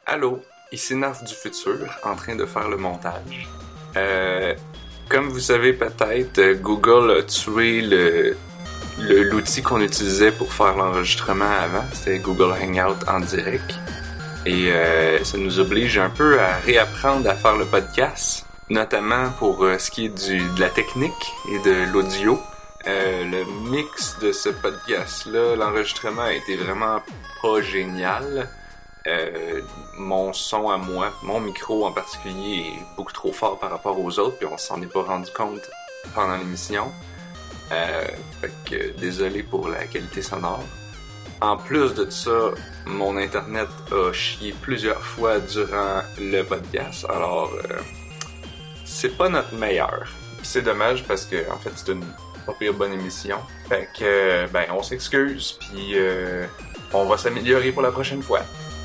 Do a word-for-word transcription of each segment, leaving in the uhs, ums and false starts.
Allô, ici Narf du futur, en train de faire le montage. Euh, comme vous savez peut-être, Google a tué le, le l'outil qu'on utilisait pour faire l'enregistrement avant, c'était Google Hangout en direct. Et euh, ça nous oblige un peu à réapprendre à faire le podcast, notamment pour euh, ce qui est du, de la technique et de l'audio. Euh, le mix de ce podcast-là, l'enregistrement a été vraiment pas génial. Euh, mon son à moi, mon micro en particulier est beaucoup trop fort par rapport aux autres, puis on s'en est pas rendu compte pendant l'émission. Euh, fait que désolé pour la qualité sonore. En plus de ça, mon internet a chié plusieurs fois durant le podcast, alors euh, c'est pas notre meilleur. Puis c'est dommage parce que en fait c'est une pas pire bonne émission. Fait que ben on s'excuse, puis euh, on va s'améliorer pour la prochaine fois.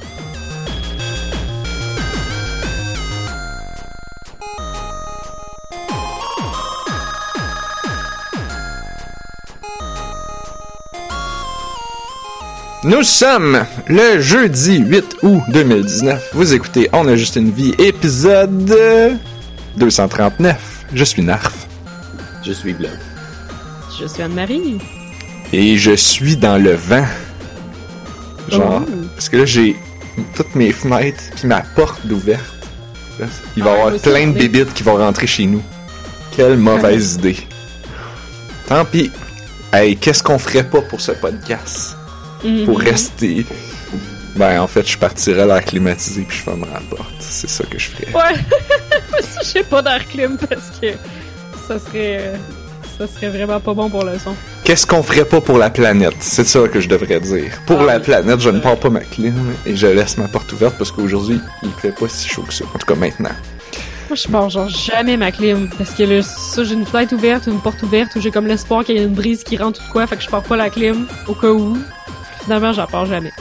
Nous sommes le jeudi huit août deux mille dix-neuf. Vous écoutez On a juste une vie, épisode deux cent trente-neuf. Je suis Narf. Je suis Blob. Je suis Anne-Marie. Et je suis dans le vent. Genre, oh. Parce que là, j'ai toutes mes fenêtres puis ma porte d'ouverte. Là, il va y ah, avoir plein de bébites qui vont rentrer chez nous. Quelle mauvaise idée. Tant pis. Hey, qu'est-ce qu'on ferait pas pour ce podcast? Mm-hmm. Pour rester... Ben, en fait, je partirais à l'air climatisé puis je fermerais la porte. C'est ça que je ferais. Ouais. Moi aussi, je sais pas d'air clim parce que ça serait... ça serait vraiment pas bon pour le son. Qu'est-ce qu'on ferait pas pour la planète? C'est ça que je devrais dire. Pour ah, la oui. planète, je ne pars pas ma clim et je laisse ma porte ouverte parce qu'aujourd'hui, il fait pas si chaud que ça. En tout cas, maintenant. Moi, je pars genre jamais ma clim parce que là, ça, j'ai une fenêtre ouverte, une porte ouverte où j'ai comme l'espoir qu'il y ait une brise qui rentre ou de quoi, fait que je pars pas la clim au cas où. Finalement, j'en pars jamais.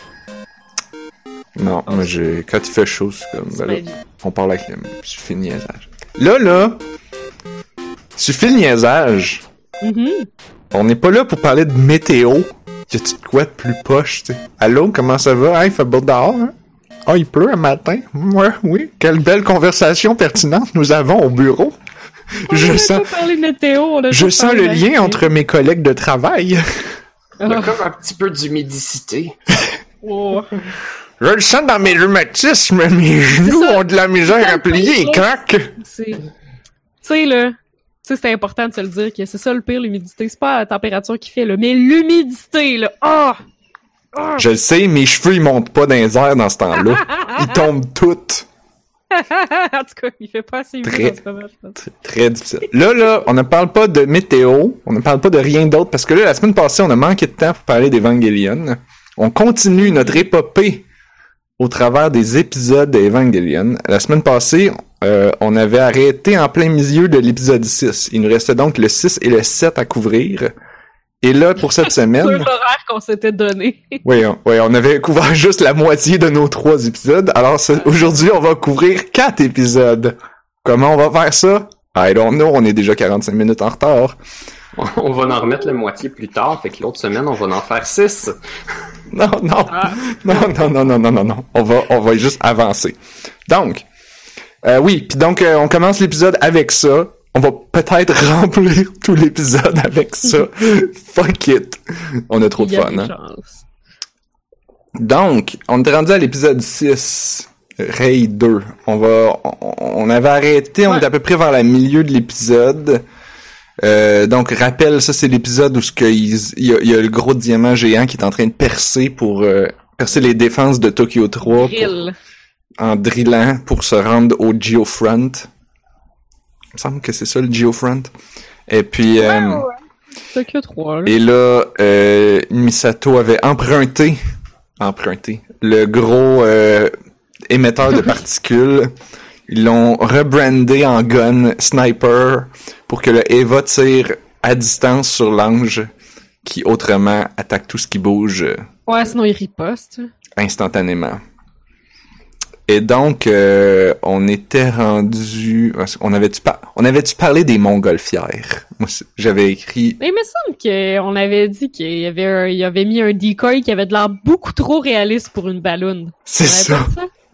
Non, oh, moi, j'ai... quand il fait chaud, c'est comme... C'est ben là, on part la clim. Suffit le niaisage. Là, là... Suffit le niaisage. Mm-hmm. On n'est pas là pour parler de météo. Y a-tu de quoi de plus poche, tu sais? Allô, comment ça va? Hey, il fait beau dehors, hein? Ah, oh, il pleut un matin? Ouais, oui. Quelle belle conversation pertinente nous avons au bureau. On je sens... pas parler de météo, on a je sens le lien météo. Entre mes collègues de travail. Il y a comme un petit peu d'humidicité. Oh. Je le sens dans mes rhumatismes, mes genoux ont de la misère à plier et craquent. Tu sais, là, tu sais, c'est important de se le dire que c'est ça le pire, l'humidité. C'est pas la température qui fait, là, mais l'humidité, là. Ah! Oh! Oh! Je le sais, mes cheveux, ils montent pas dans les airs dans ce temps-là. Ils tombent toutes. En tout cas, il fait pas assez humide très, en ce moment, je pense. Très, très difficile. Là, là, on ne parle pas de météo, on ne parle pas de rien d'autre, parce que là, la semaine passée, on a manqué de temps pour parler d'Evangelion. On continue notre épopée au travers des épisodes d'Evangelion. La semaine passée, euh, on avait arrêté en plein milieu de l'épisode six. Il nous restait donc le six et le sept à couvrir. Et là, pour cette semaine... C'est l'horaire qu'on s'était donné. oui, on, oui, on avait couvert juste la moitié de nos trois épisodes. Alors, aujourd'hui, on va couvrir quatre épisodes. Comment on va faire ça? I don't know, on est déjà quarante-cinq minutes en retard. On va en remettre la moitié plus tard, fait que l'autre semaine, on va en faire six. Non, non, ah. non, non, non, non, non, non, non. On va, on va juste avancer. Donc, euh, oui, puis donc, euh, on commence l'épisode avec ça. On va peut-être remplir tout l'épisode avec ça. Fuck it. On a trop de fun, hein. Donc, on est rendu à l'épisode six, Raid deux. On va, on, on avait arrêté, on ouais. est à peu près vers le milieu de l'épisode. Euh, donc, rappel, ça c'est l'épisode où ce que il, il, y a, il y a le gros diamant géant qui est en train de percer pour euh, percer les défenses de Tokyo trois pour, en drillant pour se rendre au Geofront. Il me semble que c'est ça le Geofront. Et puis ouais, euh, ouais. Tokyo trois. Là. Et là, euh, Misato avait emprunté, emprunté le gros euh, émetteur de particules. Ils l'ont rebrandé en gun sniper pour que le Eva tire à distance sur l'ange qui autrement attaque tout ce qui bouge. Ouais, sinon il riposte. Instantanément. Et donc, euh, on était rendu... On avait-tu, par... on avait-tu parlé des montgolfières? Moi, j'avais écrit... Mais il me semble qu'on avait dit qu'il y avait, un... il avait mis un decoy qui avait de l'air beaucoup trop réaliste pour une balloune. C'est ça. ça.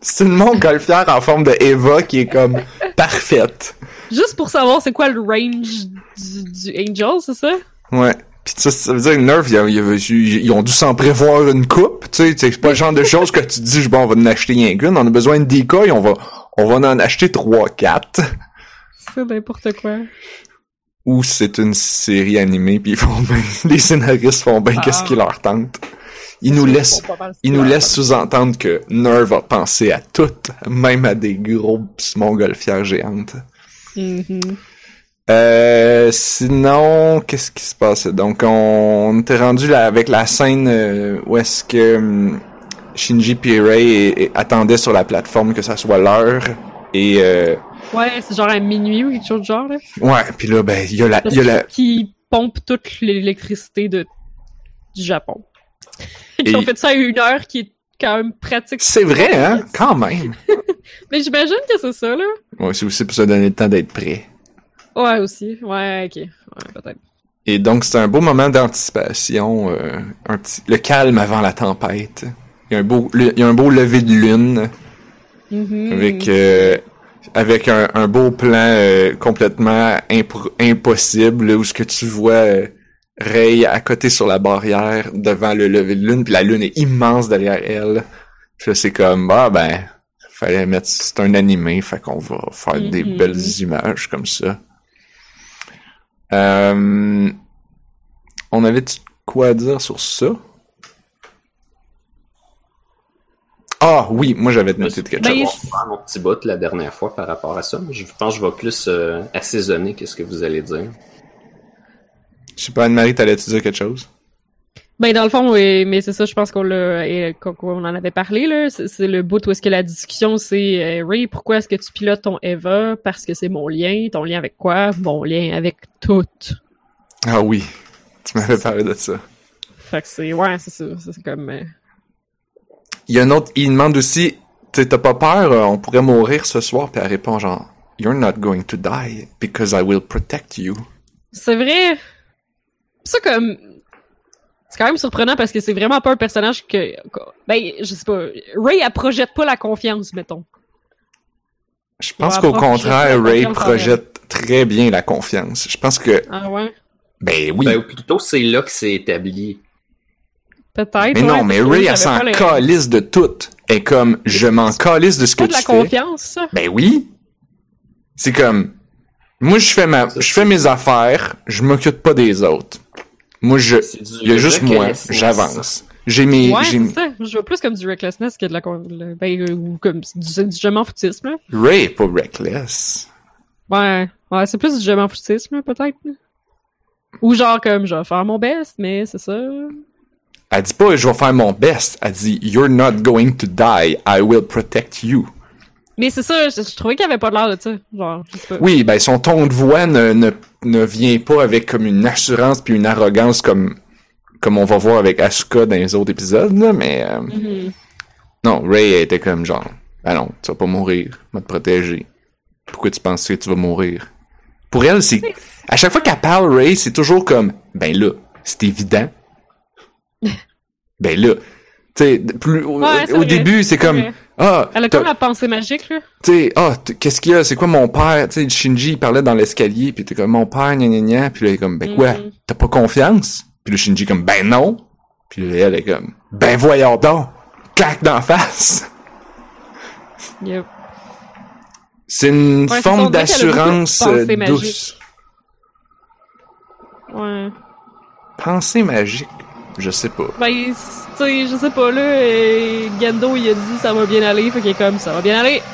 C'est une montgolfière en forme de Eva qui est comme parfaite. Juste pour savoir c'est quoi le range du, du Angel, c'est ça? Ouais. Pis ça, ça veut dire que Nerf, ils, ils, ils ont dû s'en prévoir une coupe, tu sais, c'est pas le genre de choses que tu dis, bon, on va en acheter rien qu'une, on a besoin de decoy, on va, on va en acheter trois, quatre. C'est n'importe quoi. Ou c'est une série animée pis ils font bien, les scénaristes font bien Ah. qu'est-ce qui leur tente. Ils nous laissent, ils nous laissent sous-entendre que Nerf a pensé à tout, même à des grosses montgolfières géantes. Mm-hmm. Euh, sinon, qu'est-ce qui se passe? Donc, on, on était rendu là avec la scène euh, où est-ce que um, Shinji et Rei et, et attendaient sur la plateforme que ça soit l'heure. Et euh, Ouais, c'est genre à minuit ou quelque chose de genre, là. ouais, puis là, ben, il y a la, Parce il y a la. qui pompe toute l'électricité de du Japon. Ils Et- ont fait ça à une heure qui est quand même pratique. C'est vrai, hein? Quand même. Mais j'imagine que c'est ça, là. Ouais, c'est aussi pour se donner le temps d'être prêt. Ouais, aussi. Ouais, ok. Ouais, peut-être. Et donc, c'est un beau moment d'anticipation, euh, un petit, le calme avant la tempête. Il y a un beau, le- il y a un beau lever de lune. Mhm. Avec euh, avec un, un beau plan euh, complètement impro- impossible là, où ce que tu vois euh, Rei à côté sur la barrière devant le lever de lune, puis la lune est immense derrière elle. Puis là, c'est comme ah ben fallait mettre c'est un animé, fait qu'on va faire des Mhm. belles images comme ça. Euh, on avait quoi à dire sur ça? Ah oui, moi j'avais noté de quelque Ben, chose. On va faire mon petit bout la dernière fois par rapport à ça. Je pense que je vais plus euh, assaisonner qu'est-ce que vous allez dire. Je sais pas, Anne-Marie, t'allais-tu dire quelque chose? Ben, dans le fond, oui, mais c'est ça, je pense qu'on l'a, et qu'on qu'on en avait parlé, là. C'est, c'est le bout où est-ce que la discussion, c'est, euh, Ray, pourquoi est-ce que tu pilotes ton Eva? Parce que c'est mon lien. Ton lien avec quoi? Mon lien avec tout. Ah oui, tu m'avais parlé de ça. Fait que c'est, ouais, c'est ça. C'est c'est comme, euh, Il y a un autre, il demande aussi, tu t'as pas peur, euh, on pourrait mourir ce soir, puis elle répond genre, You're not going to die, because I will protect you. c'est vrai. Ça, comme, c'est quand même surprenant parce que c'est vraiment pas un personnage que, que- ben, je sais pas, Ray, elle projette pas la confiance, mettons. Je pense Ouais, qu'au elle projette contraire, la Ray confiance en projette très bien la confiance. Je pense que, Ah ouais? ben oui. Ben, ou plutôt, c'est là que c'est établi. Peut-être. mais ouais, non, mais parce que Ray, j'avais elle s'en pas le- calisse de tout. Elle est comme, je m'en calisse de ce que pas de tu la fais. confiance, ça. Ben oui. C'est comme, moi je fais ma, je fais mes affaires, je m'occupe pas des autres. Moi je, C'est du il y a juste moi, recklessness. j'avance. J'ai mes, Ouais, j'ai, c'est ça. Je vois plus comme du recklessness que de la con... le- ben, euh, ou comme du, du je m'en foutisme, là. Ray est pas reckless. Ouais, ouais, c'est plus du je m'en foutisme, là, peut-être. là. Ou genre comme, je vais faire mon best, mais c'est ça. Elle dit pas je vais faire mon best, elle dit you're not going to die, I will protect you. Mais c'est ça, je, je trouvais qu'il avait pas l'air de ça. Genre, je sais pas. Oui, ben son ton de voix ne, ne, ne vient pas avec comme une assurance puis une arrogance comme comme on va voir avec Asuka dans les autres épisodes, là, mais euh, Mhm. non, Ray était comme genre, ben non, tu vas pas mourir, je vais te protéger. Pourquoi tu penses que tu vas mourir? Pour elle, c'est à chaque fois qu'elle parle Ray, c'est toujours comme, ben là, c'est évident. ben là, tu sais, plus au, Ouais, c'est au vrai, début, c'est c'est comme, vrai. ah, Elle a t'as- comme la pensée magique, là. tu sais, ah, t- qu'est-ce qu'il y a? C'est quoi mon père? Tu sais, Shinji, il parlait dans l'escalier, puis t'es comme, mon père, gna gna gna, puis là, il est comme, ben quoi? Mhm. T'as pas confiance? Puis le Shinji comme, ben non! Puis là, elle est comme, ben voyons donc! Claque d'en face! Yep. C'est une Ouais, c'est ça, forme on dirait qu'elle a beaucoup de d'assurance pensée euh, magique. douce. Ouais. Pensée magique? Je sais pas. Ben, tu sais, je sais pas, là, euh, Gendo, il a dit ça va bien aller, fait qu'il est comme, ça va bien aller.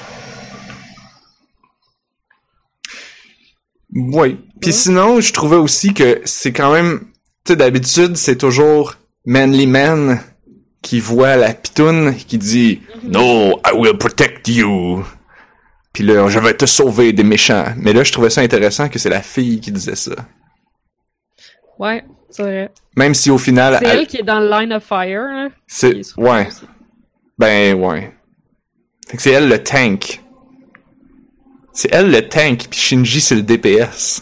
Oui. Puis Ouais. sinon, je trouvais aussi que c'est quand même, tu sais, d'habitude, c'est toujours Manly Man qui voit la pitoune qui dit Mhm. No, I will protect you. Puis là, je vais te sauver des méchants. Mais là, je trouvais ça intéressant que c'est la fille qui disait ça. Ouais, c'est vrai. Même si au final, C'est elle- elle qui est dans le Line of Fire, hein. qui c'est est sur- ouais, ben ouais. Fait que c'est elle le tank. C'est elle le tank, puis Shinji c'est le D P S.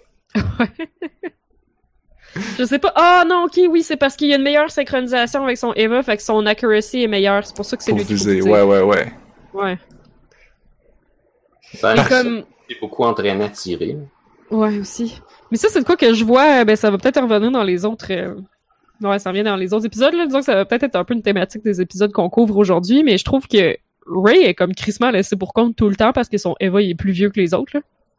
Je sais pas. Ah non, ok, oui, c'est parce qu'il y a une meilleure synchronisation avec son Eva, fait que son accuracy est meilleure. C'est pour ça que c'est Pour lui qui faut viser, tirer. ouais, ouais, ouais. Ouais. Ben, Mais comme... c'est beaucoup entraîné à tirer. Ouais, aussi. Mais ça, c'est de quoi que je vois, ben ça va peut-être revenir dans les autres... Euh... Ouais, ça revient dans les autres épisodes, là. Disons que ça va peut-être être un peu une thématique des épisodes qu'on couvre aujourd'hui, mais je trouve que Ray est comme crissement laissé pour compte tout le temps parce que son Eva, il est plus vieux que les autres, là.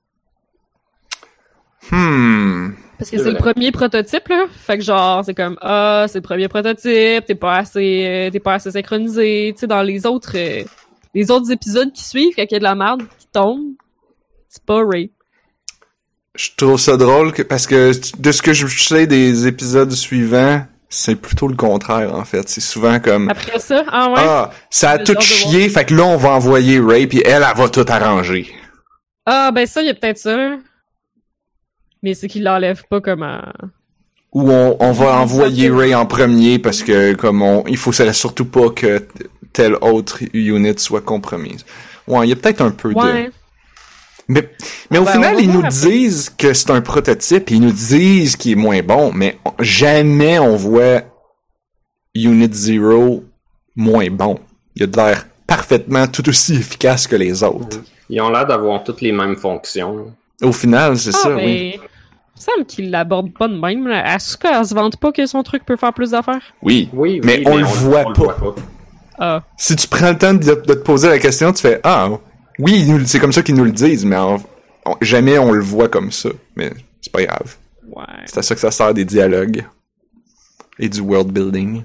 Hmm. Parce que c'est, c'est le premier prototype, là. Fait que genre, c'est comme, ah, c'est le premier prototype, t'es pas assez, euh, t'es pas assez synchronisé. Tu sais, dans les autres, euh, les autres épisodes qui suivent, quand il y a de la merde qui tombe, c'est pas Ray. Je trouve ça drôle que, parce que de ce que je sais des épisodes suivants, c'est plutôt le contraire, en fait. C'est souvent comme... Après ça, ah ouais? Ah, ça a tout chié, fait que là, on va envoyer Ray, puis elle, elle va tout arranger. Ah, ben ça, il y a peut-être ça, là. Mais c'est qu'il l'enlève pas comme à... Ou on, on va envoyer Ray en premier, parce que, comme on... Il faut surtout pas que telle autre unit soit compromise. Ouais, il y a peut-être un peu ouais. de... Mais, mais au ben, final, ils nous après. disent que c'est un prototype, ils nous disent qu'il est moins bon, mais on, jamais on voit Unit Zero moins bon. Il a de l'air parfaitement tout aussi efficace que les autres. Ils ont l'air d'avoir toutes les mêmes fonctions. Au final, c'est ah, ça, ben, oui. Il me semble qu'il l'aborde pas de même. Est-ce qu'elle se vante pas que son truc peut faire plus d'affaires? Oui, oui, oui mais, mais on, on le voit on pas. Le voit pas. Ah. Si tu prends le temps de, de te poser la question, tu fais « Ah, oui, nous, c'est comme ça qu'ils nous le disent, mais on, on, jamais on le voit comme ça. » Mais c'est pas grave. Ouais. C'est à ça que ça sert des dialogues. Et du world building.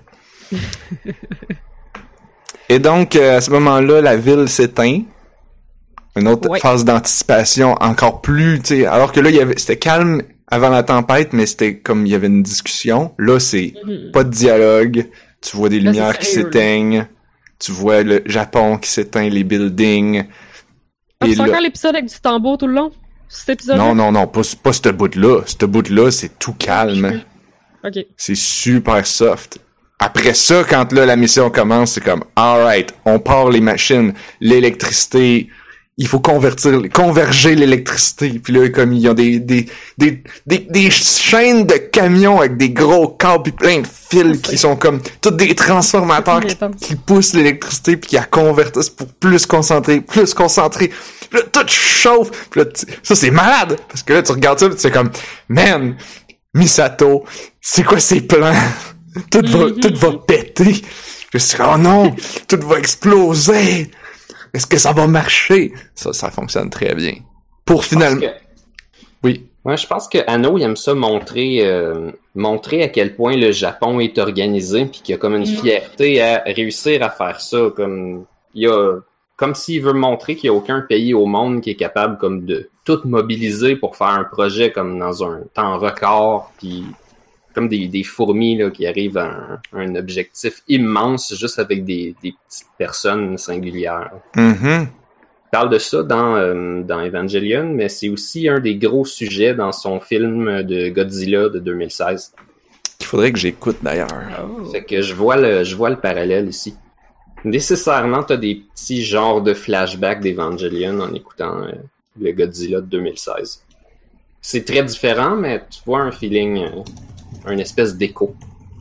Et donc, euh, à ce moment-là, la ville s'éteint. Une autre ouais. phase d'anticipation encore plus, tu sais, alors que là, il y avait, c'était calme avant la tempête, mais c'était comme il y avait une discussion. Là, c'est mm-hmm. pas de dialogue. Tu vois des lumières là, qui s'éteignent. Là. Tu vois le Japon qui s'éteint, les buildings. Ah, et c'est là... encore l'épisode avec du tambour tout le long? Cet épisode-là? Non, non, non, pas, pas ce bout-là. Ce bout-là, c'est tout calme. Ok. C'est super soft. Après ça, quand là, la mission commence, c'est comme, alright, on part les machines, l'électricité, il faut convertir, converger l'électricité. Puis là, comme, il y a des, des, des, des, des chaînes de camions avec des gros câbles pis plein de fils qui sont comme, tous des transformateurs qui, qui poussent l'électricité puis qui la convertissent pour plus concentrer, plus concentrer. Puis là, tout chauffe. Puis là, ça, c'est malade. Parce que là, tu regardes ça pis c'est comme, man, Misato, c'est quoi ces plans? Tout va, mm-hmm. tout va péter. Je suis oh non, tout va exploser. Est-ce que ça va marcher? Ça, ça fonctionne très bien. Pour finalement... Que... Oui. Ouais, je pense que Anno, il aime ça montrer, euh, montrer à quel point le Japon est organisé, puis qu'il y a comme une fierté à réussir à faire ça. Comme, il y a, comme s'il veut montrer qu'il n'y a aucun pays au monde qui est capable comme de tout mobiliser pour faire un projet comme dans un temps record, puis comme des, des fourmis là, qui arrivent à un, un objectif immense juste avec des, des petites personnes singulières. Mm-hmm. Il parle de ça dans, euh, dans Evangelion, mais c'est aussi un des gros sujets dans son film de Godzilla de deux mille seize. Il faudrait que j'écoute d'ailleurs. Oh. Fait que je vois le, je vois le parallèle ici. Nécessairement, t'as des petits genres de flashbacks d'Evangelion en écoutant euh, le Godzilla de deux mille seize. C'est très différent, mais tu vois un feeling... Euh, une espèce d'écho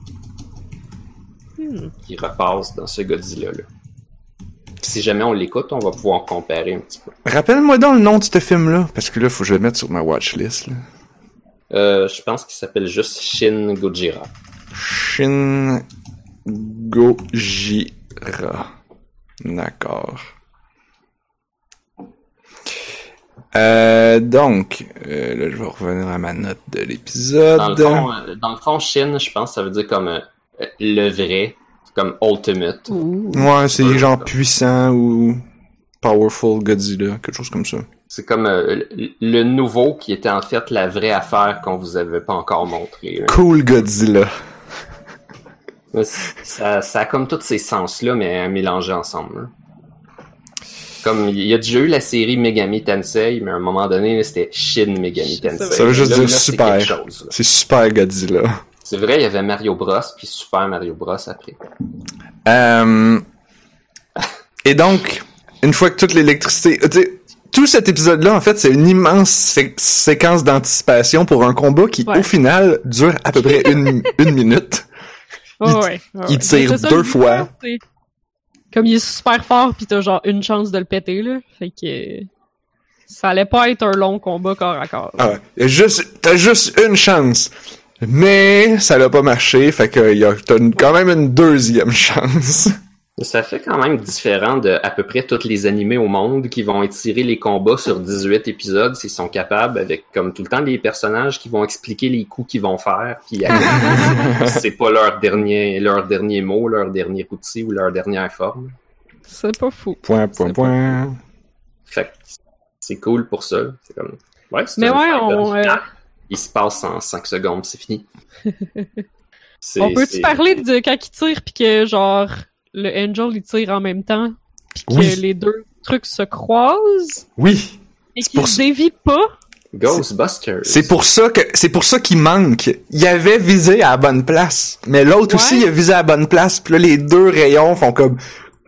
hmm. qui repasse dans ce Godzilla-là. Si jamais on l'écoute, on va pouvoir comparer un petit peu. Rappelle-moi donc le nom de ce film-là, parce que là, faut que je le mette sur ma watchlist. Là. Euh, je pense qu'il s'appelle juste Shin Gojira. Shin Gojira. D'accord. Euh, donc, euh, là, je vais revenir à ma note de l'épisode. Dans le fond, euh, dans le fond Shin, je pense que ça veut dire comme euh, le vrai, comme Ultimate. Ouh. Ouais, c'est ouais, genre puissant ou Powerful Godzilla, quelque chose comme ça. C'est comme euh, le nouveau qui était en fait la vraie affaire qu'on vous avait pas encore montré. Là. Cool Godzilla. Ça, ça a comme tous ces sens-là, mais mélangés ensemble. Là. Comme il y a déjà eu la série Megami Tensei, mais à un moment donné, là, c'était Shin Megami Tensei. Ça veut juste là, dire là, super. C'est, chose, c'est super Godzilla. C'est vrai, il y avait Mario Bros, puis Super Mario Bros après. Euh... Et donc, une fois que toute l'électricité... Tout cet épisode-là, en fait, c'est une immense sé- séquence d'anticipation pour un combat qui, ouais. au final, dure à peu près une, une minute. Oh, il, ouais, ouais. il tire deux fois. C'est comme il est super fort pis t'as genre une chance de le péter, là. Fait que... Ça allait pas être un long combat corps à corps. Ah, juste, t'as juste une chance. Mais ça l'a pas marché, fait que y a, t'as une, quand même une deuxième chance. Ça fait quand même différent de à peu près tous les animés au monde qui vont étirer les combats sur dix-huit épisodes s'ils sont capables, avec comme tout le temps des personnages qui vont expliquer les coups qu'ils vont faire, puis c'est pas leur dernier leur dernier mot, leur dernier outil ou leur dernière forme. C'est pas fou. Point, point, C'est point. Fait que c'est cool pour ça. C'est comme ouais, c'est Mais un ouais, fight on, original. euh, Il se passe en cinq secondes, c'est fini. C'est, On peut-tu c'est... parler de quand il tire pis que genre le Angel il tire en même temps pis que Oui. les deux trucs se croisent Oui. et C'est qu'ils pour se ça- dévient pas? Ghostbusters. C'est pour ça que, c'est pour ça qu'il manque. Il avait visé à la bonne place. Mais l'autre Ouais. aussi, il a visé à la bonne place. Puis là, les deux rayons font comme...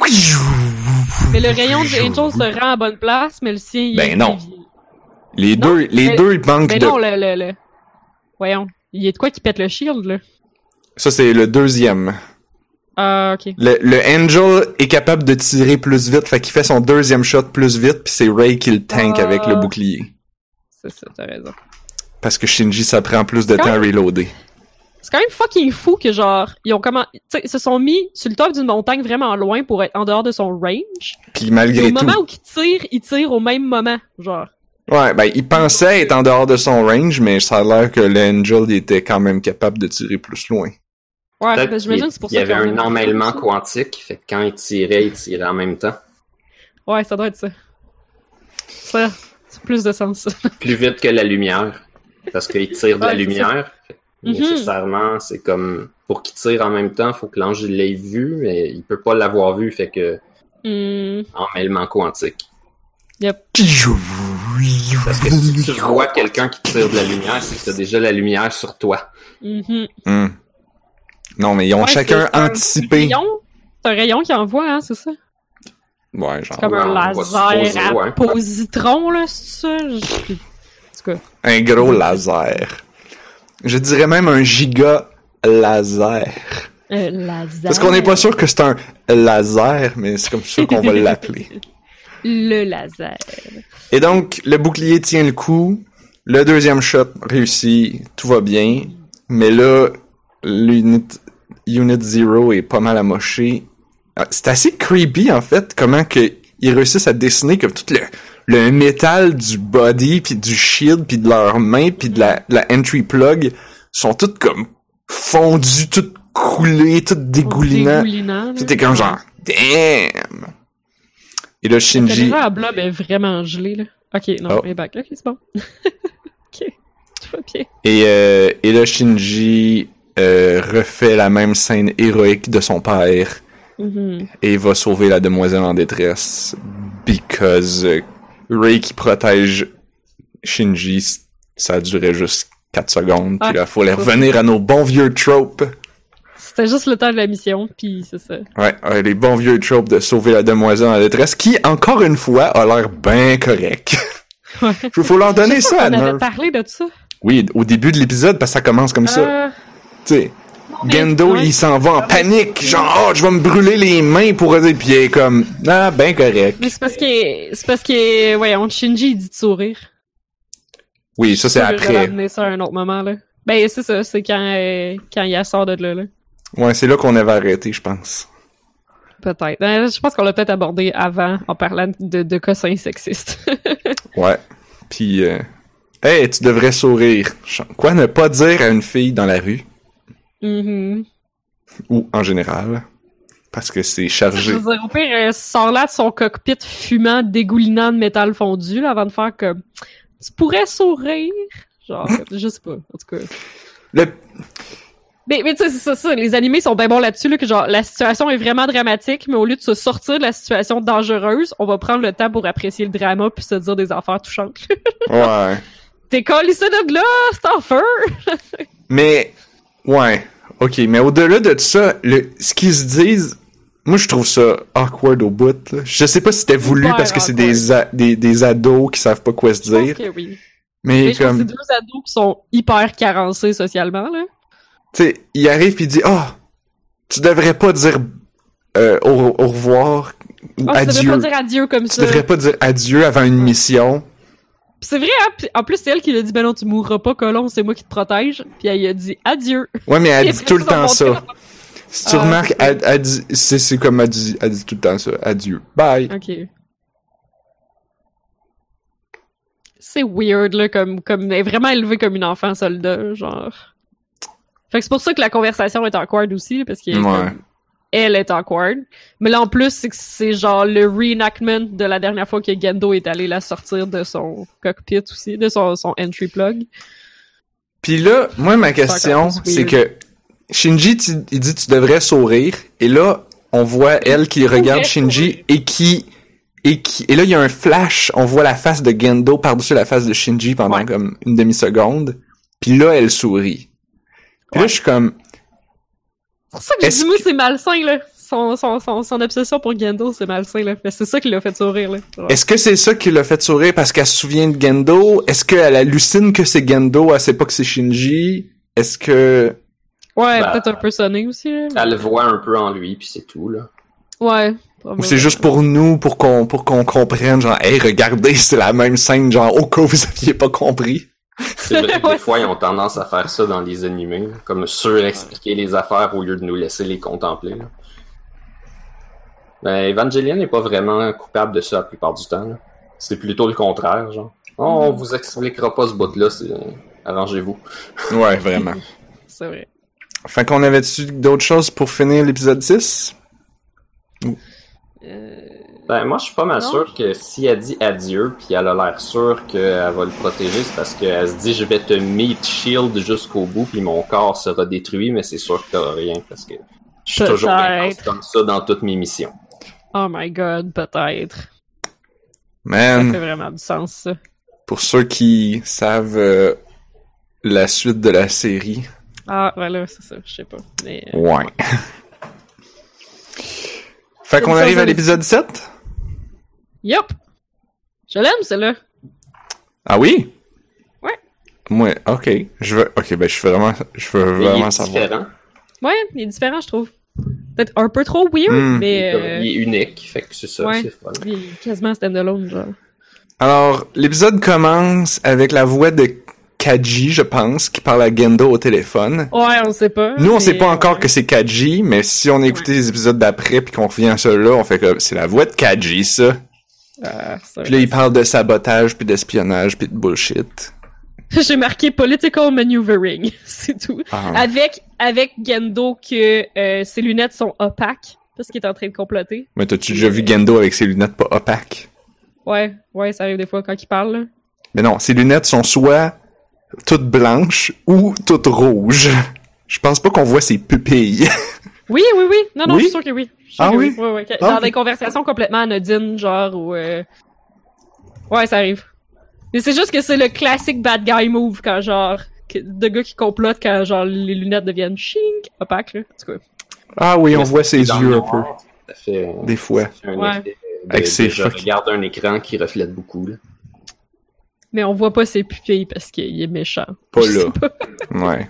Mais le rayon du Angel se rend à bonne place, mais le sien il Ben est non. dévié. Les Non, deux, les mais- deux, ils manquent Mais de... non, le, le, le... Voyons. Il y a de quoi qui pète le shield, là? Ça, c'est le deuxième. Ah, ok. Le, le Angel est capable de tirer plus vite, fait qu'il fait son deuxième shot plus vite, puis c'est Ray qui le tank Ah. avec le bouclier. C'est ça, t'as raison. Parce que Shinji, ça prend plus de Quand temps à reloader. C'est quand même fucking fou que genre, ils ont comment, tu sais, ils se sont mis sur le top d'une montagne vraiment loin pour être en dehors de son range. Puis Et malgré au tout... moment où ils tirent, ils tirent au même moment, genre. Ouais, ben, il pensait être en dehors de son range, mais ça a l'air que l'Angel il était quand même capable de tirer plus loin. Ouais, Peut-être ben, j'imagine que c'est pour qu'il y ça avait qu'ils ont un mis emmêlement ça. quantique, fait que quand il tirait, il tirait en même temps. Ouais, ça doit être ça. Ça, c'est plus de sens. Plus vite que la lumière. Parce qu'il tire de la Ouais, c'est lumière. Fait que Mhm. Nécessairement, c'est comme... Pour qu'il tire en même temps, faut que l'ange l'ait vu, mais il peut pas l'avoir vu, fait que... Hmm, Emmêlement quantique. yep. Parce que si tu vois quelqu'un qui tire de la lumière, c'est que t'as déjà la lumière sur toi. Mhm. Hmm. Non, mais ils ont Ouais, chacun c'est un anticipé. rayon. C'est un rayon qui envoie, hein, c'est ça? Ouais, genre. C'est comme un Ouais, on va laser supposer, à ouais. positron, là, c'est ça? Je- En tout cas. Un gros laser. Je dirais même un giga laser. Un laser. Parce qu'on n'est pas sûr que c'est un laser, mais c'est comme ça qu'on va l'appeler. Le laser. Et donc, le bouclier tient le coup. Le deuxième shot réussit. Tout va bien. Mais là, l'unit Unit Zero est pas mal amoché. Ah, c'est assez creepy, en fait, comment que ils réussissent à dessiner que tout le, le métal du body, puis du shield, puis de leurs mains, puis de la, de la entry plug sont toutes comme fondues, toutes coulées, toutes dégoulinantes. Dégoulinant. C'était comme genre, damn! Et là, La Shinji... caméra à blob est vraiment gelée, là. Ok, non, Oh. elle est back. Ok, c'est bon. Ok, tout va bien. Et, euh, et là, Shinji euh, refait la même scène héroïque de son père Mhm. et va sauver la demoiselle en détresse. Because euh, Ray qui protège Shinji, c- ça durait juste quatre secondes. Puis Ah, là, faut aller ça. revenir à nos bons vieux tropes. C'était juste le temps de la mission, puis c'est ça. Ouais, ouais, les bons vieux tropes de sauver la demoiselle en détresse, qui, encore une fois, a l'air bien correct. Ouais. Il faut leur donner Je sais ça pas à qu'on avait Nerf. parlé de ça. Oui, au début de l'épisode, parce que ça commence comme ça. Euh, Tu sais, mais- Gendo, ouais. il s'en va en panique, genre, oh, je vais me brûler les mains pour aider, puis il est comme, ah, ben correct. Mais c'est parce que, c'est parce que, voyons, Shinji, il dit de sourire. Oui, ça c'est Je vais après. amener ça à un autre moment, là. Ben, c'est ça, c'est quand, euh, quand il sort de là, là. Ouais, c'est là qu'on avait arrêté, je pense. Peut-être. Euh, je pense qu'on l'a peut-être abordé avant, en parlant de, de cossins sexistes. Ouais. Puis, euh, hey, tu devrais sourire. Ch- Quoi ne pas dire à une fille dans la rue, Mhm. ou en général, parce que c'est Je chargé. veux dire, au pire, euh, sort là de son cockpit fumant, dégoulinant de métal fondu, là, avant de faire comme, tu pourrais sourire. Genre, je sais pas, en tout cas. Le... Mais, mais tu sais, c'est ça, ça, les animés sont bien bons là-dessus, là, que genre, la situation est vraiment dramatique, mais au lieu de se sortir de la situation dangereuse, on va prendre le temps pour apprécier le drama puis se dire des affaires touchantes. Ouais. T'es collé ça de là, c'est en feu! Mais, ouais. Ok, mais au-delà de ça, le, ce qu'ils se disent, moi je trouve ça awkward au bout, là. Je sais pas si c'était voulu Super parce que c'est awkward. des, a- des, des ados qui savent pas quoi se Je pense dire. que oui. Mais Mais je pense que comme, c'est deux ados qui sont hyper carencés socialement, là. tu sais, il arrive pis il dit, ah, tu devrais pas dire euh, au, au revoir ou Oh, tu adieu. devrais pas dire adieu comme Tu ça. devrais pas dire adieu avant une mission. Pis c'est vrai, hein? Pis en plus, c'est elle qui lui a dit, ben non, tu mourras pas, colon, c'est moi qui te protège. Puis elle lui a dit adieu. Ouais, mais elle Puis dit après, tout le ils sont temps ça. montés dans- Si tu Ah, remarques, ok. elle, elle dit, c'est, c'est comme elle dit, elle dit tout le temps ça. Adieu. Bye. Ok. C'est weird, là, comme, comme, elle est vraiment élevée comme une enfant soldat, genre. Fait que c'est pour ça que la conversation est awkward aussi, là, parce qu'elle est Ouais. comme- elle est awkward. Mais là, en plus, c'est que c'est genre le reenactment de la dernière fois que Gendo est allé la sortir de son cockpit aussi, de son, son entry plug. Puis là, moi, ma question, encore plus c'est weird. que Shinji, tu- il dit tu devrais sourire, et là, on voit elle qui regarde devrais Shinji et qui, et qui, et là, il y a un flash, on voit la face de Gendo par-dessus la face de Shinji pendant Ouais. comme une demi-seconde, puis là, elle sourit. Puis là, je suis comme, C'est pour ça que j'ai Est-ce dit, moi, que- c'est malsain, là. Son, son, son, son obsession pour Gendo, c'est malsain, là. Mais c'est ça qui l'a fait sourire, là. Genre. est-ce que c'est ça qui l'a fait sourire parce qu'elle se souvient de Gendo? Est-ce qu'elle hallucine que c'est Gendo, elle sait pas que c'est Shinji? Est-ce que... Ouais, Bah, peut-être un peu sonné aussi, là. Elle le voit un peu en lui, puis c'est tout, là. Ouais. Ou c'est juste pour nous, pour qu'on pour qu'on comprenne, genre, hey, regardez, c'est la même scène, genre, au cas où vous aviez pas compris. C'est vrai que Ouais, des fois, ils ont tendance à faire ça dans les animés, là, comme surexpliquer les affaires au lieu de nous laisser les contempler. Là. Ben, Evangelion n'est pas vraiment coupable de ça la plupart du temps. Là. C'est plutôt le contraire, genre. Oh, on vous expliquera pas ce bout-là, c'est... arrangez-vous. Ouais, vraiment. C'est vrai. Fait qu'on avait-tu d'autres choses pour finir l'épisode six? Euh... Ben, moi, je suis pas mal Non. sûr que si elle dit adieu, puis elle a l'air sûre qu'elle va le protéger, c'est parce qu'elle se dit « Je vais te meet shield jusqu'au bout, puis mon corps sera détruit, mais c'est sûr que t'auras rien, parce que je suis toujours intense Peut-être. comme ça dans toutes mes missions. Oh my god, peut-être. Ça Man, fait vraiment du sens, ça. pour ceux qui savent euh, la suite de la série, Ah, voilà, c'est ça, je sais pas. Mais, euh, ouais. Fait qu'on Une arrive à chose l'épisode sept? Yup! Je l'aime, celle-là. Ah oui? Ouais. Ouais, ok. Je veux, ok, ben je veux vraiment, je veux Mais il vraiment est savoir. différent, Ouais, il est différent, je trouve. Peut-être un peu trop weird, Hmm. il, mais est comme- euh, il est unique, fait que c'est ça, ouais. c'est fun. il est quasiment standalone, genre. Alors, l'épisode commence avec la voix de Kaji, je pense, qui parle à Gendo au téléphone. Ouais, on sait pas. Nous, on mais, sait pas encore ouais. que c'est Kaji, mais si on écoutait les épisodes d'après puis qu'on revient à celui-là, on fait que c'est la voix de Kaji, ça. Ah, ça Puis là, il parle de sabotage, puis d'espionnage, puis de bullshit. J'ai marqué political maneuvering, c'est tout. Ah. Avec avec Gendo que euh, ses lunettes sont opaques parce qu'il est en train de comploter. Mais t'as-tu déjà vu Gendo avec ses lunettes pas opaques? Ouais, ouais, ça arrive des fois quand il parle. Là. Mais non, ses lunettes sont soit toutes blanches ou toutes rouges. Je pense pas qu'on voit ses pupilles. Oui, oui, oui. Non, non, Oui? je suis sûr que oui. Je suis Ah sûre que oui? Ouais, ouais. Que- Ah, Dans ok. des conversations complètement anodines, genre où. euh, Ouais, ça arrive. Mais c'est juste que c'est le classique bad guy move quand genre que- de gars qui complotent quand genre les lunettes deviennent chink opaques là. En tout cas. Ah oui, on Mais voit ses dans le yeux un noir, peu. Ça fait, Des fois. ça fait un Ouais. effet de, Avec de- ses je fuck- regarde un écran qui reflète beaucoup. Là. Mais on voit pas ses pupilles parce qu'il est méchant. Pas Je sais là. pas. Ouais.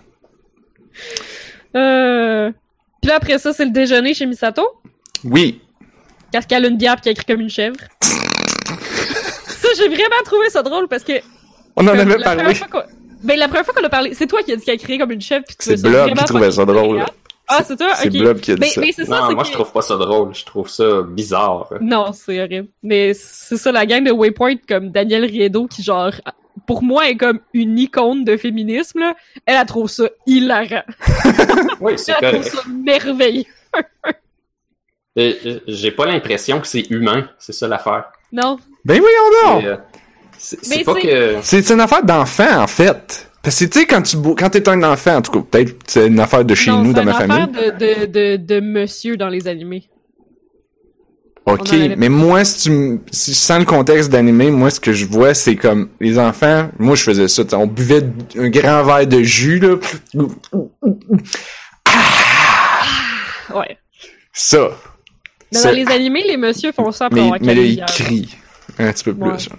Euh... Puis là après ça, c'est le déjeuner chez Misato. Oui. Parce qu'elle a une bière pis qu'elle crie comme une chèvre. Ça, j'ai vraiment trouvé ça drôle parce que On en Comme avait la parlé. première fois qu'on- Ben, la première fois qu'on a parlé, c'est toi qui as dit qu'elle criait comme une chèvre. Pis tu C'est trouvais Blob vraiment qui trouvait ça fucking drôle. désagréable. Ah, c'est toi? C'est Ok. Blob qui a dit Mais, ça. mais c'est ça, Non, c'est moi que- je trouve pas ça drôle, je trouve ça bizarre. Non, c'est horrible. Mais c'est ça, la gang de Waypoint, comme Danielle Riedo, qui genre, pour moi, est comme une icône de féminisme, là. Elle, elle trouve ça hilarant. Oui, c'est Elle trouve correct. ça merveilleux. Euh, euh, J'ai pas l'impression que c'est humain, c'est ça l'affaire. Non. Ben voyons donc! C'est, euh, C'est Mais c'est pas c'est- que... C'est c'est une affaire d'enfant, en fait. Parce que, tu sais, quand tu bou- quand t'es un enfant, en tout cas, peut-être c'est une affaire de chez non, nous, c'est dans ma une famille. affaire de, de, de, de monsieur dans les animés. Ok, on en avait- mais moi, si tu m- si sans le contexte d'animé, moi, ce que je vois, c'est comme les enfants. Moi, je faisais ça. T'sais, on buvait d- un grand verre de jus, là. Ouais. Ça. Mais Ça. dans les animés, les messieurs font ça pour Mais, avoir mais là, il Camille, crie un petit peu plus. Ouais. genre.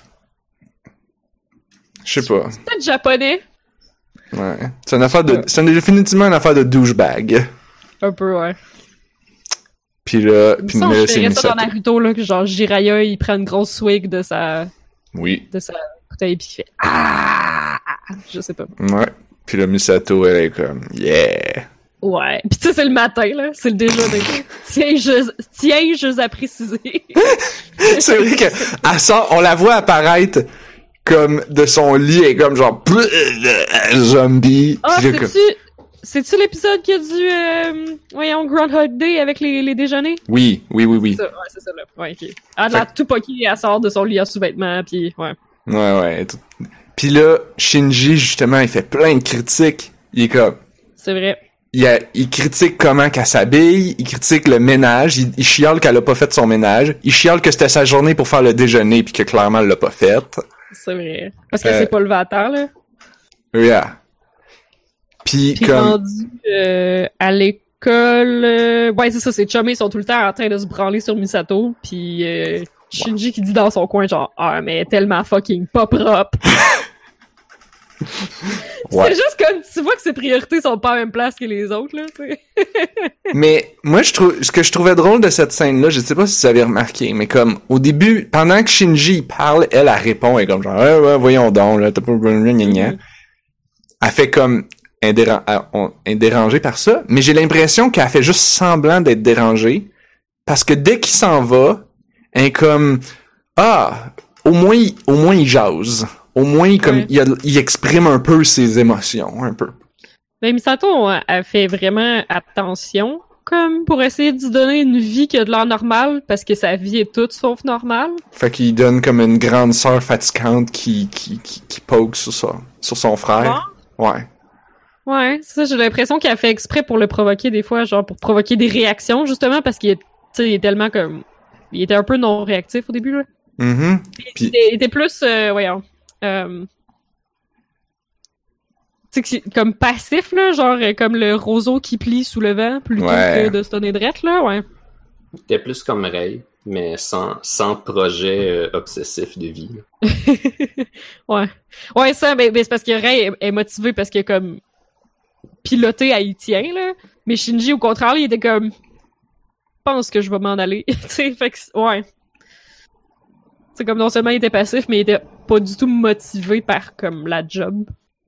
Je sais pas. Peut-être japonais. Ouais. C'est une affaire de. Ouais. C'est définitivement une affaire de douchebag. Un peu, ouais. Puis là, Il me puis semble là, que je c'est verrais ça dans Misato. Naruto, là, que genre Jiraiya, il prend une grosse swig de sa, Oui. de sa bouteille pis il fait ah, je sais pas. Ouais. Puis là, Misato, elle est comme, yeah. Ouais. Pis ça, c'est le matin, là. C'est le déjeuner. Tiens-je, tiens-je à préciser. C'est vrai que, elle sort, on la voit apparaître comme de son lit et comme genre, zombie. Ah, Puis là, comme- c'est-tu, c'est-tu l'épisode qui a du, euh, voyons, Groundhog Day avec les, les déjeuners? Oui, oui, oui, oui. Ça, ouais, c'est ça, là. Ouais, ok. Elle a l'air tout poquée, elle sort de son lit en sous-vêtements, pis ouais. Ouais, ouais. tout- Puis là, Shinji, justement, il fait plein de critiques. Il est comme, C'est vrai. il, a, il critique comment qu'elle s'habille, il critique le ménage, il, il chiale qu'elle a pas fait son ménage, il chiale que c'était sa journée pour faire le déjeuner puis que clairement elle l'a pas fait. C'est vrai. Parce que Euh, c'est pas levé à terre, là. Yeah. Puis Puis comme, rendu euh, à l'école, euh, ouais c'est ça, ses chummies sont tout le temps en train de se branler sur Misato, puis euh, Shinji qui dit dans son coin genre ah mais elle est tellement fucking pas propre. ouais. C'est juste comme tu vois que ses priorités sont pas à la même place que les autres là, tu sais. Mais moi, je trouve, ce que je trouvais drôle de cette scène-là, je sais pas si vous avez remarqué, mais comme au début, pendant que Shinji parle, elle, elle répond, elle est comme genre, ouais, ouais, voyons donc, là, t'as pas gna gna gna. Mhm. Elle fait comme indéran- euh, on- indérangée par ça, mais j'ai l'impression qu'elle fait juste semblant d'être dérangée, parce que dès qu'il s'en va, elle est comme, ah, au moins, il- au moins il jase. Au moins, comme, Ouais. il, a- il exprime un peu ses émotions, un peu. Mais Misato elle, elle fait vraiment attention comme pour essayer de lui donner une vie qui a de l'air normale parce que sa vie est toute sauf normale. Fait qu'il donne comme une grande sœur fatigante qui, qui, qui, qui poke sur ça, sur son frère. Ouais. Ouais, c'est ça, j'ai l'impression qu'elle fait exprès pour le provoquer des fois, genre pour provoquer des réactions, justement, parce qu'il est, tu sais, il est tellement comme... Il était un peu non-réactif au début, là. Mm-hmm. Il était, il était plus, euh, voyons... Euh, tu sais, que c'est comme passif, là, genre euh, comme le roseau qui plie sous le vent, plutôt Ouais. que de se donner drette, là, ouais. C'était plus comme Ray, mais sans, sans projet euh, obsessif de vie. Ouais. Ouais, ça, mais, mais c'est parce que Ray est, est motivé parce que comme piloté, elle y tient, là. Mais Shinji, au contraire, il était comme pense que je vais m'en aller. Tu sais, fait que, ouais. C'est comme non seulement il était passif, mais il était pas du tout motivé par comme la job.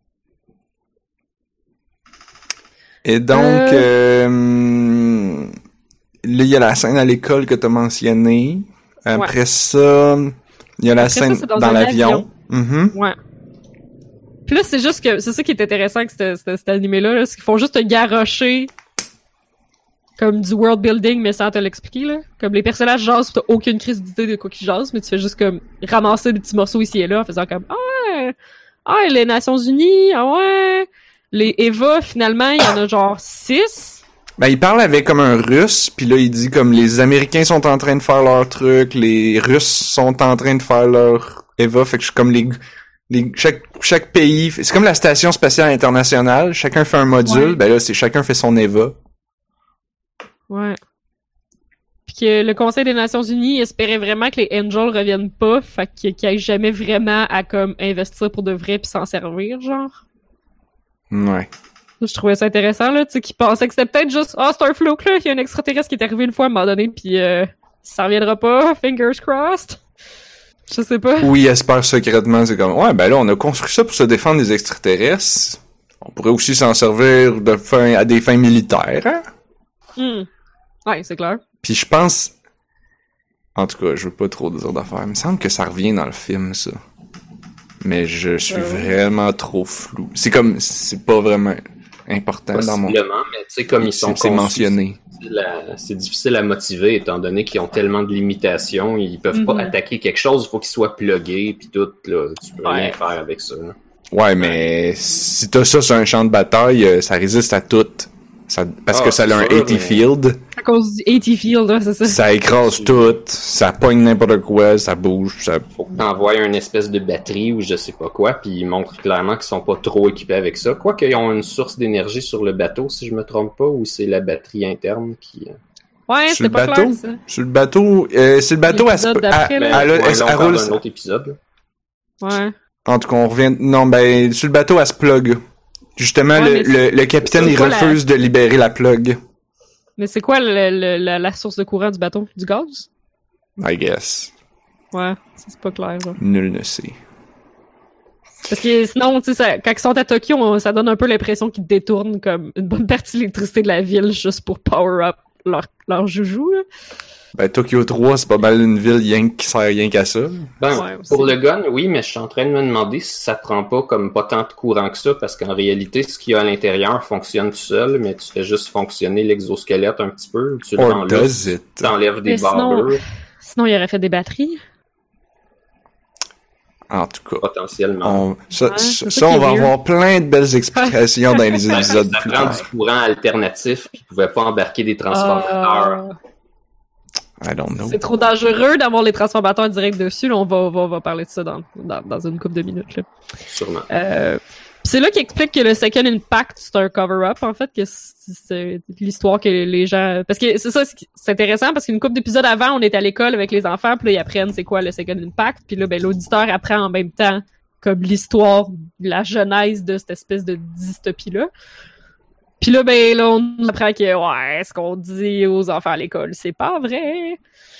Et donc, euh... euh, là, il y a la scène à l'école que t'as mentionnée. Après Ouais. ça, il y a la Après ça, scène c'est dans dans un l'avion. Mhm. Ouais. Puis là, c'est juste que c'est ça qui est intéressant avec cet, cet, cet animé-là, là, c'est qu'ils font juste te garrocher comme du world building, mais sans te l'expliquer, là. Comme les personnages jasent, t'as aucune crise d'idée de quoi qu'ils jasent, mais tu fais juste comme ramasser des petits morceaux ici et là en faisant comme ah ouais, ah les Nations Unies, ah ouais, les Eva finalement il y en a genre six. Ben, il parle avec comme un Russe, puis là, il dit comme les Américains sont en train de faire leur truc, les Russes sont en train de faire leur Eva, fait que je suis comme les, les chaque chaque pays, c'est comme la station spatiale internationale, chacun fait un module, Ouais. ben là, c'est chacun fait son Eva. Ouais. Puis que le Conseil des Nations Unies espérait vraiment que les Angels reviennent pas, fait qu'il n'y ait jamais vraiment à comme investir pour de vrai puis s'en servir, genre. Ouais. Je trouvais ça intéressant, là, tu sais, qu'ils pensaient que c'était peut-être juste, ah, c'est un fluke, là, il y a un extraterrestre qui est arrivé une fois à un moment donné, puis euh, ça reviendra pas, fingers crossed. Je sais pas. Oui, il espère secrètement, c'est comme, ouais, ben là, on a construit ça pour se défendre des extraterrestres. On pourrait aussi s'en servir de fin, à des fins militaires, hein? Hmm. Ouais, c'est clair. Puis je pense, en tout cas, je veux pas trop dire d'affaires, il me semble que ça revient dans le film, ça. Mais je suis Euh, vraiment trop flou. C'est comme, c'est pas vraiment important dans mon... Possiblement, mais tu sais, comme ils sont C'est conçus, mentionné. c'est difficile à- c'est difficile à motiver, étant donné qu'ils ont tellement de limitations, ils peuvent Mhm. pas attaquer quelque chose, il faut qu'ils soient plugués, puis tout, là, tu peux Ouais. rien faire avec ça. Là. Ouais, mais si t'as ça sur un champ de bataille, euh, ça résiste à tout. Ça, parce Ah, que ça a c'est un sûr, eighty mais- field, À cause du eighty field, là, c'est ça. ça écrase tout, ça pogne n'importe quoi, ça bouge, ça... Faut que t'envoies une espèce de batterie ou je sais pas quoi, puis ils montrent clairement qu'ils sont pas trop équipés avec ça. Quoi qu'ils ont une source d'énergie sur le bateau, si je me trompe pas, ou c'est la batterie interne qui... Ouais, Sur c'était le pas bateau? clair, ça. sur le bateau, euh, c'est le bateau, elle, se- L'épisode elle, d'après, elle, là. elle, Ben, elle- ouais, elle là, on parle roule... d'un autre épisode. là. Ouais. En tout cas, on revient... Non, ben, sur le bateau, elle se plug. Justement, Ouais, le, mais le, le capitaine, c'est il pas la- refuse de libérer la plug. Mais c'est quoi le, le, la, la source de courant du bateau? Du gaz? I guess. Ouais, ça, c'est pas clair, genre. Nul ne sait. Parce que sinon, tu sais, ça- quand ils sont à Tokyo, on- ça donne un peu l'impression qu'ils détournent comme une bonne partie de l'électricité de la ville juste pour power up leur, leur joujou, là. Ben, Tokyo trois, c'est pas mal une ville rien qui sert rien qu'à ça. Ben, Ouais, aussi. pour le gun, oui, mais je suis en train de me demander si ça prend pas comme pas tant de courant que ça, parce qu'en réalité, ce qu'il y a à l'intérieur fonctionne tout seul, mais tu fais juste fonctionner l'exosquelette un petit peu, tu Or l'enlèves, does it? tu enlèves des Mais sinon- barbures, Sinon, il aurait fait des batteries. En tout cas. potentiellement. On, ça, Ouais, ça, c'est ça ça, qui on est va weird. avoir plein de belles explications dans les Ça, épisodes ça plus prend tard. du courant alternatif, puis ils pouvaient pas embarquer des transformateurs. Ah, I don't know. c'est trop dangereux d'avoir les transformateurs directs dessus. Là, on va, on va, on va parler de ça dans, dans, dans une couple de minutes. Là. Sûrement. Euh, pis c'est là qu'il explique que le Second Impact, c'est un cover-up, en fait, que c'est, c'est l'histoire que les gens... Parce que c'est ça, c'est intéressant, parce qu'une couple d'épisodes avant, on est à l'école avec les enfants, puis là, ils apprennent c'est quoi le Second Impact, puis là, ben, l'auditeur apprend en même temps comme l'histoire, la genèse de cette espèce de dystopie-là. Puis là, ben, là, on apprend que, ouais, ce qu'on dit aux enfants à l'école, c'est pas vrai.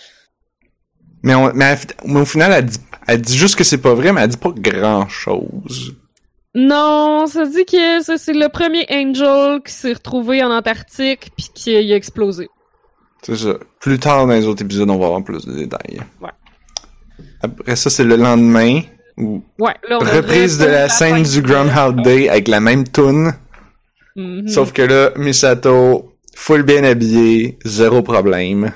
Mais, on, mais, elle- mais au final, elle dit, elle dit juste que c'est pas vrai, mais elle dit pas grand-chose. Non, ça dit que ça, c'est le premier Angel qui s'est retrouvé en Antarctique puis qui a, il a explosé. C'est ça. Plus tard dans les autres épisodes, on va avoir plus de détails. Ouais. Après ça, c'est le lendemain, où Ouais, là, on a reprise de vraiment la scène fin du Groundhog Day avec la même toune. Mhm. Sauf que là, Misato, full bien habillé, zéro problème.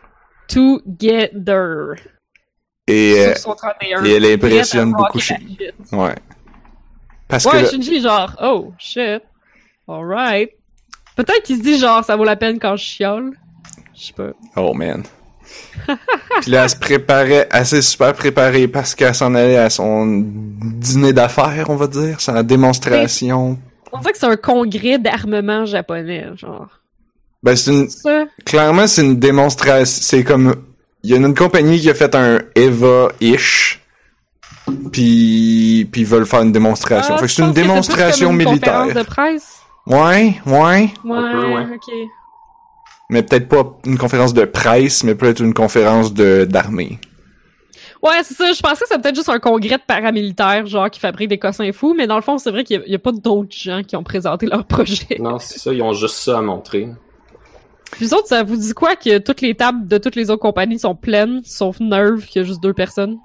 Together. Et, euh, Sur son trente et un. et elle impressionne Prête à beaucoup rocker Shinji. la shit. Ouais. Parce Ouais, que là- Shinji, genre, oh, shit. Alright. Peut-être qu'il se dit, genre, ça vaut la peine quand je chiale. Je sais pas. oh man. Puis là, elle se préparait, elle s'est super préparée parce qu'elle s'en allait à son dîner d'affaires, on va dire, sa démonstration. On dirait que c'est un congrès d'armement japonais, genre. Ben, c'est une, Ça. clairement, c'est une démonstration, c'est comme, il y a une compagnie qui a fait un Eva-ish, puis, puis ils veulent faire une démonstration. Ah, fait que tu c'est une penses que plus démonstration comme une militaire. conférence de presse? Ouais, ouais. Ouais, peu, ouais. ok. Mais peut-être pas une conférence de presse, mais peut-être une conférence de, d'armée. Ouais, c'est ça. Je pensais que c'était peut-être juste un congrès de paramilitaires, genre, qui fabrique des cossins fous, mais dans le fond, c'est vrai qu'il y a, il y a pas d'autres gens qui ont présenté leur projet. Non, c'est ça, ils ont juste ça à montrer. Puis vous autres, ça vous dit quoi que toutes les tables de toutes les autres compagnies sont pleines, sauf Nerve, qui a juste deux personnes?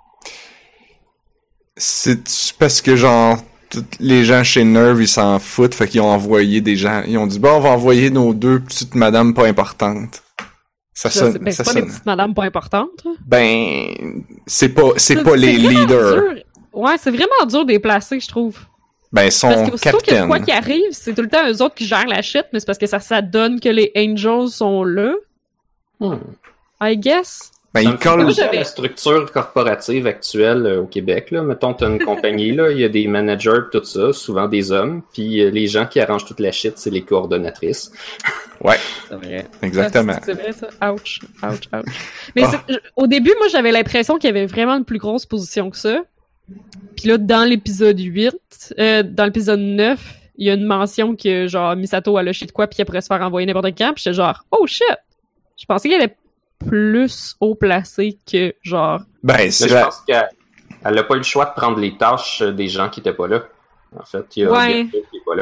C'est parce que, genre, tous les gens chez Nerve, ils s'en foutent, fait qu'ils ont envoyé des gens, ils ont dit, bon, on va envoyer nos deux petites madames pas importantes. Ça Là, sonne, c'est ben, ça c'est pas des sonne. petites madames pas importantes. là. Ben, c'est pas, c'est pas les vraiment leaders. dur. Ouais, c'est vraiment dur de les placer, je trouve. Ben, ils Parce sont que aussitôt qu'il y a capitaines. quoi qui arrive, c'est tout le temps eux autres qui gèrent la shit, mais c'est parce que ça, ça donne que les Angels sont là, Hmm. I guess. Ben, Ça ils me fait collent, penser à j'avais- la structure corporative actuelle euh, au Québec. Là. Mettons, t'as une compagnie, là, il y a des managers pis tout ça, souvent des hommes, puis euh, les gens qui arrangent toute la shit, c'est les coordonnatrices. ouais, C'est vrai. exactement. C'est vrai, ça. Ouch, ouch, ouch. Mais Ah. c'est- je- au début, moi, j'avais l'impression qu'il y avait vraiment une plus grosse position que ça. Puis là, dans l'épisode huit, euh, dans l'épisode neuf, il y a une mention que, genre, Misato a lâché de quoi, puis elle pourrait se faire envoyer n'importe quand, puis j'étais genre, oh shit! Je pensais qu'elle était plus haut placée que, genre... Ben, Mais c'est je la, pense qu'elle elle a pas eu le choix de prendre les tâches euh, des gens qui étaient pas là. En fait, il y a Ouais. Gato qui est pas là.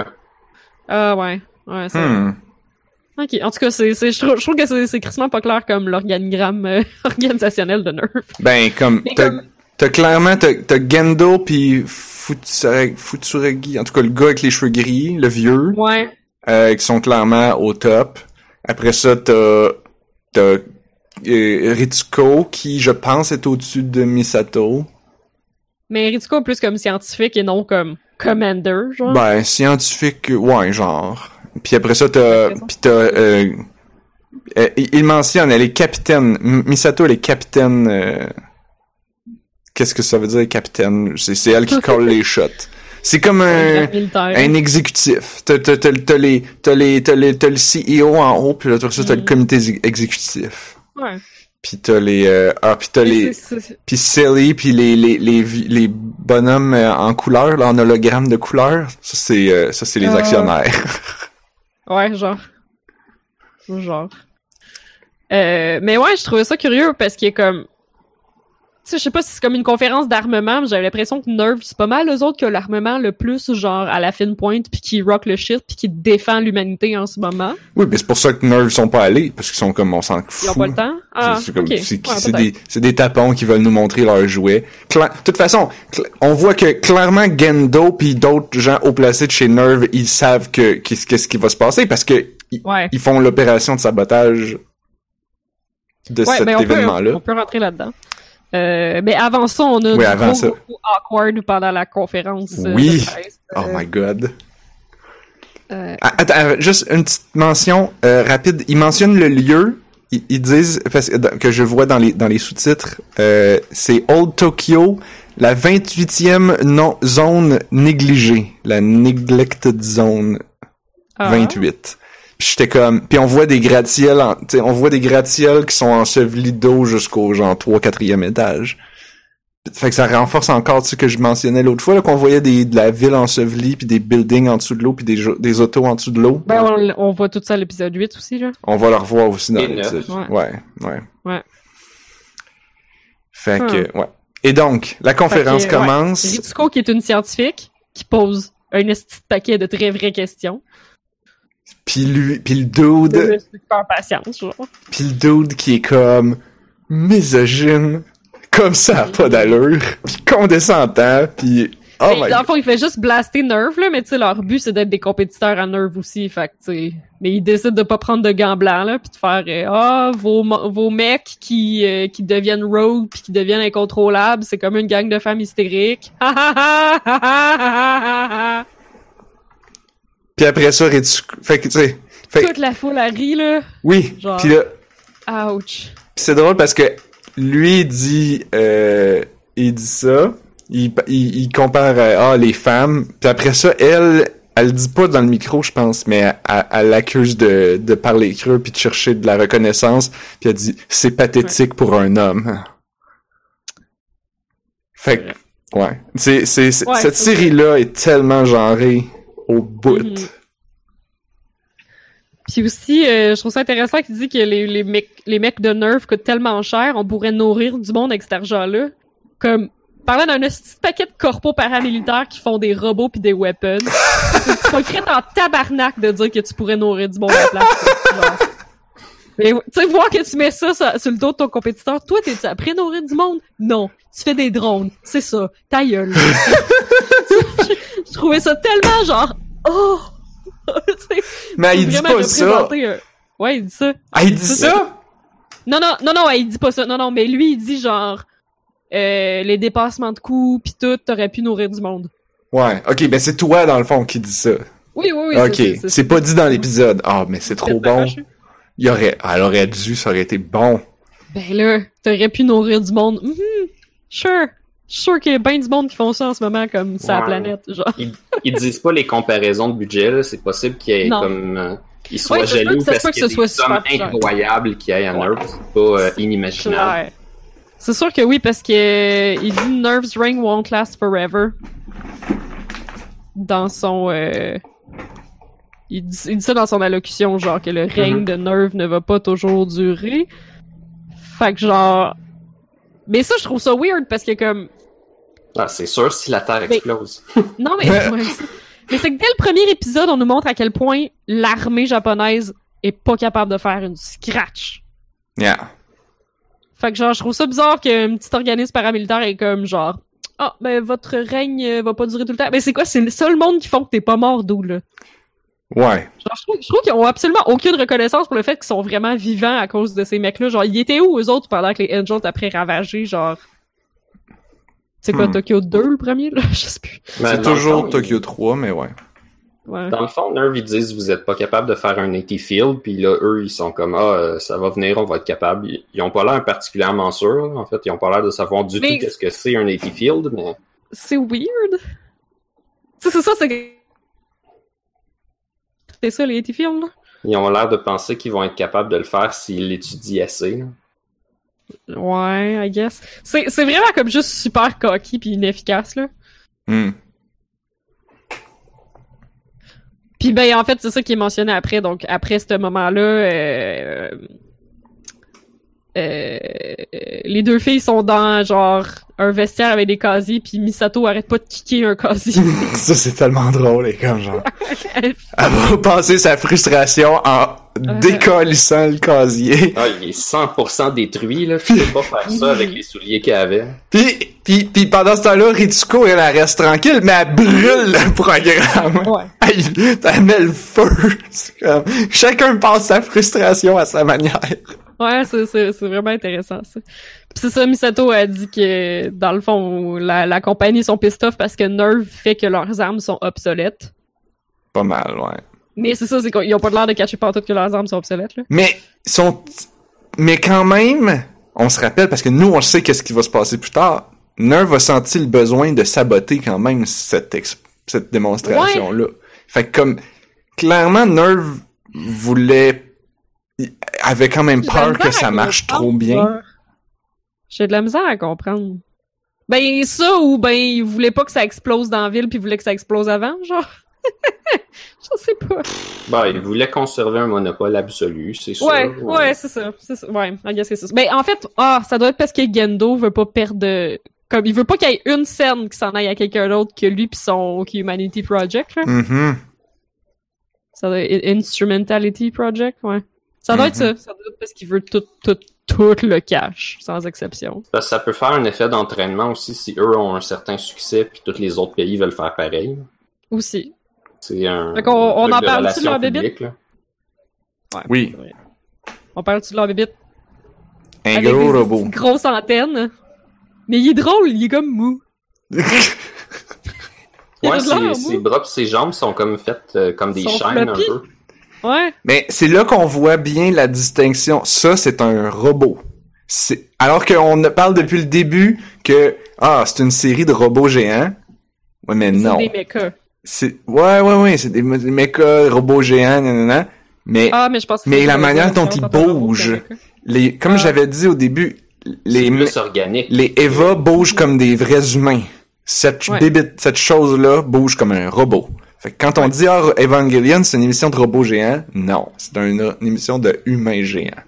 Ah ouais, ouais, ça... hmm. Ok, en tout cas, c'est, c'est, je, trouve, je trouve que c'est, c'est crissement pas clair comme l'organigramme euh, organisationnel de Nerf. Ben, comme, Mais t'as, comme- t'as clairement, t'as, t'as Gendo pis Futsure- Futsuragi, en tout cas, le gars avec les cheveux gris, le vieux. Ouais. euh, qui sont clairement au top. Après ça, t'as, t'as euh, Ritsuko, qui, je pense, est au-dessus de Misato. Mais Ritsuko plus comme scientifique et non comme commander, genre. Ben, scientifique, ouais, genre. Puis après ça, t'as, T'as raison. pis t'as, euh, euh, il il mentionne, elle est capitaine. M- Misato, elle est capitaine, euh, qu'est-ce que ça veut dire, capitaine? C'est, c'est elle qui colle les shots. C'est comme un, Un militaire. un exécutif. T'as, t'as, t'as, t'as les, t'as les, t'as les, t'as le C E O en haut, puis là, après ça, t'as Mm. le comité exé- exécutif. Ouais. Puis t'as les, euh, ah, puis t'as Mais les, c'est- c'est- puis Silly, puis les, les, les, vi- les bonhommes euh, en couleur, là, en hologramme de couleur. Ça, c'est, euh, ça, c'est les Ah. actionnaires. Ouais, genre. Genre. Euh, mais ouais, je trouvais ça curieux parce qu'il est comme... Tu sais, je sais pas si c'est comme une conférence d'armement, mais j'avais l'impression que Nerve, c'est pas mal eux autres qui ont l'armement le plus, genre, à la fine pointe, puis qui rock le shit, puis qui défend l'humanité en ce moment. Oui, mais c'est pour ça que Nerve sont pas allés, parce qu'ils sont comme, on s'en fout. Ils ont pas le temps? Ah, c'est, c'est comme, ok. c'est, Ouais, c'est peut-être. des, c'est des tapons qui veulent nous montrer leurs jouets. Cla- de toute façon, cl- on voit que clairement Gendo pis d'autres gens haut placés de chez Nerve, ils savent que, qu'est-ce, qu'est-ce qui va se passer, parce que, ils, Ouais. ils font l'opération de sabotage de Ouais, cet ben on peut, événement-là. on peut rentrer là-dedans. Euh, mais avant ça, on a Oui, du avant gros, ça. gros awkward pendant la conférence. euh, Oui. de presse. Oh Euh, my god. euh, Ah, attends, euh, juste une petite mention euh, rapide. Ils mentionnent le lieu. Ils, ils disent, parce que, que je vois dans les dans les sous-titres, euh, c'est Old Tokyo, la vingt-huitième non, zone négligée, la neglected zone ah. vingt-huit. Puis j'étais comme, puis on voit des gratte-ciels, en- tu sais, on voit des gratte-ciels qui sont ensevelis d'eau jusqu'au genre trois quatrième étage. Fait que ça renforce encore ce que je mentionnais l'autre fois, là, qu'on voyait des, de la ville ensevelie, puis des buildings en dessous de l'eau, puis des, jo- des autos en dessous de l'eau. Ben, on, on voit tout ça à l'épisode huit aussi, là. On va le revoir aussi dans Et l'épisode. neuf. Ouais, ouais. Ouais. Fait Hmm. que, ouais. Et donc, la conférence Fait que, ouais. commence. Ritsuko, qui est une scientifique, qui pose un esti de paquet de très vraies questions. Puis lui, puis le De dude, super patience, genre. puis le dude qui est comme misogyne, comme ça a pas d'allure, puis condescendant, puis oh Mais my dans le god. fond, il fait juste blaster Nerve, là, mais tu sais, leur but, c'est d'être des compétiteurs à Nerve aussi, fait que, tu sais... Mais ils décident de pas prendre de gants blancs, là, pis de faire euh, ah, vos, mo- vos mecs qui, euh, qui deviennent rogue pis qui deviennent incontrôlables, c'est comme une gang de femmes hystériques. Ha ha ha ha ha ha ha. Puis après ça, Ritsuko, fait que tu sais, fait Toute la foule, elle rit, là. oui, Genre. puis là, Ouch. pis c'est drôle parce que lui il dit, euh, il dit ça, il, il, il compare euh, ah les femmes, puis après ça, elle, elle le dit pas dans le micro, je pense, mais elle, elle, elle l'accuse de, de parler creux puis de chercher de la reconnaissance, puis elle dit c'est pathétique pour un homme. Fait que, ouais, c'est, c'est, c'est- Ouais, cette c'est série-là est tellement genrée au bout. Mhm. Puis aussi, euh, je trouve ça intéressant qu'il dit que les, les, mecs, les mecs de Nerf coûtent tellement cher, on pourrait nourrir du monde avec cet argent-là. Comme, parlant d'un petit paquet de corpos paramilitaires qui font des robots pis des weapons. C'est hypocrite en tabarnak de dire que tu pourrais nourrir du monde à la place. Genre. Mais, tu sais, voir que tu mets ça sur, sur le dos de ton compétiteur, toi, t'es-tu après nourrir du monde? Non. Tu fais des drones. C'est ça. Ta gueule. je, je trouvais ça tellement genre, oh! T'sais, Mais il dit vraiment pas ça. représenter un- Ouais, il dit ça. Ah, il dit ça? Non, non, non, non, il dit pas ça. Non, non, mais lui, il dit genre, euh, les dépassements de coûts pis tout, t'aurais pu nourrir du monde. Ouais, ok, ben c'est toi dans le fond qui dit ça. Oui, oui, oui. Ok, c'est pas dit dans l'épisode. Ah, mais c'est trop bon. Il y aurait, elle aurait dû, ça aurait été bon. Ben là, t'aurais pu nourrir du monde. Mhm. Sure. Je suis sûr qu'il y a bien du monde qui font ça en ce moment, comme sur la Ouais. planète, genre. Ils, ils disent pas les comparaisons de budget, là. C'est possible qu'il y ait Non. comme. Euh, ils soient Ouais, ça se peut jaloux que- ça se parce peut que qu'il y a ce soit des sommes super cher. incroyables qu'il y ait en Nerf. C'est pas euh, inimaginable. Claire. C'est sûr que oui, parce que euh, il dit Nerve's reign won't last forever. Dans son... Euh... Il, dit, il dit ça dans son allocution, genre que le règne Mhm. de Nerve ne va pas toujours durer. Fait que genre... Mais ça, je trouve ça weird, parce que comme... Ah, c'est sûr si la Terre Mais- explose. Non, mais... ouais, c'est- mais c'est que dès le premier épisode, on nous montre à quel point l'armée japonaise est pas capable de faire une scratch. Yeah. Fait que genre, je trouve ça bizarre qu'un petit organisme paramilitaire est comme genre, ah, ben votre règne euh, va pas durer tout le temps. Mais c'est quoi, c'est le seul monde qui font que t'es pas mort d'où, là? Ouais. Genre, je trouve, je trouve qu'ils ont absolument aucune reconnaissance pour le fait qu'ils sont vraiment vivants à cause de ces mecs-là. Genre, ils étaient où, eux autres, pendant que les Angels après ravagé, genre... C'est quoi, Hmm. Tokyo deux, le premier, là? Je sais plus. Mais C'est dans le toujours fond, Tokyo trois, mais ouais. Ouais. Dans le fond, Nerve, ils disent vous êtes pas capable de faire un eighty field, puis là, eux, ils sont comme ah, euh, ça va venir, on va être capable. Ils, ils ont pas l'air particulièrement sûrs, en fait, ils ont pas l'air de savoir du Mais- tout qu'est-ce que c'est un eighty field, mais C'est weird. Tu sais, c'est ça, c'est... C'est ça, les eighty films, là? ils ont l'air de penser qu'ils vont être capables de le faire s'ils l'étudient assez. Là. Ouais, I guess. C'est, c'est vraiment comme juste super cocky pis inefficace, là. Hmm. Puis ben en fait c'est ça qui est mentionné après, donc après ce moment-là, euh, euh, les deux filles sont dans genre un vestiaire avec des casiers, puis Misato arrête pas de kicker un casier. Ça, c'est tellement drôle, et comme genre... Elle va passer sa frustration en décollissant le casier. Ah, il est cent pour cent détruit, là. Tu peux pas faire ça avec les souliers qu'elle avait. Puis, puis, puis pendant ce temps-là, Ritsuko, elle, elle reste tranquille, mais elle brûle le programme. Ouais. Elle, elle met le feu. C'est comme... Chacun passe sa frustration à sa manière. Ouais, c'est, c'est, c'est vraiment intéressant, ça. Pis c'est ça, Misato a dit que, dans le fond, la, la compagnie sont pissed off parce que Nerve fait que leurs armes sont obsolètes. Pas mal, ouais. Mais c'est ça, c'est qu'ils ont pas l'air de cacher partout que leurs armes sont obsolètes, là. Mais, sont, mais quand même, on se rappelle, parce que nous, on sait qu'est-ce qui va se passer plus tard. Nerve a senti le besoin de saboter quand même cette, ex- cette démonstration-là. Ouais. Fait que comme, clairement, Nerve voulait, avait quand même peur que ça marche trop bien. J'ai de la misère à comprendre. Ben, ça, ou ben, il voulait pas que ça explose dans la ville, puis il voulait que ça explose avant, genre. Je sais pas. Ben, il voulait conserver un monopole absolu, c'est sûr. Ouais, ouais, ouais, c'est ça. C'est ça. Ouais, I guess c'est ça. Ben, en fait, ah, ça doit être parce que Gendo veut pas perdre de... Comme, il veut pas qu'il y ait une scène qui s'en aille à quelqu'un d'autre que lui pis son Humanity Project, là. Mm-hmm. Ça doit être Instrumentality Project, ouais. Ça doit mm-hmm. être ça. Ça doit être parce qu'il veut tout, tout, tout le cash, sans exception. Parce que ça peut faire un effet d'entraînement aussi si eux ont un certain succès puis tous les autres pays veulent faire pareil. Aussi. C'est un. Fait qu'on on en parle-tu de leur bébite? Là. Ouais, oui. On parle-tu de leur bébite? Un avec gros des robot. Grosse antenne. Mais il est drôle, il est comme mou. Ouais, ses, ses bras pis ses jambes sont comme faites euh, comme des chaînes floppy. Un peu. Ouais. Mais c'est là qu'on voit bien la distinction. Ça, c'est un robot. C'est... Alors qu'on parle depuis le début que, ah, c'est une série de robots géants. Ouais, mais c'est non. C'est des mechas. C'est, ouais, ouais, ouais, c'est des, des mechas, robots géants, nanana. Mais, ah, mais, je pense que mais la manière dont ils bougent, les, comme ah. j'avais dit au début, les, plus organique. les Eva bougent comme des vrais humains. Cette ouais. bébite, cette chose-là bouge comme un robot. Fait que quand on ouais. dit, ah, Evangelion, c'est une émission de robots géants, non. C'est une, une émission de humains géants.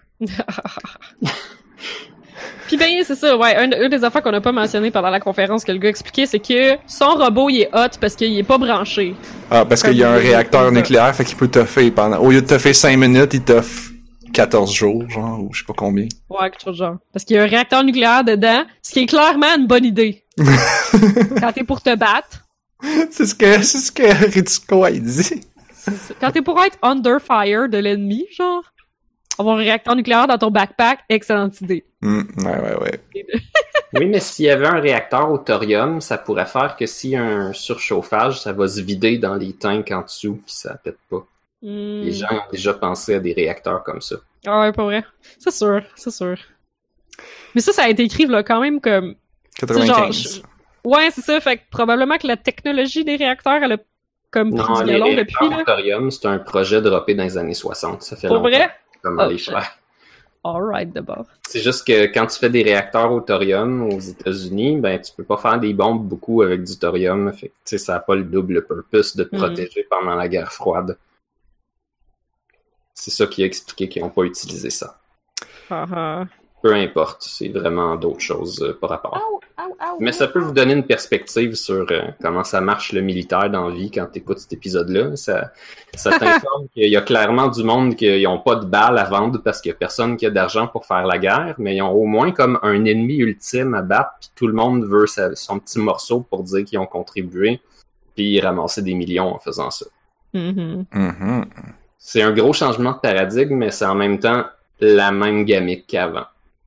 Puis ben, c'est ça, ouais, une, une des affaires qu'on n'a pas mentionné pendant la conférence que le gars expliquait, c'est que son robot, il est hot parce qu'il est pas branché. Ah, parce qu'il y a un réacteur nucléaire, fait qu'il peut toffer pendant... Au lieu de toffer cinq minutes, il toffe quatorze jours, genre, ou je sais pas combien. Ouais, quelque chose de genre. Parce qu'il y a un réacteur nucléaire dedans, ce qui est clairement une bonne idée. Quand t'es pour te battre. C'est ce que, c'est ce que Ritsuko a dit. Quand t'es pour être under fire de l'ennemi, genre, avoir un réacteur nucléaire dans ton backpack, excellente idée. Mm, ouais, ouais, ouais. Oui, mais s'il y avait un réacteur au thorium, ça pourrait faire que s'il y a un surchauffage, ça va se vider dans les tanks en dessous, puis ça pète pas. Mm. Les gens ont déjà pensé à des réacteurs comme ça. Ah ouais, pas vrai. C'est sûr, c'est sûr. Mais ça, ça a été écrit là quand même comme... quatre-vingt-quinze. Genre, ouais, c'est ça. Fait que probablement que la technologie des réacteurs, elle a comme pris non, du galon depuis. Non, le thorium, c'est un projet droppé dans les années soixante. Ça fait Pour longtemps. Vrai? Comment oh, les faire. Alright, d'abord. C'est juste que quand tu fais des réacteurs au thorium aux États-Unis, ben tu peux pas faire des bombes beaucoup avec du thorium. Fait que ça n'a pas le double purpose de te mm. protéger pendant la guerre froide. C'est ça qui a expliqué qu'ils n'ont pas utilisé ça. Uh-huh. Peu importe, c'est vraiment d'autres choses euh, par rapport. Ow, ow, ow, Mais ça peut vous donner une perspective sur euh, comment ça marche le militaire dans la vie quand tu écoutes cet épisode-là. Ça, ça t'informe qu'il y a clairement du monde qui n'ont pas de balles à vendre parce qu'il n'y a personne qui a d'argent pour faire la guerre, mais ils ont au moins comme un ennemi ultime à battre, puis tout le monde veut sa, son petit morceau pour dire qu'ils ont contribué, puis ramasser des millions en faisant ça. Mm-hmm. Mm-hmm. C'est un gros changement de paradigme, mais c'est en même temps la même gamique qu'avant.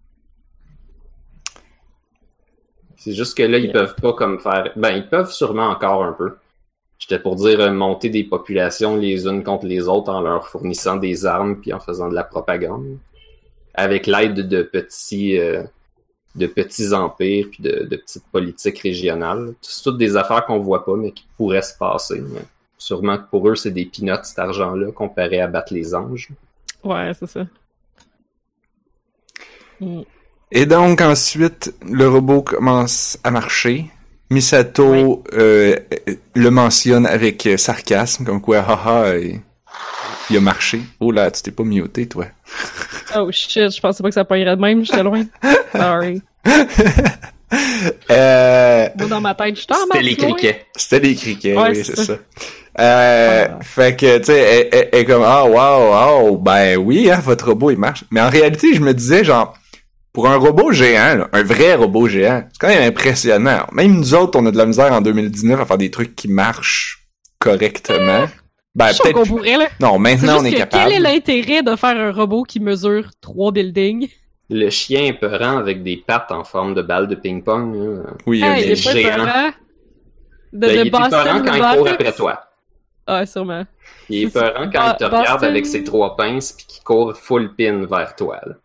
C'est juste que là, ils peuvent pas comme faire... Ben, ils peuvent sûrement encore un peu. J'étais pour dire euh, monter des populations les unes contre les autres en leur fournissant des armes puis en faisant de la propagande. Avec l'aide de petits euh, de petits empires puis de, de petites politiques régionales. C'est toutes des affaires qu'on voit pas, mais qui pourraient se passer. Mais sûrement que pour eux, c'est des peanuts, cet argent-là, comparé à battre les anges. Ouais, c'est ça. Mm. Et donc, ensuite, le robot commence à marcher. Misato oui. euh, le mentionne avec sarcasme, comme quoi, haha, il, il a marché. Oh là, tu t'es pas muté, toi. Oh shit, je pensais pas que ça poignerait de même, j'étais loin. Sorry. euh... Moi, dans ma tête, je t'en C'était les criquets. C'était des criquets, Ouais, oui, c'est c'est ça. ça. Euh, Ah. Fait que, tu sais, elle, elle- elle est comme, ah, wow, oh, ben oui, hein, votre robot, il marche. Mais en réalité, je me disais, genre, pour un robot géant, là, un vrai robot géant, c'est quand même impressionnant. Même nous autres, on a de la misère en deux mille dix-neuf à faire des trucs qui marchent correctement. Ben, Je suis qu'on peut-être... pourrait, là. Non, C'est maintenant, juste on est que capable. quel est l'intérêt de faire un robot qui mesure trois buildings? Le chien épeurant avec des pattes en forme de balle de ping-pong. Là. Oui, Ah, ok. il est pas géant. épeurant. De, Ben, de il est épeurant Boston quand il court Roberts. après toi. Ah, sûrement. Il est C'est- épeurant quand il te Bo- regarde Boston- avec ses trois pinces pis qu'il court full pin vers toi. Là.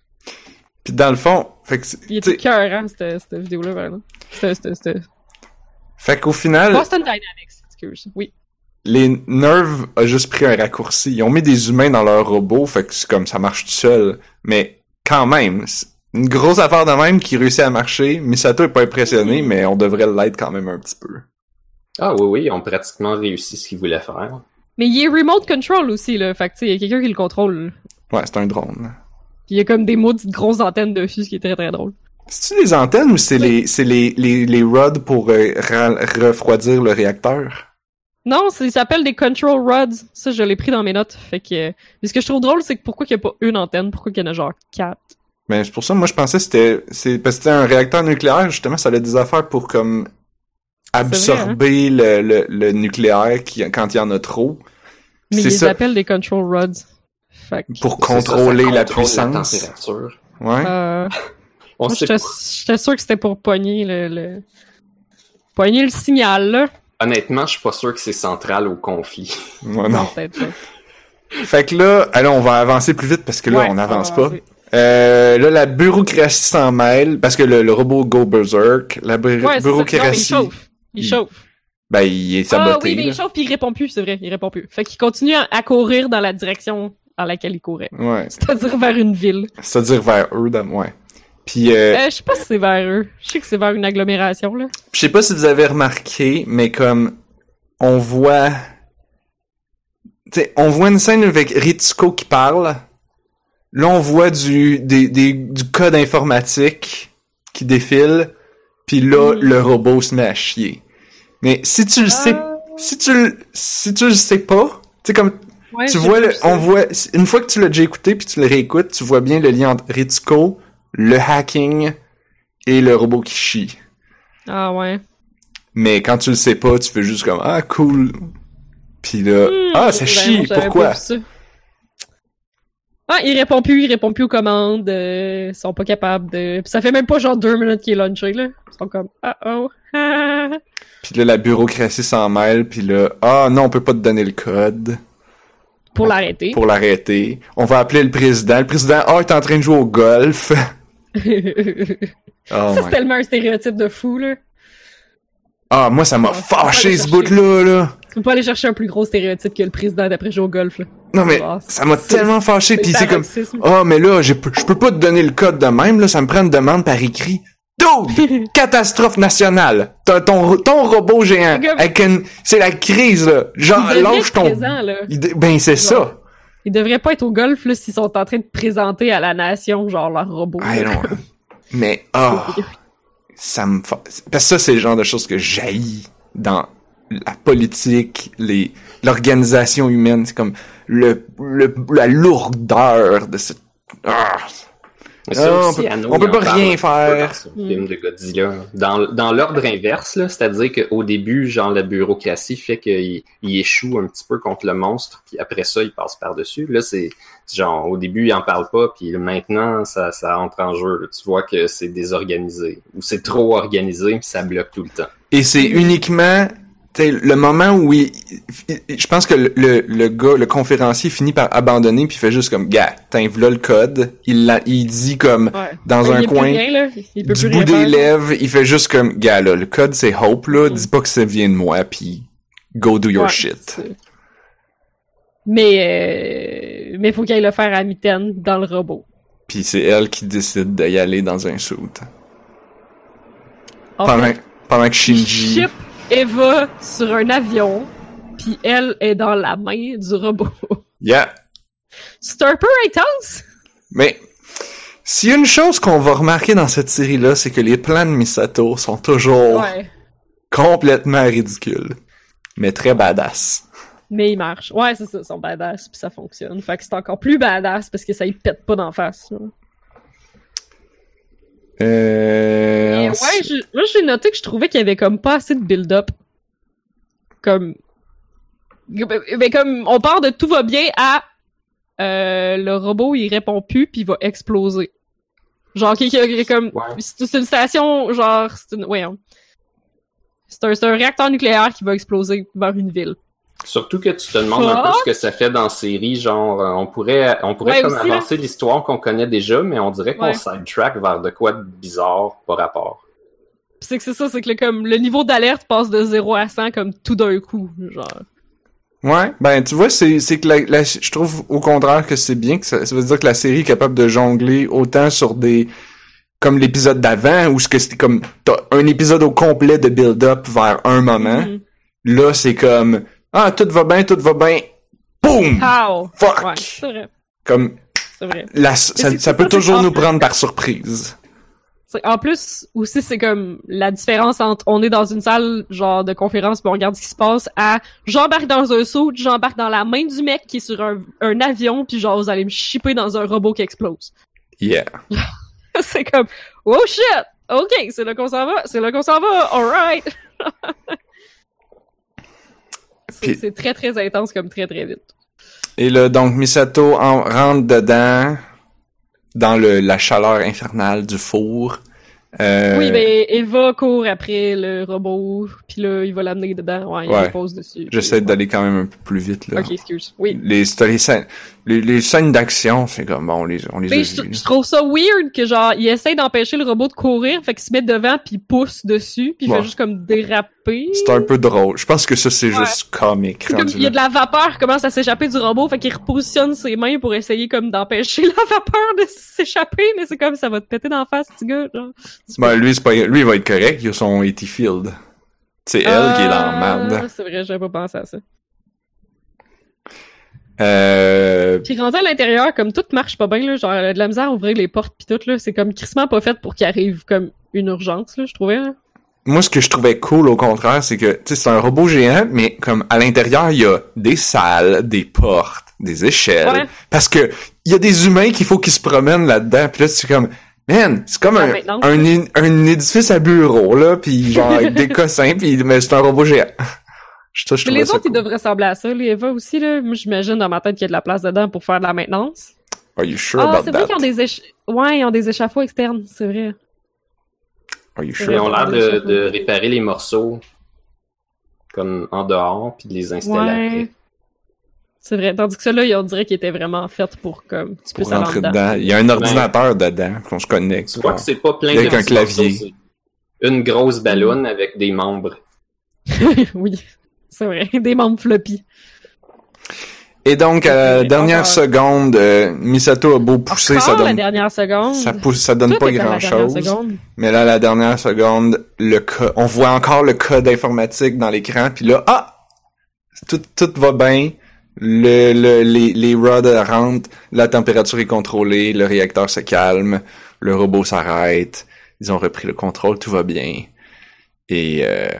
Puis dans le fond, fait que, c'est- Il tu était sais, cœur, hein, cette, cette vidéo-là, vraiment. C'était, c'était, c'était... fait qu'au final, Boston Dynamics, excuse. Oui. les Nerve a juste pris un raccourci. Ils ont mis des humains dans leur robot, fait que c'est comme ça marche tout seul. Mais quand même, c'est une grosse affaire de même qui réussit à marcher. Misato est pas impressionné, mais on devrait l'être quand même un petit peu. Ah oui, oui, ils ont pratiquement réussi ce qu'ils voulaient faire. Mais il est remote control aussi, là. Fait que, tu sais, il y a quelqu'un qui le contrôle. Ouais, c'est un drone. Puis il y a comme des maudites grosses antennes dessus, ce qui est très très drôle. C'est-tu les antennes ou c'est les c'est les, les, les rods pour euh, ra- refroidir le réacteur? Non, c'est- ça s'appelle des control rods. Ça, je l'ai pris dans mes notes. Fait que... Mais ce que je trouve drôle, c'est que pourquoi qu'il n'y a pas une antenne? Pourquoi qu'il y en a genre quatre? Mais c'est pour ça, moi, je pensais que c'était, c'est, parce que c'était un réacteur nucléaire, justement, ça a des affaires pour, comme, absorber le, le, le nucléaire qui, quand il y en a trop. Mais C'est ils les ça. appellent des control rods. Fait que... Pour C'est ça, ça contrôler la contrôle puissance. La température. Ouais. Euh... On Moi, sait j'étais pas. j'étais sûr que c'était pour pogner le, le... Pogner le signal, là. Honnêtement, je suis pas sûr que c'est central au conflit. Ouais, non. Peut-être pas. Fait que là, allez, on va avancer plus vite parce que là, Ouais, on n'avance va pas. avancer. Euh, là, la bureaucratie s'en mêle parce que le, le robot go berserk. La bu- Ouais, c'est ça. Non, mais il bureaucratie, chauffe. Il il- chauffe. ben, il est saboté. Ah oui, mais là. il chauffe puis il répond plus, c'est vrai. Il répond plus. Fait qu'il continue à, à courir dans la direction dans laquelle il courait. Ouais. C'est-à-dire vers une ville. C'est-à-dire vers eux, dans- ouais. Puis, euh, Euh, je sais pas si c'est vers eux. Je sais que c'est vers une agglomération, là. je sais pas si vous avez remarqué, mais comme on voit, tu sais, on voit une scène avec Ritsuko qui parle. Là, on voit du des, des du code informatique qui défile. Puis là, Mm. le robot se met à chier. Mais si tu le sais, Ah. si tu le si tu le sais pas, tu sais comme Ouais, tu j'ai vois vu le, ça. on voit une fois que tu l'as déjà écouté puis tu le réécoutes, tu vois bien le lien entre Ritsuko, le hacking et le robot qui chie. Ah ouais. Mais quand tu le sais pas, tu fais juste comme ah cool. Puis là, Hmm, ah ça ben chie, non, j'avais pourquoi? pas vu ça. Ah, il répond plus, il répond plus aux commandes, euh, ils sont pas capables de... Puis ça fait même pas genre deux minutes qu'il est launché, là. Ils sont comme, ah oh, ah. Puis là la bureaucratie s'en mêle, puis là ah non on peut pas te donner le code Pour l'arrêter. pour l'arrêter. On va appeler le président. Le président ah il est en train de jouer au golf. Oh Ça, my- c'est tellement un stéréotype de fou, là. Ah moi ça m'a Ouais, faut pas fâché aller ce chercher. bout là là. Tu peux pas aller chercher un plus gros stéréotype que le président d'après jouer au golf, là. Non mais Ah, ça m'a c'est- tellement fâché puis c'est comme paroxysme. ah mais là je peux je peux pas te donner le code de même là, ça me prend une demande par écrit. Dude! Catastrophe nationale! T'as ton, ton robot géant! C'est comme- avec une- c'est la crise, là! Genre, Il devrait lâche être ton... présent, là. Il de- Ben, c'est ça! Ils devraient pas être au golf, là, s'ils sont en train de présenter à la nation, genre, leur robot. Ah là. non. Mais, ah, ça me fa... Parce que ça, c'est le genre de choses que j'haïs dans la politique, les l'organisation humaine. C'est comme le, le la lourdeur de cette... Ah. Mais ça Ah, on aussi, peut- Anno, on il peut en pas parle rien un peu faire. dans son film de Godzilla. Dans, dans l'ordre inverse, là, c'est-à-dire qu'au début, genre, la bureaucratie fait qu'il il échoue un petit peu contre le monstre, puis après ça, il passe par-dessus. Là, c'est genre, au début, il en parle pas, puis maintenant, ça, ça entre en jeu. Là. Tu vois que c'est désorganisé, ou c'est trop organisé, puis ça bloque tout le temps. Et c'est uniquement... T'sais, le moment où il, il- je pense que le, le, le gars, le conférencier finit par abandonner puis il fait juste comme, gars, t'as là le code. Il l'a, il dit comme, Ouais. dans Ben, un il est plus coin, rien, là. Il peut du plus bout rien des faire. lèvres, il fait juste comme, gars, là, le code c'est Hope, là, Mm. dis pas que ça vient de moi puis go do your Ouais, shit. c'est- Mais, euh... mais faut qu'elle le faire à mitaine dans le robot. Puis c'est elle qui décide d'y aller dans un suit. En Pendant, fait, pendant que il Shinji, ship Eva sur un avion, puis elle est dans la main du robot. yeah, C'est un peu intense! Mais s'il y a une chose qu'on va remarquer dans cette série-là, c'est que les plans de Misato sont toujours Ouais. complètement ridicules, mais très badass. Mais ils marchent. Ouais, c'est ça, ils sont badass, puis ça fonctionne. Fait que c'est encore plus badass parce que ça y pète pas d'en face. Là. Euh... Et ouais, je- moi j'ai noté que je trouvais qu'il y avait comme pas assez de build-up. Comme... Mais comme, on part de tout va bien à... Euh, le robot, il répond plus, puis il va exploser. Genre, qui, qui, qui- comme... Ouais. C'est c'est une station, genre... C'est une... Ouais, hein. C'est un, c'est un réacteur nucléaire qui va exploser vers une ville. Surtout que tu te demandes un peu ce que ça fait dans la série, genre euh, on pourrait on pourrait Ouais, comme aussi, avancer l'histoire qu'on connaît déjà, mais on dirait qu'on Ouais. sidetrack vers de quoi de bizarre par rapport. Pis c'est que c'est ça, c'est que le, comme, le niveau d'alerte passe de zéro à cent comme tout d'un coup, genre. Ouais, ben tu vois, c'est c'est que la, la- je trouve au contraire que c'est bien, que ça, ça veut dire que la série est capable de jongler autant sur des comme l'épisode d'avant où ce que c'était comme t'as un épisode au complet de build-up vers un moment. Mhm. Là, c'est comme ah tout va bien, tout va bien, boum, How? fuck. Ouais, c'est vrai, Comme c'est vrai. la, ça, c'est- ça c'est peut ça, toujours c'est- nous prendre par surprise. C'est- En plus, aussi, c'est comme la différence entre on est dans une salle genre de conférence puis on regarde ce qui se passe à j'embarque dans un saut, j'embarque dans la main du mec qui est sur un, un avion puis genre vous allez me shipper dans un robot qui explose. Yeah. C'est comme oh shit, ok, c'est là qu'on s'en va, c'est là qu'on s'en va, alright. c'est, Puis- c'est très très intense comme très très vite. Et là, donc Misato en, rentre dedans dans le la chaleur infernale du four. Euh, Oui, ben Eva court après le robot puis là il va l'amener dedans, ouais, il Ouais. repose dessus. J'essaie puis- d'aller quand même un peu plus vite là. Ok, excuse. Oui. Les, c'était les scènes, les, les scènes d'action, c'est comme bon, on les, on les a Mais vues. je, là. je trouve ça weird que genre il essaie d'empêcher le robot de courir, fait qu'il se met devant puis il pousse dessus, puis il Ouais. fait juste comme déraper. C'est un peu drôle. Je pense que ça c'est Ouais. juste comique. C'est comme rendu il y a là. de la vapeur qui commence à s'échapper du robot, fait qu'il repositionne ses mains pour essayer comme d'empêcher la vapeur de s'échapper, mais c'est comme ça va te péter d'en face, petit gars. Genre. Tu Ben peux- lui c'est pas, lui il va être correct. Il a son eighty field. C'est elle qui est dans la Euh, merde. C'est vrai, j'avais pas pensé à ça. Euh, Puis rendu à l'intérieur, comme tout marche pas bien, là, genre elle a de la misère à ouvrir les portes pis tout, là, c'est comme crissement pas fait pour qu'il arrive comme une urgence, là, je trouvais. Là. moi ce que je trouvais cool au contraire, c'est que tu sais c'est un robot géant, mais comme à l'intérieur il y a des salles, des portes, des échelles, Ouais. parce que il y a des humains qu'il faut qu'ils se promènent là-dedans. Puis là c'est comme man, c'est comme La un, maintenance, un, é- un édifice à bureau là, puis genre avec des cossins, puis mais c'est un robot géant. Ça, je Mais trouvais les ça autres, ils cool. devraient ressembler à ça, les Eva aussi, là. Moi, j'imagine dans ma tête qu'il y a de la place dedans pour faire de la maintenance. Are you sure Ah, about c'est vrai that? qu'ils ont des éch... Ouais, ils ont des échafauds externes, c'est vrai. Are you C'est sure? Ils ont Ouais, l'air des de, chapeaux. de réparer les morceaux comme en dehors puis de les installer Ouais. après. C'est vrai. Tandis que ceux-là, on dirait qu'ils étaient vraiment faits pour, comme, tu Pour peux aller rentrer dedans. dedans. Il y a un ordinateur dedans qu'on se connecte. Tu vois que c'est pas plein Avec de un petits clavier. morceaux, c'est une grosse ballonne avec des membres. Oui, c'est vrai. Des membres floppy. Et donc, à la Ok, dernière encore. seconde, euh, Misato a beau pousser, Encore ça la donne, dernière seconde. ça pousse, ça donne Tout pas est à la grand dernière chose. seconde. Mais là, à la dernière seconde, le co- on voit encore le code informatique dans l'écran, puis là, ah! Tout, tout va bien. Le, le, les, les rods rentrent, la température est contrôlée, le réacteur se calme, le robot s'arrête, ils ont repris le contrôle, tout va bien. Et, euh,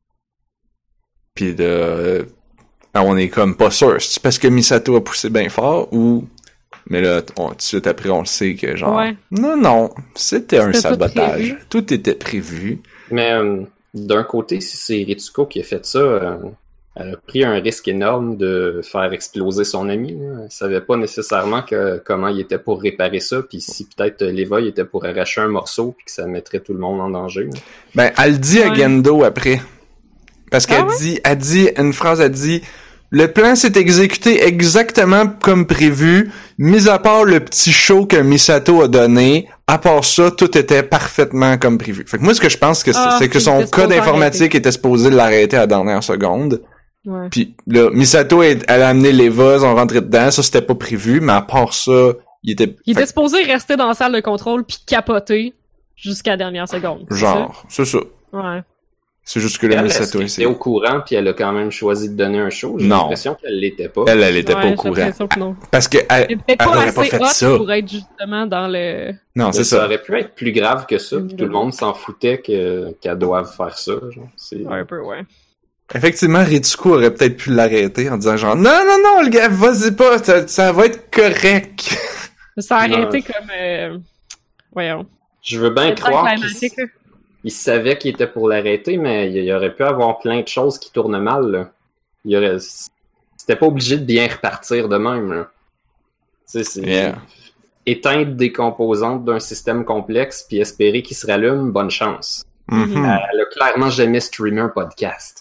puis de, ah, on est comme pas sûr. C'est parce que Misato a poussé bien fort ou, mais là, on, tout de suite après, on le sait que genre, Ouais. non, non, c'était un C'était tout sabotage. prévu. Tout était prévu. Mais euh, d'un côté, si c'est Ritsuko qui a fait ça, euh, elle a pris un risque énorme de faire exploser son ami. Là. Elle savait pas nécessairement que, comment il était pour réparer ça, puis si peut-être euh, Leva il était pour arracher un morceau, puis que ça mettrait tout le monde en danger. Là. Ben, elle dit à Ouais. Gendo après. Parce qu'elle Ah ouais? dit, elle dit, une phrase, elle dit, le plan s'est exécuté exactement comme prévu, mis à part le petit show que Misato a donné, à part ça, tout était parfaitement comme prévu. Fait que moi, ce que je pense que c'est, Ah, c'est que c'est son qu'il était code supposé informatique arrêter. était supposé l'arrêter à la dernière seconde. Ouais. Puis là, Misato, elle, elle a amené les vas, ils ont rentré dedans, ça c'était pas prévu, mais à part ça, il était, Il fait était supposé rester dans la salle de contrôle puis capoter jusqu'à la dernière seconde. que, c'est genre, c'est ça. ça? Ouais. C'est juste que le Elle, Misato, elle c'est... était au courant, puis elle a quand même choisi de donner un show. J'ai Non. l'impression qu'elle l'était pas. Elle, elle était Ouais, pas au j'ai courant. l'impression que non. Parce que elle, Elle est peut-être elle pas aurait assez pas fait hot ça. pour être justement dans le... Non, Mais c'est ça ça. aurait pu être plus grave que ça, Mm. puis tout le monde s'en foutait que, qu'elle doive faire ça. Genre. C'est... Ouais, un peu, ouais. Effectivement, Ritsuko aurait peut-être pu l'arrêter en disant genre, non, non, non, le gars, vas-y pas, ça, ça va être correct. Ça a arrêté Ouais. comme... Euh... Voyons. Je veux bien C'est croire qu'il climatique, là. il savait qu'il était pour l'arrêter, mais il y aurait pu avoir plein de choses qui tournent mal. Là. Il aurait... C'était pas obligé de bien repartir de même. Là. Tu sais, c'est... Yeah. Éteindre des composantes d'un système complexe puis espérer qu'il se rallume, bonne chance. Mhm. Elle a clairement jamais streamé un podcast.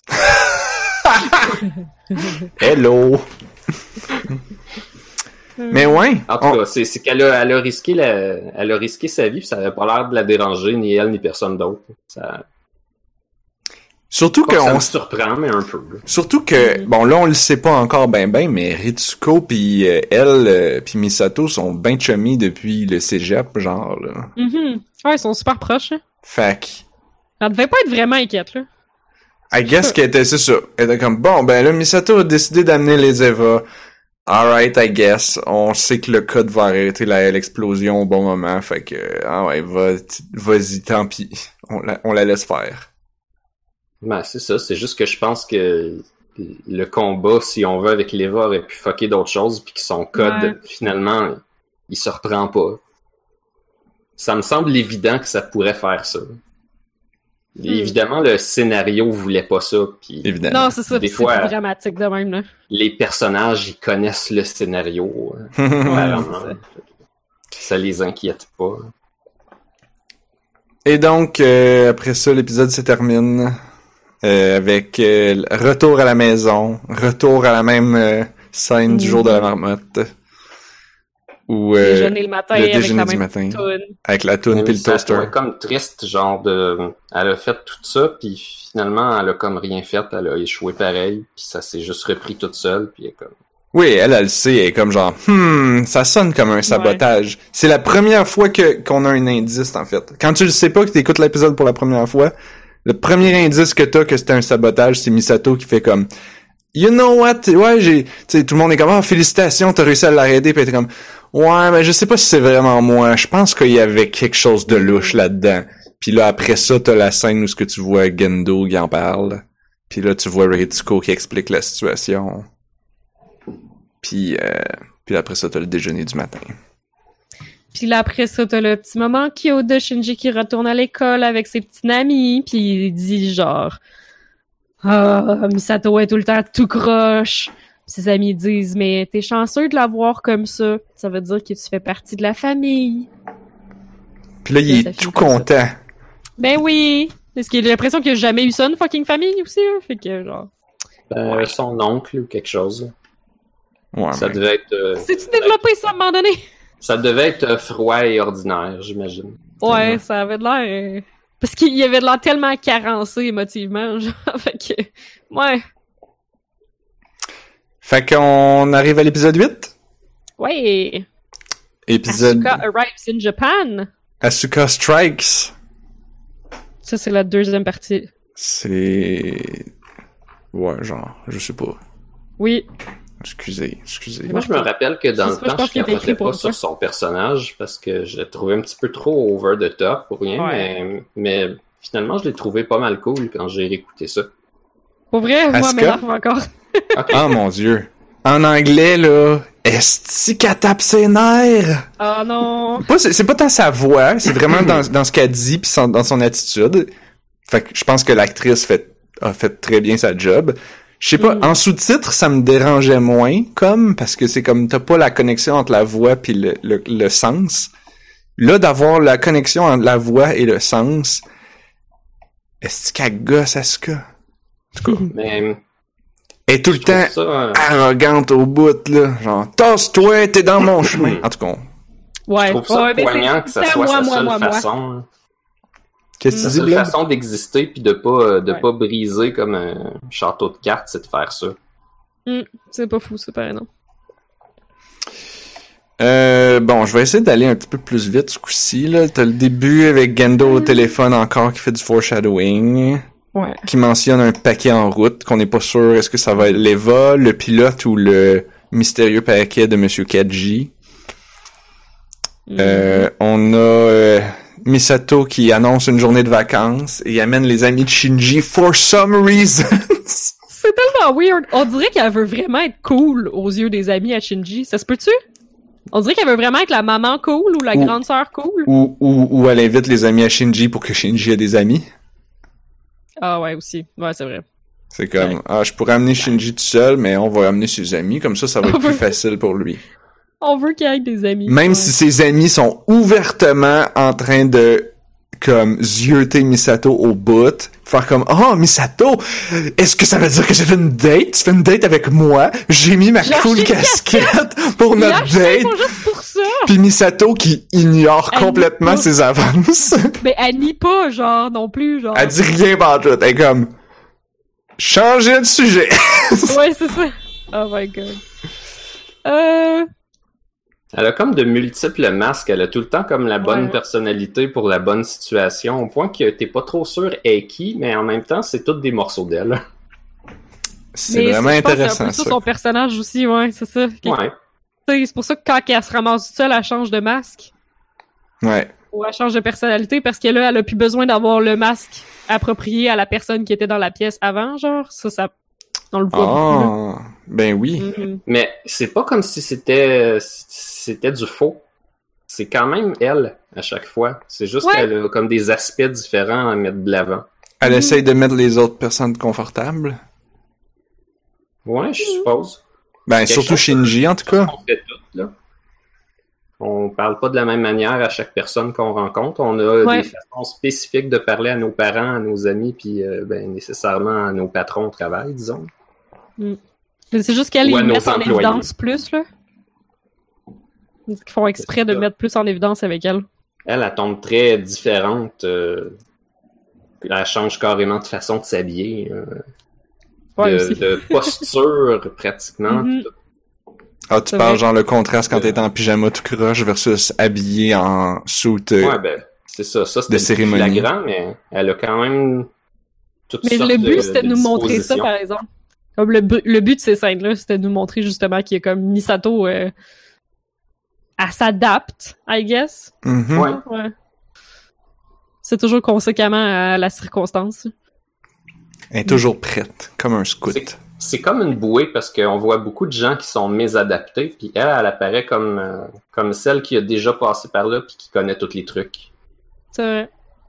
Hello. Mais ouais. En tout on- cas, c'est, c'est qu'elle a, elle a risqué la, elle a risqué sa vie, puis ça avait pas l'air de la déranger, ni elle, ni personne d'autre. Ça, Surtout pas que ça qu'on me surprend, mais un peu. là. Surtout que, bon, là, on le sait pas encore ben ben, mais Ritsuko pis euh, elle euh, pis Misato sont ben chummy depuis le cégep, genre, là. Mhm. Ouais, ils sont super proches, là. Fait que, Elle devait pas être vraiment inquiète, là. I guess qu'elle était, c'est ça. Elle était comme, bon, ben là, Misato a décidé d'amener les Eva. Alright, I guess. On sait que le code va arrêter la, l'explosion au bon moment, fait que, ah ouais, va, vas-y, tant pis. On la, on la laisse faire. Ben, c'est ça, c'est juste que je pense que le combat, si on veut, avec l'Eva aurait pu fucker d'autres choses, puis que son code, Ouais. finalement, il se reprend pas. Ça me semble évident que ça pourrait faire ça. Hmm. Évidemment, le scénario voulait pas ça, puis Évidemment. Non, c'est ça, Des pis c'est fois- plus dramatique de même, là. les personnages, ils connaissent le scénario. euh, Ouais, apparemment. c'est ça. Ça les inquiète pas. Et donc, euh, après ça, l'épisode se termine euh, avec euh, le retour à la maison, retour à la même euh, scène du Mhm. jour de la marmotte, où euh, Déjeuner le matin le avec déjeuner la du même matin, toune. avec la toune Mais puis le ça toaster. trouvait comme triste, genre de... Elle a fait tout ça, puis finalement, elle a comme rien fait, elle a échoué pareil, puis ça s'est juste repris toute seule, puis elle est comme... Oui, elle, elle le sait, elle est comme genre, hmm, ça sonne comme un sabotage. C'est la première fois que qu'on a un indice, en fait. Quand tu le sais pas, que t'écoutes l'épisode pour la première fois, le premier indice que t'as que c'était un sabotage, c'est Misato qui fait comme, you know what, ouais, j'ai, tu sais, tout le monde est comme, ah, félicitations, t'as réussi à l'arrêter, puis elle est comme, ouais, mais je sais pas si c'est vraiment moi, je pense qu'il y avait quelque chose de louche là-dedans. Puis là, après ça, t'as la scène où ce que tu vois Gendo qui en parle. Puis là, tu vois Ritsuko qui explique la situation. Puis, euh, puis après ça, t'as le déjeuner du matin. Puis là, après ça, t'as le petit moment cute de Shinji qui retourne à l'école avec ses petits amis, puis il dit genre « Ah, Misato est tout le temps tout croche. » Ses amis disent « Mais t'es chanceux de la voir comme ça. Ça veut dire que tu fais partie de la famille. Puis là, il Là, est ça tout finit comme ça. content. » Ben oui! Parce que j'ai l'impression qu'il a jamais eu ça, une fucking famille aussi, là. Fait que genre... Ben, Ouais. son oncle ou quelque chose. Ouais, Ça mais- devait être... euh, C'est-tu développé ça à un moment donné? ça devait être euh, froid et ordinaire, j'imagine. Ouais, ça avait de l'air... euh, Parce qu'il y avait de l'air tellement carencé émotivement, genre. Fait que... Ouais. Fait qu'on arrive à l'épisode huit. Ouais. Épisode Asuka arrives in Japan. Asuka Strikes. Ça, c'est la deuxième partie. C'est... Ouais, genre, je sais pas. Oui. Excusez, excusez. Moi, je me rappelle que dans Je le sais pas, je temps, pense je qu'il était capotais écrit pour pas ça. sur son personnage parce que je l'ai trouvé un petit peu trop over the top pour rien, Ouais. mais, mais finalement, je l'ai trouvé pas mal cool quand j'ai réécouté ça. Pour vrai, moi, Asuka? m'énerve encore. Oh mon dieu. En anglais, là, est-ce qu'elle tape ses nerfs? Oh non. Pas, c'est, c'est pas tant sa voix, c'est vraiment dans, dans ce qu'elle dit pis son- dans son attitude. Fait que je pense que l'actrice fait, a fait très bien sa job. Je sais pas, Mm. en sous-titres, ça me dérangeait moins, comme, parce que c'est comme, t'as pas la connexion entre la voix pis le, le, le sens. Là, d'avoir la connexion entre la voix et le sens, est-ce qu'elle gosse Asuka? Mais Elle est tout le je trouve temps ça, euh, arrogante au bout, là. Genre, tasse-toi, t'es dans mon chemin. En tout cas, Ouais. je trouve ça ouais, mais poignant c'est que ça tout le soit temps sa moi, seule moi, moi, moi. façon. qu'est-ce que Sa tu dis, seule Blab? façon d'exister puis de pas euh, de Ouais. pas briser comme un château de cartes, c'est de faire ça. C'est pas fou, c'est pareil, non. Euh, bon, je vais essayer d'aller un petit peu plus vite ce coup-ci, là. T'as le début avec Gendo au téléphone encore qui fait du foreshadowing. Ouais. qui mentionne un paquet en route, qu'on n'est pas sûr est-ce que ça va être l'Eva, le pilote ou le mystérieux paquet de Monsieur Kaji. Mm. Euh, on a euh, Misato qui annonce une journée de vacances et amène les amis de Shinji for some reason. C'est tellement weird. On dirait qu'elle veut vraiment être cool aux yeux des amis à Shinji. Ça se peut-tu? On dirait qu'elle veut vraiment être la maman cool ou la Ou- grande sœur cool. ou, ou, ou elle invite les amis à Shinji pour que Shinji ait des amis. Ah ouais, aussi. Ouais, c'est vrai. C'est comme, Ouais. ah, je pourrais amener Shinji tout seul, mais on va amener ses amis, comme ça, ça va être plus facile pour lui. On veut qu'il y ait des amis. Même Ouais. si ses amis sont ouvertement en train de, comme, zioter Misato au bout, faire comme, oh, Misato, est-ce que ça veut dire que j'ai fait une date? Tu fais une date avec moi? J'ai mis ma J'ai cool acheté une casquette pour Il a notre acheté date. pour juste pour ça. Puis Misato qui ignore Elle complètement nie pas. ses avances. Mais elle nie pas, genre, non plus, genre. Elle dit rien pantoute. Elle est comme, changer de sujet. Ouais, c'est ça. Oh my god. Euh... Elle a comme de multiples masques, elle a tout le temps comme la bonne Ouais. personnalité pour la bonne situation, au point que t'es pas trop sûr elle est qui, mais en même temps, c'est tous des morceaux d'elle. C'est mais vraiment je pense que intéressant, C'est un peu ça ça. son personnage aussi, ouais, c'est ça. Ouais. Tu sais, c'est pour ça que quand elle se ramasse toute seule, elle change de masque. Ouais. Ou elle change de personnalité parce que là, elle a plus besoin d'avoir le masque approprié à la personne qui était dans la pièce avant, genre. Ça, ça, on le voit beaucoup, Ah, ben oui. là. Mhm. Mais c'est pas comme si c'était c'était du faux. C'est quand même elle, à chaque fois. C'est juste Ouais. qu'elle a comme des aspects différents à mettre de l'avant. Elle Mhm. essaye de mettre les autres personnes confortables. Ouais, je suppose. Ben, Quelque surtout chose Shinji, en tout cas. On fait tout, là. On parle pas de la même manière à chaque personne qu'on rencontre. On a Ouais. des façons spécifiques de parler à nos parents, à nos amis, puis euh, ben, nécessairement à nos patrons au travail, disons. Mais c'est juste qu'elle Ou à les nos met en employés. évidence plus, là. Ils font exprès de C'est le ça. mettre plus en évidence avec elle. Elle, elle tombe très différente. euh, elle change carrément de façon de s'habiller. euh, Ouais, de, aussi. de posture, pratiquement. Mhm. Ah, tu C'est parles vrai. genre le contraste quand t'es en pyjama tout croche versus habillé en suit. euh, Ouais, ben, c'est ça. Ça, c'était de cérémonie. flagrant, mais elle a quand même toutes Mais sortes le but, de- c'était de nous montrer ça, dispositions. par exemple. Comme le, bu- le but de ces scènes-là, c'était de nous montrer justement qu'il y a comme Misato, euh, elle s'adapte, I guess. mhm. Ouais. Ouais. C'est toujours conséquemment à la circonstance. Elle est toujours prête, comme un scout. C'est- C'est comme une bouée parce qu'on voit beaucoup de gens qui sont mésadaptés, puis elle, elle apparaît comme, euh, comme celle qui a déjà passé par là puis qui connaît tous les trucs. C'est vrai.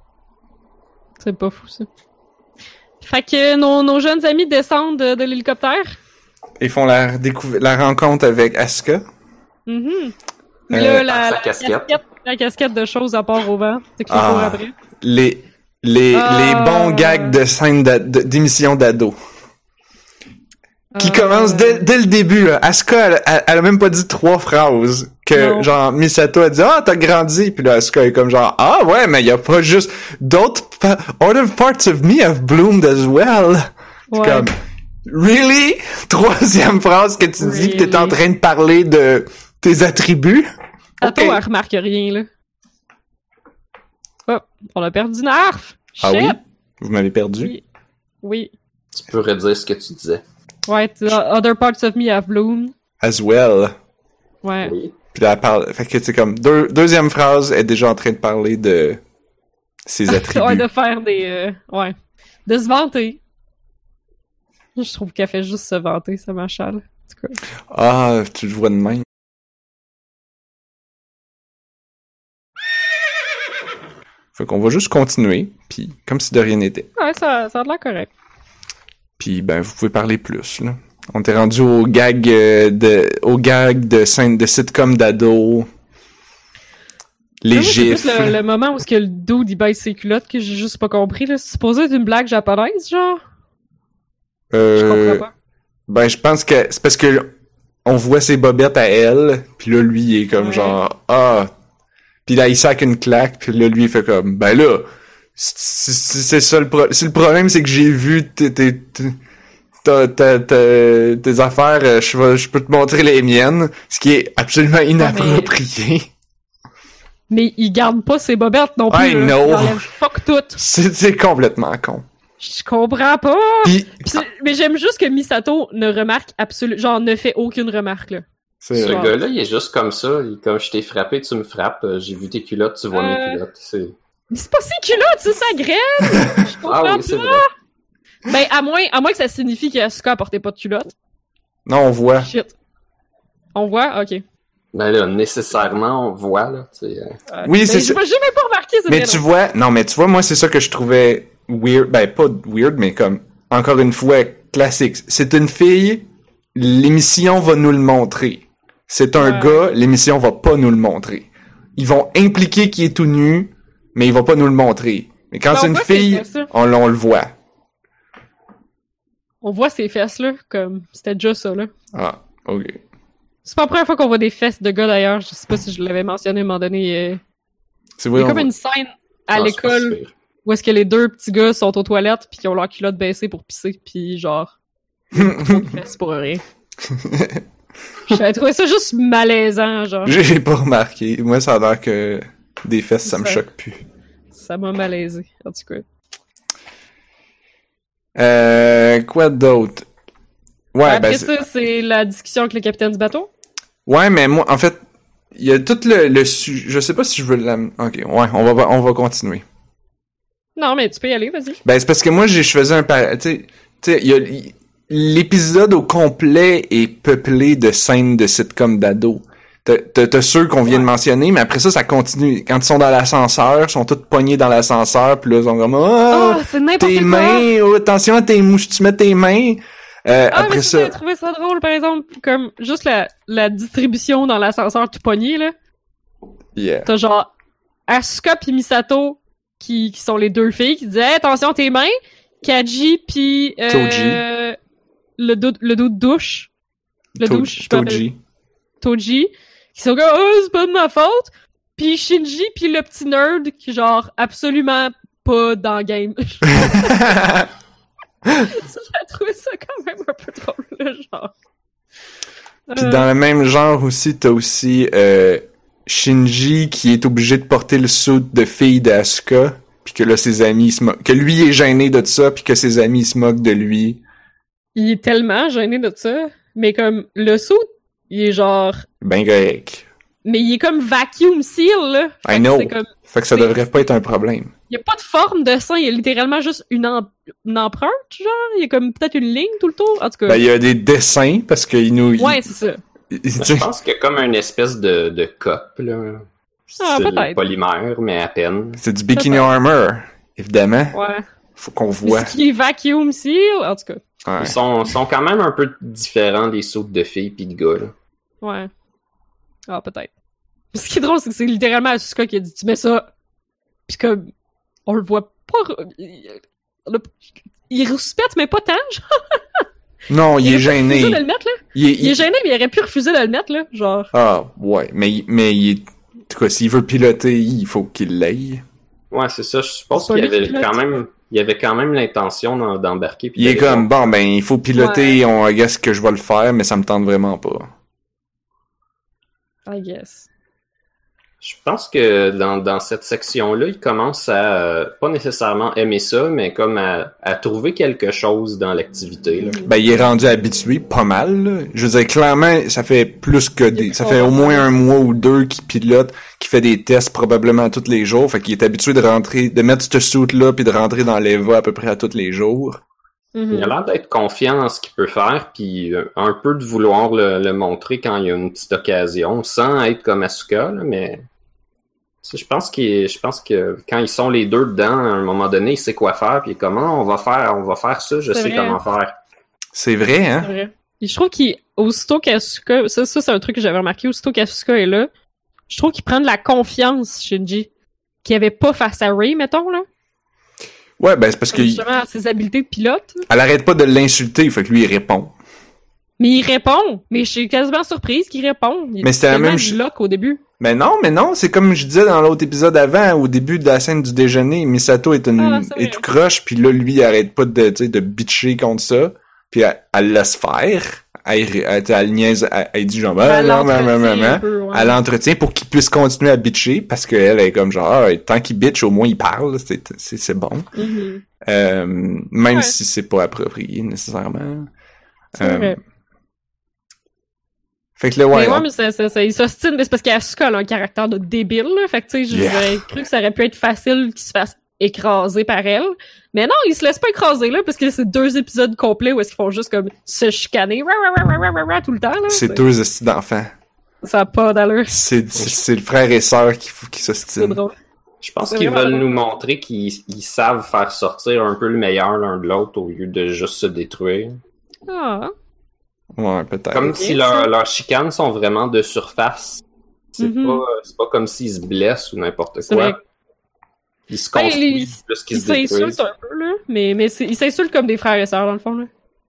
C'est pas fou, ça. Fait que nos, nos jeunes amis descendent de, de l'hélicoptère. Ils font la, découv- la rencontre avec Asuka. Mhm. Mais Euh, là, la, sa la casquette. casquette, la casquette de choses à part au vent. C'est qu'il faut Ah. courir après. Les, les, Ah. les bons gags de scène d'a- de- d'émission d'ado. Qui Euh, commence dès, dès le début, là. Asuka, elle, elle, elle a même pas dit trois phrases. Que, Non. genre, Misato a dit, ah, t'as grandi. Puis là, Asuka est comme genre, ah ouais, mais y a pas juste d'autres, pa- other parts of me have bloomed as well. C'est Ouais. comme, really? Troisième phrase que tu dis que t'es en Really? train de parler de tes attributs? Sato, Ok. elle remarque rien, là. Hop, on a perdu Narf! Ah Shit! oui? Vous m'avez perdu? Oui. Oui. Tu peux redire ce que tu disais. Ouais, tu- other parts of me have bloomed. As well. Ouais. Oui. Puis là, elle parle, fait que c'est comme, deux, deuxième phrase, elle est déjà en train de parler de ses Ouais, attributs. de faire des... euh, ouais. De se vanter. Je trouve qu'elle fait juste se vanter, ça m'achale. En tout cas. Ah, tu le vois de même. Fait qu'on va juste continuer, puis comme si de rien n'était. Ouais, ça, ça a l'air correct. Puis ben, vous pouvez parler plus, là. On t'est rendu au gag euh, de, au gag de scène de sitcom d'ado. Les Moi, c'est gifs. plus le, le moment où ce que le dude il baisse ses culottes que j'ai juste pas compris. Là. C'est supposé être une blague japonaise, genre? Je Euh, comprends pas. ben, je pense que c'est parce que on voit ses bobettes à elle, puis là, lui, il est comme Ouais. genre, ah. Puis là, il sac une claque, puis là, lui, il fait comme, ben là, c'est c'est- c'est ça le problème. Si le problème, c'est que j'ai vu tes, tes, tes, ta- ta- ta- tes affaires, euh, je vais- je peux te montrer les miennes, ce qui est absolument inapproprié. Mais il garde pas ses bobettes non plus. I là. know. Il enlève fuck tout. C'est c'est complètement con. Je comprends pas! Puis, Pis, mais j'aime juste que Misato ne remarque absolument... Genre, ne fait aucune remarque, là. c'est Ce vrai. gars-là, il est juste comme ça. Il, comme je t'ai frappé, tu me frappes. euh, J'ai vu tes culottes, tu vois Euh. mes culottes. C'est... Mais c'est pas ses culottes, c'est sa graine! Je comprends Ah oui, pas! c'est vrai. Ben, à moins, à moins que ça signifie qu'Asuka portait pas de culotte. Non, on voit. Shit. On voit? Ok. Ben là, nécessairement, on voit, là. tu sais, euh, Euh, Oui, ben, c'est j'ai ça. pas- j'ai même pas remarqué, c'est Mais bien tu drôle. vois, non, mais tu vois, moi, c'est ça que je trouvais weird. Ben, pas weird, mais comme, encore une fois, classique. C'est une fille, l'émission va nous le montrer. C'est un Ouais. gars, l'émission va pas nous le montrer. Ils vont impliquer qu'il est tout nu, mais il va pas nous le montrer. Mais quand Ben, c'est on une voit ses fille, fesses, là. on, on le voit. On voit ses fesses, là, comme, c'était déjà ça, là. Ah, ok. C'est pas la première fois qu'on voit des fesses de gars, d'ailleurs. Je sais pas si je l'avais mentionné à un moment donné. euh, C'est Il vrai. y a on comme voit. une scène à ah, c'est pas l'école si pire. où est-ce que les deux petits gars sont aux toilettes pis qu'ils ont leur culotte baissée pour pisser pis genre trop de fesses pour rien. J'avais trouvé ça juste malaisant, genre. J'ai pas remarqué. Moi, ça a l'air que des fesses, ça me Ça. choque plus. Ça m'a malaisé, en tout cas. Euh, quoi d'autre? Ouais, Après ben, ça, c'est la discussion avec le capitaine du bateau. ouais, mais moi, en fait, il y a tout le, le sujet. Je sais pas si je veux la. Ok, ouais, on va, on va continuer. Non, mais tu peux y aller, vas-y. Ben, c'est parce que moi, j'ai, je faisais un par... Tu sais, tu sais, il y a... il- l'épisode au complet est peuplé de scènes de sitcom d'ado. T'as, t'as, t'as ceux qu'on vient de mentionner, mais après ça, ça continue. Quand ils sont dans l'ascenseur, ils sont tous pognés dans l'ascenseur, puis là, ils sont comme, Oh, ah, c'est n'importe tes quoi! mains, oh, attention à tes mouches, tu mets tes mains. Euh, Ah, après mais ça, j'ai trouvé ça drôle, par exemple, comme juste la, la distribution dans l'ascenseur tout pogné, là. yeah. T'as genre Asuka pis Misato qui, qui sont les deux filles qui disaient hey, attention tes mains, Kaji pis euh, Toji. le doute le doute douche, le To- douche, je sais pas, Toji. Toji qui sont comme oh c'est pas de ma faute, pis Shinji pis le petit nerd qui genre absolument pas dans le game. Ça, j'ai trouvé ça quand même un peu drôle, là, genre. Puis Euh, dans le même genre aussi, t'as aussi euh, Shinji qui est obligé de porter le suit de fille d'Asuka, puis que là ses amis se mo- que lui est gêné de ça, puis que ses amis se moquent de lui. Il est tellement gêné de ça, mais comme le saut, il est genre Ben correct. mais il est comme vacuum seal, là. Fait I que know. c'est comme, Fait que ça c'est- devrait pas être un problème. il y a pas de forme de sein, il y a littéralement juste une, em- une empreinte, genre. Il y a comme peut-être une ligne tout le tour. En tout cas. Ben il y a des dessins parce qu'il nous. ouais, c'est ça. il- il- Ben, je pense qu'il y a comme une espèce de, de cope, là. Ah, Style peut-être. polymère, mais à peine. c'est du bikini Peut-être. armor, évidemment. Ouais. Faut qu'on Mais voit. ce qui est vacuum seal, en tout cas. Ouais. Ils sont, sont quand même un peu différents des sauts de filles pis de gars, là. Ouais. Ah, peut-être. Ce qui est drôle, c'est que c'est littéralement Asuka qui a dit tu mets ça. Pis comme, on le voit pas. Il, on a- il rouspète, mais pas tant, genre. Non, il, est aurait pu refuser gêné. de le mettre, là. Il est, Il est gêné, mais il aurait pu refuser de le mettre, là. Genre. Ah ouais, mais il- mais il est. En tout cas, s'il veut piloter, il faut qu'il l'aille. Ouais, c'est ça. Je suppose C'est qu'il y pas lui avait qui pilote. quand même, il y avait quand même l'intention d'en- d'embarquer. puis Il est d'aller comme, voir. bon, ben, il faut piloter, on guess que je vais le faire, mais ça me tente vraiment pas. I guess. Je pense que dans, dans cette section-là, il commence à, euh, pas nécessairement aimer ça, mais comme à, à trouver quelque chose dans l'activité, là. Ben, il est rendu habitué, pas mal, là. Je veux dire, clairement, ça fait plus que des, ça fait au pas moins mal. un mois ou deux qu'il pilote, qu'il fait des tests probablement tous les jours, fait qu'il est habitué de rentrer, de mettre ce suit-là puis de rentrer dans l'Eva à peu près à tous les jours. Mhm. Il a l'air d'être confiant en ce qu'il peut faire, puis euh, un peu de vouloir le, le montrer quand il y a une petite occasion, sans être comme Asuka, là, mais tu sais, je pense qu'il, je pense que quand ils sont les deux dedans, à un moment donné, il sait quoi faire, puis comment on va faire, on va faire ça, je C'est sais vrai. comment faire. C'est vrai, C'est hein? vrai. Et je trouve qu'il, aussitôt qu'Asuka, ça, ça c'est un truc que j'avais remarqué, aussitôt qu'Asuka est là, je trouve qu'il prend de la confiance, Shinji, qu'il avait pas face à Rei, mettons, là. Ouais, ben, c'est parce qu'il, Justement, à ses habiletés de pilote. elle arrête pas de l'insulter, fait que lui, il répond. Mais il répond. Mais je suis quasiment surprise qu'il répond. Il Mais c'était la tellement même ch- bloc au début. Mais non, mais non, c'est comme je disais dans l'autre épisode avant, au début de la scène du déjeuner, Misato est une Ah, c'est est vrai. tout croche, puis là lui il arrête pas de tu sais, de bitcher contre ça, puis elle, elle laisse faire, elle, elle, elle niaise, elle, elle dit genre, Elle ah, maman, l'entretient maman, un peu, ouais. elle l'entretient pour qu'il puisse continuer à bitcher, parce qu'elle est comme genre, ah, tant qu'il bitch, au moins il parle, c'est, c'est, c'est bon. Mhm. Euh, même Ouais. si c'est pas approprié, nécessairement. C'est Euh, vrai. Fait que là, ouais, mais ouais, on- mais ça, ça, ça, il s'ostine, mais c'est parce qu'Asuka a un caractère de débile, là. Fait que, tu sais, Yeah. j'aurais cru que ça aurait pu être facile qu'il se fasse écraser par elle. Mais non, il se laisse pas écraser, là, parce que c'est deux épisodes complets où est-ce qu'ils font juste comme se chicaner rah, rah, rah, rah, rah, rah, tout le temps, là. c'est deux estis d'enfants. Ça a pas d'allure. C'est, c'est, c'est le frère et sœur qui, qui C'est s'ostinent. drôle. Je pense C'est qu'ils vraiment veulent drôle. nous montrer qu'ils ils savent faire sortir un peu le meilleur l'un de l'autre au lieu de juste se détruire. Ah. Ouais, peut-être. Comme Ok, si ça. leurs leurs chicanes sont vraiment de surface. C'est Mhm. pas, c'est pas comme s'ils se blessent ou n'importe C'est quoi. vrai. Ils se Ben, construisent ils- plus qu'ils Ils se détruisent. s'insultent un peu, là. Mais, mais c'est- ils s'insultent comme des frères et sœurs, dans le fond, là.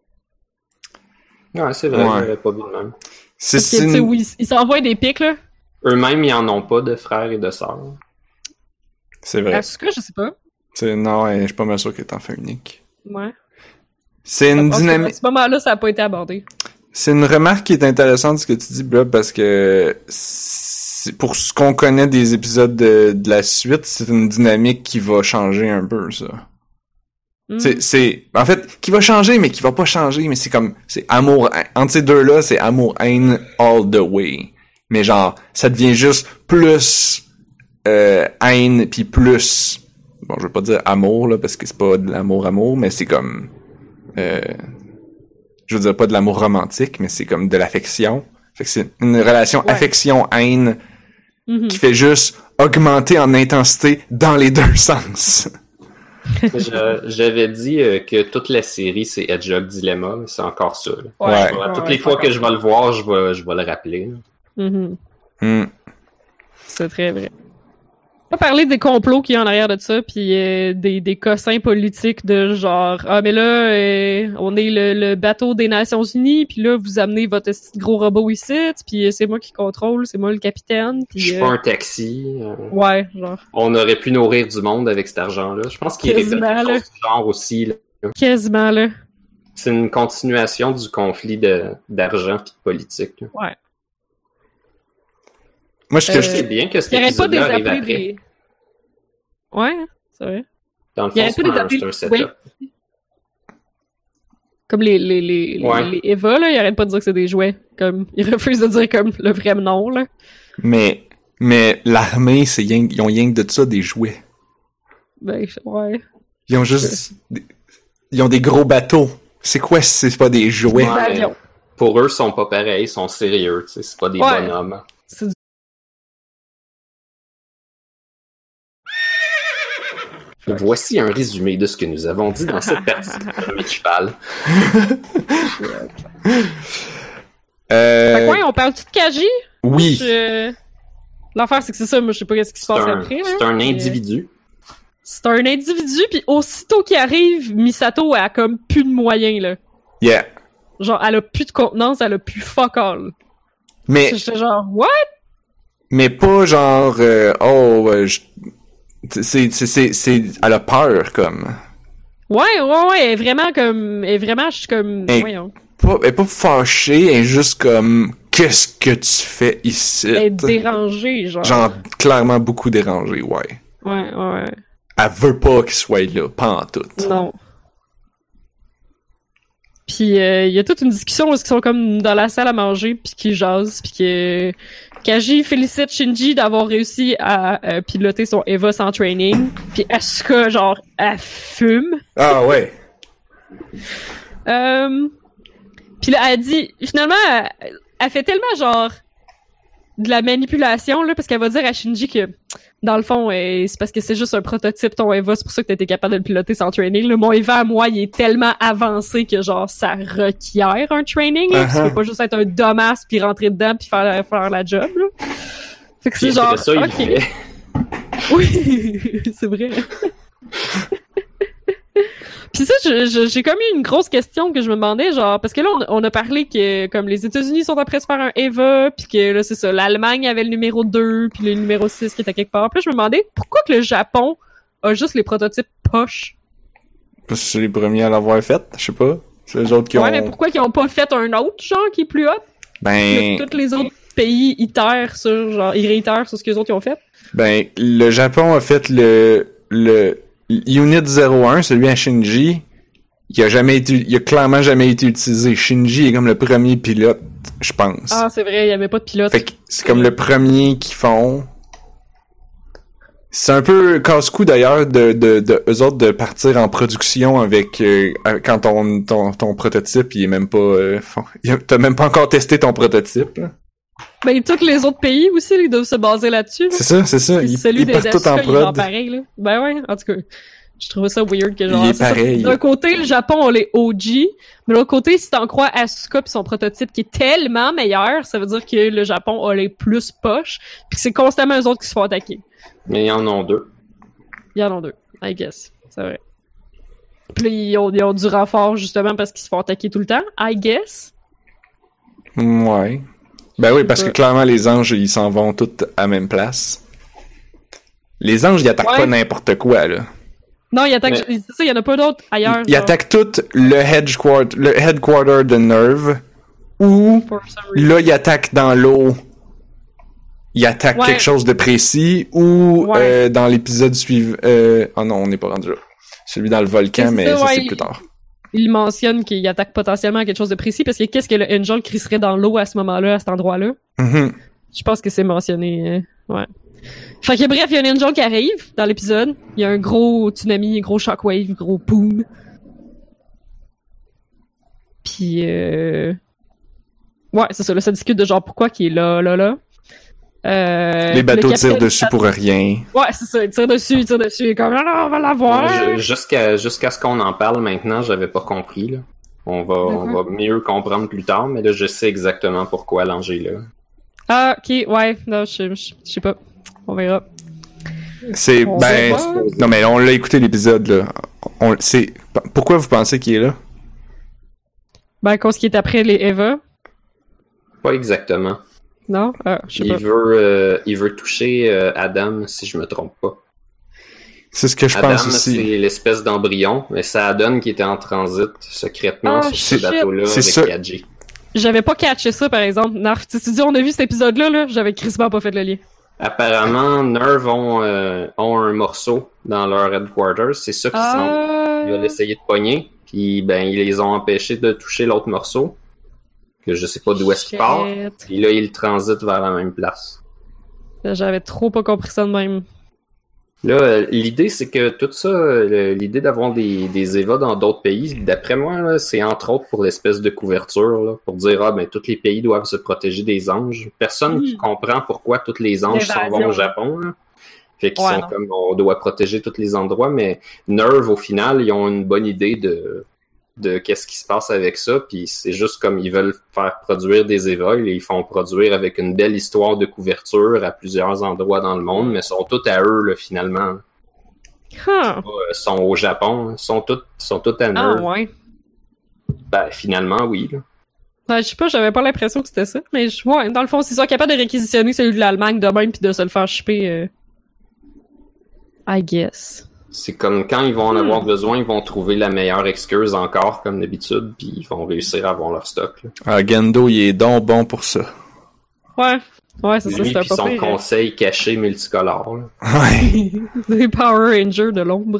Ouais, c'est vrai, Ouais. j'avais pas vu de même. C'est, Parce que, c'est tu sais, une- oui, ils s'envoient des pics, là. Eux-mêmes, ils en ont pas de frères et de sœurs. c'est vrai. Asuka, je sais pas. C'est, non, ouais, je suis pas mal sûr qu'elle est enfant unique. Ouais. C'est une En tout cas, À dynamique. ce moment-là, ça a pas été abordé. C'est une remarque qui est intéressante ce que tu dis, Blob, parce que c'est- pour ce qu'on connaît des épisodes de, de la suite, c'est une dynamique qui va changer un peu, ça. Mm. C'est, c'est, en fait, qui va changer, mais qui va pas changer, mais c'est comme, c'est amour, entre ces deux-là, c'est amour-haine all the way. Mais genre, ça devient juste plus, euh, haine, puis plus, bon, je veux pas dire amour, là, parce que c'est pas de l'amour-amour, mais c'est comme, euh, je veux dire pas de l'amour romantique, mais c'est comme de l'affection. Fait que c'est une relation Ouais. affection-haine Mhm. qui fait juste augmenter en intensité dans les deux sens. Je- J'avais dit euh, que toute la série, c'est Hedgehog Dilemma, mais c'est encore ça. là. Ouais. Voilà, toutes ouais, les c'est fois encore que je vais le voir, je vais, je vais le rappeler. là. Mhm. Hmm. C'est très vrai. On va parler des complots qu'il y a en arrière de ça, puis euh, des, des cossins politiques de genre « Ah, mais là, euh, on est le, le bateau des Nations Unies, puis là, vous amenez votre petit gros robot ici, puis euh, c'est moi qui contrôle, c'est moi le capitaine. » Je suis puis pas euh, un taxi. euh, Ouais, genre, on aurait pu nourrir du monde avec cet argent-là. Je pense qu'il répète Quasiment, quelque là. chose du genre aussi. là. quasiment, là. C'est une continuation du conflit de- d'argent et de politique. là. Ouais. Moi, je, Euh, je- C'est bien que cet Il arrête pas de les épisode-là arrive appeler après. des... Ouais, c'est vrai. Dans le il fond, arrête c'est pas de les un, appeler- c'est un setup. ouais. Comme les, les, les, les- Ouais. les Eva, là, ils arrêtent pas de dire que c'est des jouets. Comme, ils refusent de dire comme le vrai nom, là. mais, mais l'armée, c'est rien, ils ont rien que de ça, des jouets. Ben, je- ouais. Ils ont juste, des- ils ont des gros bateaux. C'est quoi si c'est pas des jouets? Des Ouais, mais avions. Pour eux, ils sont pas pareils, ils sont sérieux. tu sais, C'est pas des Ouais. bonhommes. C'est du... Voici un résumé de ce que nous avons dit dans cette partie de Mitch Cheval. Euh, Fait que ouais, on parle-tu de Kaji? oui. Je- L'affaire, c'est que c'est ça, moi, je sais pas ce qui se C'est passe un, après, là. c'est un Mais- individu. C'est un individu, puis aussitôt qu'il arrive, Misato, elle a comme plus de moyens, là. Yeah. Genre, elle a plus de contenance, elle a plus fuck all. Mais, J'étais genre, what? mais pas genre, euh, oh, euh, je- c'est, c'est, c'est, c'est, elle a peur, comme. Ouais, ouais, ouais, elle est vraiment comme, elle est vraiment, je suis comme, Hey. voyons. Pas, elle est pas fâchée, elle est juste comme, qu'est-ce que tu fais ici? Elle est dérangée, genre. Genre, clairement beaucoup dérangée, ouais. Ouais, ouais, ouais. Elle veut pas qu'il soit là, pas en tout. Non. Puis il euh, y a toute une discussion où ils sont comme dans la salle à manger puis qui jasent puis que Kaji félicite Shinji d'avoir réussi à euh, piloter son Eva sans training. Puis Asuka genre elle fume. Ah ouais. Euh... Puis là elle dit finalement elle, elle fait tellement genre de la manipulation là parce qu'elle va dire à Shinji que dans le fond euh, c'est parce que c'est juste un prototype ton Eva, c'est pour ça que t'as été capable de le piloter sans training. Là, mon Eva à moi il est tellement avancé que genre ça requiert un training. Là, Uh-huh. Tu peux pas juste être un dumbass puis rentrer dedans puis faire, faire la job. Là. Fait que Puis c'est après genre ça, il ok. le fait. Oui, c'est vrai. Puis ça, je- je- j'ai comme eu une grosse question que je me demandais, genre, parce que là, on, on a parlé que, comme, les États-Unis sont après se faire un Eva, puis que là, c'est ça, l'Allemagne avait le numéro deux, puis le numéro six qui était quelque part. Puis là, je me demandais, pourquoi que le Japon a juste les prototypes poches? Parce que c'est les premiers à l'avoir fait, je sais pas. C'est eux autres qui ont... Ouais, mais pourquoi ils ont pas fait un autre, genre, qui est plus haut? Ben... Tous les autres pays itèrent sur, genre, ils réitèrent sur ce que les autres ils ont fait? Ben, le Japon a fait le... le Unit zéro un, celui à Shinji, il a jamais été... il a clairement jamais été utilisé. Shinji est comme le premier pilote, je pense. Ah, c'est vrai, il y avait pas de pilote. Fait que c'est comme le premier qu'ils font... C'est un peu casse-cou d'ailleurs de, de, de eux autres de partir en production avec euh, quand ton, ton ton prototype il est même pas euh, t'as même pas encore testé ton prototype. Là. Ben tous les autres pays aussi ils doivent se baser là-dessus. Là. C'est ça, c'est ça. Ils, celui ils des partent tout en Asuka, il est genre prod. pareil là. Ben ouais, en tout cas, je trouvais ça weird que genre. Il est pareil. Ça. D'un côté le Japon on les O G, mais de l'autre côté si t'en crois Asuka pis son prototype qui est tellement meilleur, ça veut dire que le Japon a les plus poches, puis que c'est constamment eux autres qui se font attaquer. Mais ils en ont deux. Il y en a deux, I guess. C'est vrai. Puis ils ont, ils ont du renfort justement parce qu'ils se font attaquer tout le temps, I guess. Ouais. Ben oui, parce que clairement les anges, ils s'en vont tous à la même place. Les anges, ils attaquent ouais. pas n'importe quoi, là. Non, ils attaquent... Mais... C'est ça, il y en a pas d'autres ailleurs. Ils, ils attaquent tout le headquarter, le headquarter de Nerve, ou là, ils attaquent dans l'eau. Il attaque ouais. quelque chose de précis, ou ouais. euh, dans l'épisode suivant... Euh... Oh non, on n'est pas rendu là. Celui dans le volcan, mais, mais ça, ça ouais, c'est plus tard. Il, il mentionne qu'il attaque potentiellement quelque chose de précis, parce que qu'est-ce que le Angel crisserait dans l'eau à ce moment-là, à cet endroit-là? Mm-hmm. Je pense que c'est mentionné. Euh... Ouais. Fait que bref, il y a un Angel qui arrive dans l'épisode. Il y a un gros tsunami, un gros shockwave, un gros boom. Puis... Euh... Ouais, c'est ça, là, ça discute de genre pourquoi qu'il est là, là, là. Euh, les bateaux tirent dessus pour rien. Ouais, c'est ça, ils tirent dessus, ils tirent dessus, comme là, on va l'avoir. Jusqu'à jusqu'à ce qu'on en parle maintenant, j'avais pas compris là. On va mm-hmm. on va mieux comprendre plus tard, mais là je sais exactement pourquoi l'ange est là. Ah, ok, ouais, non, je je sais pas, on verra. C'est on ben non mais on l'a écouté l'épisode là. On c'est pourquoi vous pensez qu'il est là? Ben cause qu'il est après les Eva. Pas exactement. Non? Ah, je sais il pas. Veut, euh, il veut toucher euh, Adam, si je me trompe pas. C'est ce que je Adam, pense aussi. Adam, c'est l'espèce d'embryon, mais c'est Adam qui était en transit secrètement ah, sur ce bateau-là avec ça. Kadji. J'avais pas catché ça, par exemple. Narf, tu dis, on a vu cet épisode-là, là, j'avais crissement pas fait le lien. Apparemment, Nerve ont, euh, ont un morceau dans leur headquarters. C'est ça qu'ils ah... sont. Ils veulent essayer de pogner, puis ben, ils les ont empêchés de toucher l'autre morceau. Que je sais pas d'où est-ce qu'il part. Et là, il transite vers la même place. J'avais trop pas compris ça de même. Là, euh, l'idée, c'est que tout ça, euh, l'idée d'avoir des, des Eva dans d'autres pays, d'après moi, là, c'est entre autres pour l'espèce de couverture, là, pour dire, ah, ben, tous les pays doivent se protéger des anges. Personne mmh. qui comprend pourquoi tous les anges s'en vont au Japon, là. Fait qu'ils ouais, sont non. comme, on doit protéger tous les endroits, mais Nerve, au final, ils ont une bonne idée de... de qu'est-ce qui se passe avec ça, puis c'est juste comme ils veulent faire produire des Eva, et ils font produire avec une belle histoire de couverture à plusieurs endroits dans le monde, mais sont tous à eux, là, finalement. Huh. Ils sont au Japon, sont tous sont tous à Nerve. Ah, ouais. Ben, finalement, oui, là. Ben, je sais pas, j'avais pas l'impression que c'était ça, mais je... ouais, dans le fond, s'ils sont capables de réquisitionner celui de l'Allemagne de même, puis de se le faire shipper, euh... I guess. C'est comme quand ils vont en avoir besoin, ils vont trouver la meilleure excuse encore, comme d'habitude, puis ils vont réussir à avoir leur stock. Là. Ah, Gendo, il est donc bon pour ça. Ouais, ouais, c'est Lui, ça, c'est un peu son pire, conseil hein. caché multicolore. Là. Ouais. Des Power Rangers de l'ombre.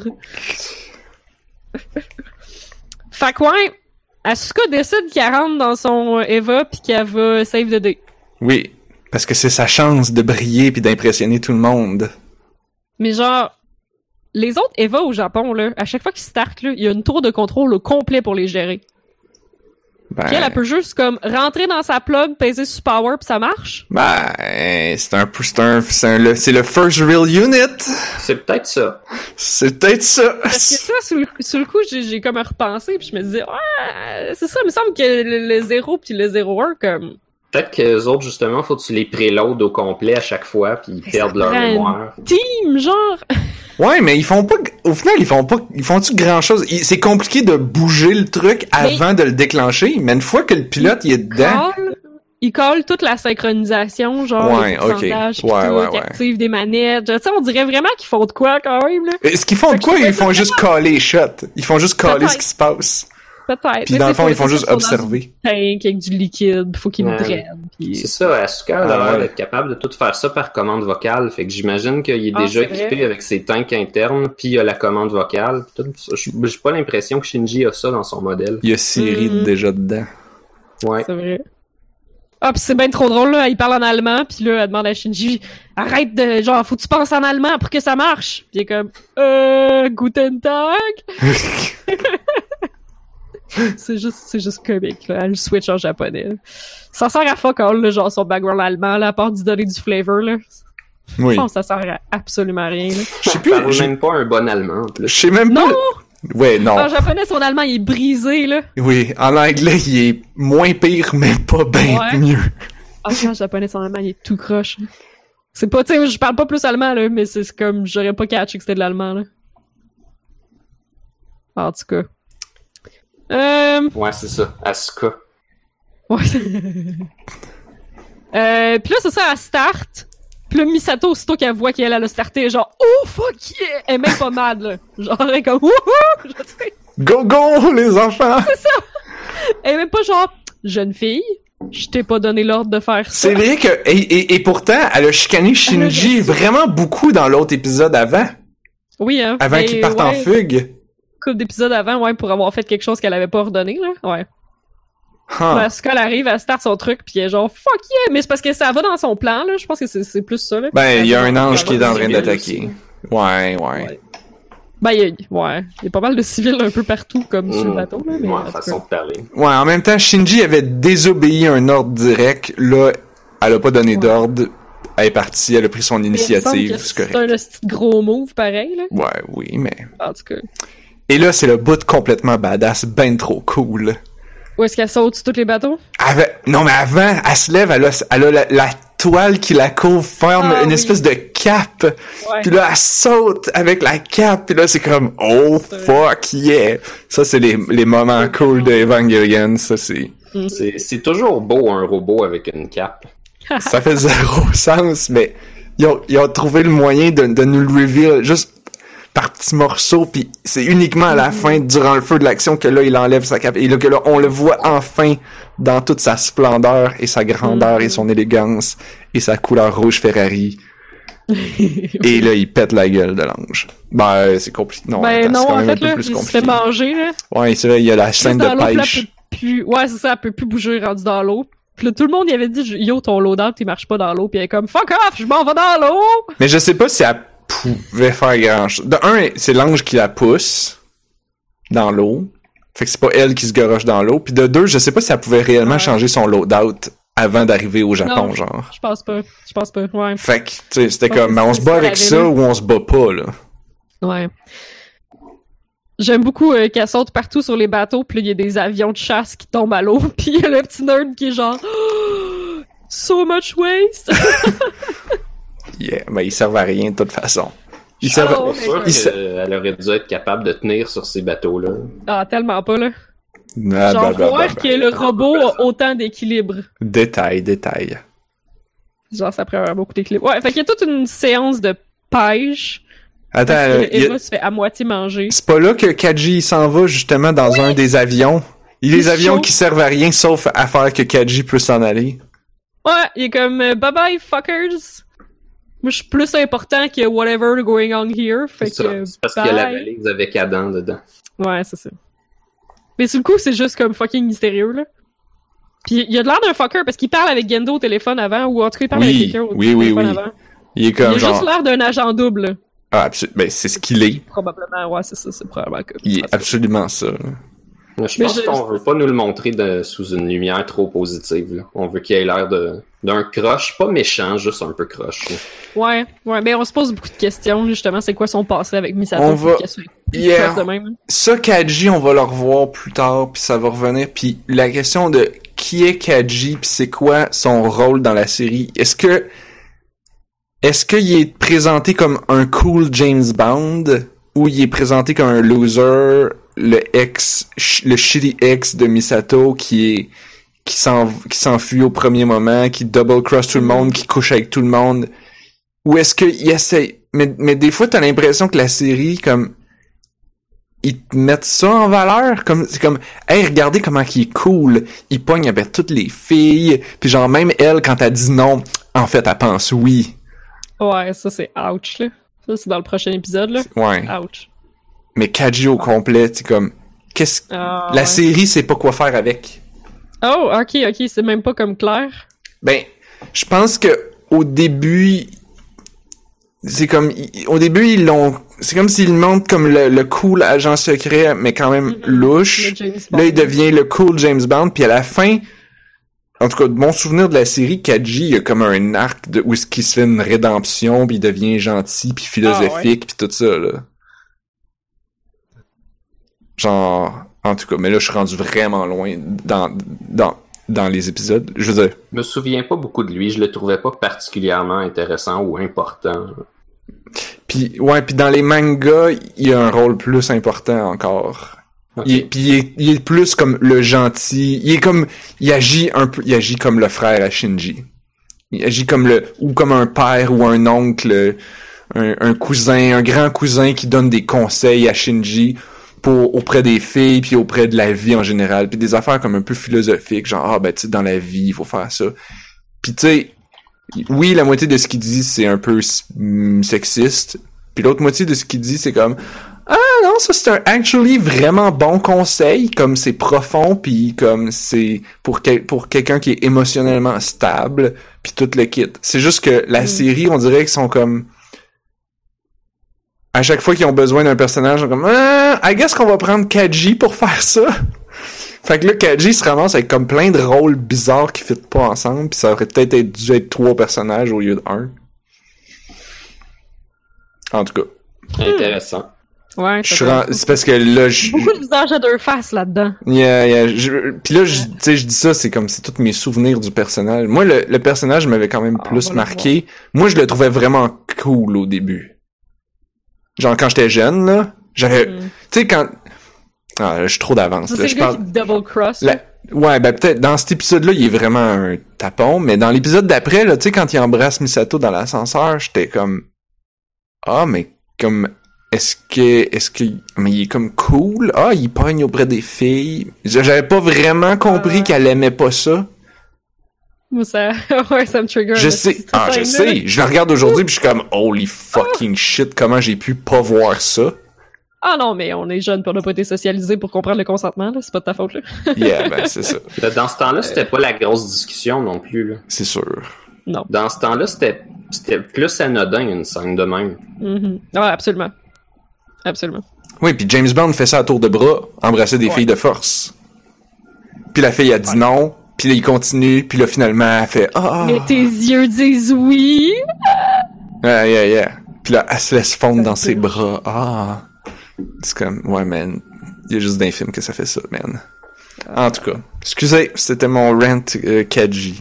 Fait que ouais, Asuka décide qu'elle rentre dans son Eva pis qu'elle va save the day. Oui, parce que c'est sa chance de briller puis d'impressionner tout le monde. Mais genre... Les autres Eva au Japon, là, à chaque fois qu'ils startent, là, il y a une tour de contrôle au complet pour les gérer. Ben... Puis elle, elle peut juste comme rentrer dans sa plug, peser sur power, puis ça marche. Ben, c'est un peu, c'est un, c'est un, c'est le first real unit. C'est peut-être ça. C'est peut-être ça. Parce que ça, sur le, sur le coup, j'ai, j'ai comme repensé, puis je me disais, ouais, c'est ça, il me semble que le, le zéro puis le zéro un, comme... Peut-être que les autres, justement, faut que tu les préloades au complet à chaque fois, puis ils perdent leur mémoire. Team, genre... Ouais, mais ils font pas, au final, ils font pas, ils font-tu grand chose? Il, c'est compliqué de bouger le truc avant mais, de le déclencher, mais une fois que le pilote il est dedans. Colle, il colle toute la synchronisation, genre, ouais, les pourcentages, okay. ouais, tout, ouais, qui ouais. active des manettes. Tu sais, on dirait vraiment qu'ils font de quoi, quand même, là. Est-ce qu'ils font de quoi? Ils font juste coller les shots. Ils font juste coller ce qui se passe. Peut-être. Puis dans le fond, ils font juste observer. Tank avec du liquide, faut qu'ils Ouais. le drainent. Puis... C'est ça, Asuka a Ah, l'air ouais. d'être capable de tout faire ça par commande vocale. Fait que j'imagine qu'il est Ah, déjà c'est équipé vrai. avec ses tanks internes, puis il a la commande vocale. Tout ça. J'ai j'ai pas l'impression que Shinji a ça dans son modèle. Il y a Siri Mhm. déjà dedans. Ouais. C'est vrai. Ah, pis c'est bien trop drôle, là. Il parle en allemand, puis là, elle demande à Shinji, arrête de, genre, faut que tu penses en allemand pour que ça marche. Puis il est comme, euh, Guten Tag. c'est juste, c'est juste comique, là. Elle switch en japonais. Ça sert à fuck all, là, genre, son background allemand, là, à part d'y donner du flavor, là. Oui. Je pense que ça sert à absolument rien, là. Je sais Il plus, parle je même pas un bon allemand, en je plus. sais même Non! pas. Ouais, non. En japonais, son allemand, il est brisé, là. Oui, en anglais, il est moins pire, mais pas bien Ouais. mieux. Ah, en japonais, son allemand, il est tout croche. C'est pas, tu sais, je parle pas plus allemand, là, mais c'est comme, j'aurais pas catché que c'était de l'allemand, là. En tout cas. Euh... Ouais, c'est ça. Asuka. Ouais. euh, pis là, c'est ça, elle start. Pis là, Misato, aussitôt qu'elle voit qu'elle a le starté, elle est genre, oh, fuck yeah! Elle est même pas mad, là. Genre, elle est comme, wouhou! Je sais. Go, go, les enfants! Elle est même pas genre, jeune fille, je t'ai pas donné l'ordre de faire ça. C'est vrai que, et, et, et pourtant, elle a chicané Shinji vraiment beaucoup dans l'autre épisode avant. Oui, hein. Avant Mais, qu'il parte en ouais, fugue. couple d'épisodes avant, ouais, pour avoir fait quelque chose qu'elle avait pas ordonné, là. Ouais. Huh. Parce qu'elle arrive, elle start son truc, pis elle est genre, fuck yeah! Mais c'est parce que ça va dans son plan, là. Je pense que c'est, c'est plus ça, là. Ben, il y a un Elle va ange qui est en dans- train civil d'attaquer. Ouais, ouais. Ben, il y a, ouais. Il y a pas mal de civils un peu partout, comme sur le Mmh. bateau, là. Mais, Ouais, en tout façon cas. de parler. Ouais, en même temps, Shinji avait désobéi à un ordre direct. Là, elle a pas donné Ouais. d'ordre. Elle est partie, elle a pris son Mais il me semble initiative, que c'est c'est correct. un petit gros move, pareil, là. Ouais, oui, mais... En tout cas. Et là, c'est le bout complètement badass, ben trop cool. Où est-ce qu'elle saute sur tous les bateaux? Avec... Non, mais avant, elle se lève, elle a, elle a la, la toile qui la couvre, forme Ah, une oui. espèce de cape. Ouais. Puis là, elle saute avec la cape. Puis là, c'est comme, oh, C'est fuck, yeah. Ça, c'est les, les moments cool de Evangelion. Ça, c'est... C'est, c'est toujours beau, un robot avec une cape. Ça fait zéro sens, mais ils ont, ils ont trouvé le moyen de, de nous le reveal juste par petits morceaux, puis c'est uniquement à la fin, durant le feu de l'action, que là, il enlève sa cape, et là, que là, on le voit enfin dans toute sa splendeur, et sa grandeur, et son élégance, et sa couleur rouge Ferrari. Et là, il pète la gueule de l'ange. Ben, c'est compliqué. Non, Ben attends, non, c'est quand en même fait, un peu là, plus il se compliqué. fait manger, là. Ouais, c'est vrai, il y a la scène Juste dans de l'eau, puis là, pêche. elle peut plus... Ouais, c'est ça, elle peut plus bouger rendu dans l'eau. Puis là, tout le monde y avait dit, yo, ton loadout, il marche pas dans l'eau. Puis elle est comme, fuck off, je m'en vais dans l'eau! Mais je sais pas si elle pouvait faire grand chose. De un, c'est l'ange qui la pousse dans l'eau. Fait que c'est pas elle qui se garoche dans l'eau. Puis de deux, je sais pas si elle pouvait réellement Ouais. changer son loadout avant d'arriver au Japon, Non. genre. Je pense pas, je pense pas, ouais. Fait que, tu sais, c'était Je pense comme, que ben, on c'est se bat ça, avec la ça ville. ou on se bat pas, là. Ouais. J'aime beaucoup euh, qu'elle saute partout sur les bateaux, puis là, il y a des avions de chasse qui tombent à l'eau, puis il y a le petit nerd qui est genre oh, so much waste! Yeah, ben, ils servent à rien de toute façon. Ils Oh, servent... mais C'est sûr il se- qu'elle aurait dû être capable de tenir sur ces bateaux-là. Ah, tellement pas, là. Ah, Genre, bah, bah, voir bah, bah. que le robot a autant d'équilibre. Détail, détail. Genre, ça prend beaucoup d'équilibre. Ouais, fait qu'il y a toute une séance de pêche. Attends, Parce euh, que il y a- Eva se fait à moitié manger. c'est pas là que Kaji s'en va, justement, dans un des avions. Il y a Il des avions chauffe. qui servent à rien, sauf à faire que Kaji peut s'en aller. Ouais, il est comme euh, bye bye fuckers. Moi, je suis plus important que whatever going on here. Fait C'est que. ça. C'est parce qu'il y a la bye. valise avec Adam dedans. Ouais, c'est ça. Mais sur le coup, c'est juste comme fucking mystérieux, là. Pis il a de l'air d'un fucker parce qu'il parle avec Gendo au téléphone avant, ou en tout cas, il parle Oui, avec quelqu'un au oui, oui, téléphone oui. avant. Il est Il comme a genre... juste l'air d'un agent double, là. Ah, absolument. Ben, c'est ce qu'il est. Probablement, ouais, c'est ça, c'est probablement comme. Il est absolument ça. Mais je Mais pense je- qu'on veut pas nous le montrer de- sous une lumière trop positive. Là. On veut qu'il ait l'air de, d'un croche, pas méchant, juste un peu croche. là. Ouais, ouais, mais on se pose beaucoup de questions, justement, c'est quoi son passé avec Misato? On pour va- qu'elle soit plus Yeah. croche de même, là. Ça, Kaji, on va le revoir plus tard, puis ça va revenir. Puis la question de qui est Kaji, puis c'est quoi son rôle dans la série. Est-ce que... Est-ce qu'il est présenté comme un cool James Bond, ou il est présenté comme un loser, le ex, le shitty ex de Misato qui est... qui s'en, qui s'enfuit au premier moment, qui double cross tout le monde, qui couche avec tout le monde. Ou est-ce qu'il essaie, mais, mais des fois t'as l'impression que la série, comme, ils te mettent ça en valeur, comme c'est comme hey, regardez comment il est cool, il pogne avec toutes les filles, puis genre même elle quand elle dit non, en fait elle pense oui. Ouais, ça c'est ouch là. Ça c'est dans le prochain épisode là. Ouais. Ouch. Mais Kaji au complet, c'est comme qu'est-ce Ah, la ouais. série sait pas quoi faire avec. Oh, ok, ok, c'est même pas comme clair. Ben, je pense que au début, c'est comme il- au début ils l'ont, c'est comme s'ils montrent comme le, le cool agent secret, mais quand même Mm-hmm. louche. Le James Bond. Là, il devient le cool James Bond, puis à la fin, en tout cas, de mon souvenir de la série, Kaji, il y a comme un arc de où est-ce qu'il se fait une rédemption, puis il devient gentil, puis philosophique, puis tout ça là. Genre, en tout cas, mais là, je suis rendu vraiment loin dans dans dans les épisodes. Je veux dire. Je me souviens pas beaucoup de lui, je le trouvais pas particulièrement intéressant ou important. Puis ouais, puis dans les mangas, il a un rôle plus important encore. Okay. Il, puis il est, il est plus comme le gentil. Il est comme, il agit un peu, il agit comme le frère à Shinji. Il agit comme le, ou comme un père ou un oncle, un, un cousin, un grand cousin qui donne des conseils à Shinji pour auprès des filles puis auprès de la vie en général, puis des affaires comme un peu philosophiques, genre ah ben tu sais dans la vie il faut faire ça. Puis tu sais, oui la moitié de ce qu'il dit c'est un peu mm, sexiste, puis l'autre moitié de ce qu'il dit c'est comme ah non ça c'est un actually vraiment bon conseil, comme c'est profond puis comme c'est pour quel, pour quelqu'un qui est émotionnellement stable puis tout le kit. C'est juste que la mm. série on dirait qu'ils sont comme à chaque fois qu'ils ont besoin d'un personnage, ils sont comme ah, I guess qu'on va prendre Kaji pour faire ça. Fait que là, Kaji se ramasse avec comme plein de rôles bizarres qui fitent pas ensemble, puis ça aurait peut-être être dû être trois personnages au lieu d'un. En tout cas. Intéressant. Ouais, je suis rend... c'est parce que là, je... beaucoup de visages à deux faces là-dedans. Yeah, yeah. Je... Puis là, tu sais, je dis ça, c'est comme c'est tous mes souvenirs du personnage. Moi, le, le personnage m'avait quand même oh, plus marqué. Moi, je le trouvais vraiment cool au début. Genre quand j'étais jeune là, j'avais mm. tu sais quand ah, je suis trop d'avance là, c'est je le parle gars qui double cross. La... Ouais, ben peut-être dans cet épisode-là, il est vraiment un tapon, mais dans l'épisode d'après là, tu sais quand il embrasse Misato dans l'ascenseur, j'étais comme ah mais comme est-ce que est-ce que mais il est comme cool. Ah, il pogne auprès des filles. J'avais pas vraiment compris euh... qu'elle aimait pas ça. Moi, ça, ouais, ça me trigger. Je sais, ah, je sais. Je le regarde aujourd'hui pis je suis comme, holy fucking shit, comment j'ai pu pas voir ça? Ah non, mais on est jeunes pis on n'a pas été socialisés pour comprendre le consentement, là. C'est pas de ta faute, là. Yeah, ben, c'est ça. Dans ce temps-là, c'était pas la grosse discussion non plus, là. C'est sûr. Non. Dans ce temps-là, c'était, c'était plus anodin, une scène de même. Mm-hmm. Ouais, absolument. Absolument. Oui, pis James Bond fait ça à tour de bras, embrasser des ouais. filles de force. Puis la fille a dit ouais. non. Puis là, il continue, puis là, finalement, elle fait « Ah! » Mais tes yeux disent oui! Yeah, yeah, yeah. Puis là, elle se laisse fondre dans ses bras. Ah! C'est comme, ouais, man. Il y a juste dans les films que ça fait ça, man. En tout cas, excusez, c'était mon rant euh, Kaji.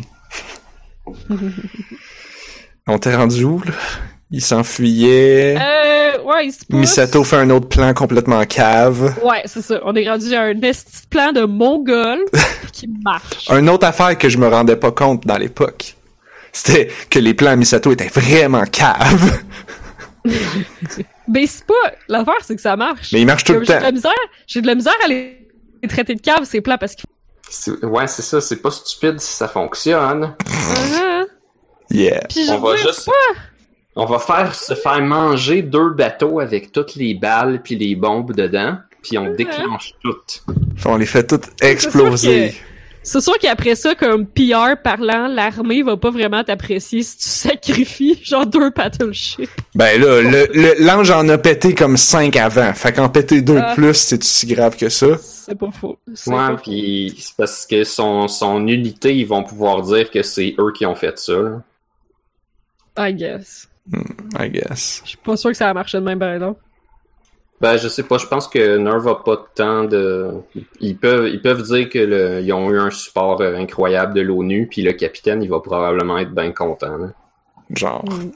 On t'est rendu où, là? Il s'enfuyait. Euh, ouais, il se pousse. Misato fait un autre plan complètement cave. Ouais, c'est ça. On est rendu à un esti plan de mongol qui marche. Une autre affaire que je me rendais pas compte dans l'époque, c'était que les plans à Misato étaient vraiment caves. Mais c'est pas... L'affaire, c'est que ça marche. Mais il marche tout Comme le temps. J'ai de la misère, j'ai de la misère à les traiter de caves, ces plans, parce que... C'est... Ouais, c'est ça. C'est pas stupide si ça fonctionne. Uh-huh. Yeah. Puis je On va dis, juste... pas... On va faire se faire manger deux bateaux avec toutes les balles puis les bombes dedans, puis on déclenche toutes. On les fait toutes exploser. C'est sûr qu'après ça, comme P R parlant, l'armée va pas vraiment t'apprécier si tu sacrifies genre deux battleships. Ben là, le, le, l'ange en a pété comme cinq avant. Fait qu'en péter deux de plus, c'est si grave que ça. C'est pas faux. C'est ouais, pis c'est parce que son, son unité, ils vont pouvoir dire que c'est eux qui ont fait ça. Là. I guess. Hmm, I guess. Je suis pas sûr que ça a marché de même, ben non. Ben, je sais pas, je pense que Nerve a pas tant de... Ils peuvent, ils peuvent dire que le, ils ont eu un support incroyable de l'ONU, puis le capitaine, il va probablement être bien content. Là. Genre. Mm.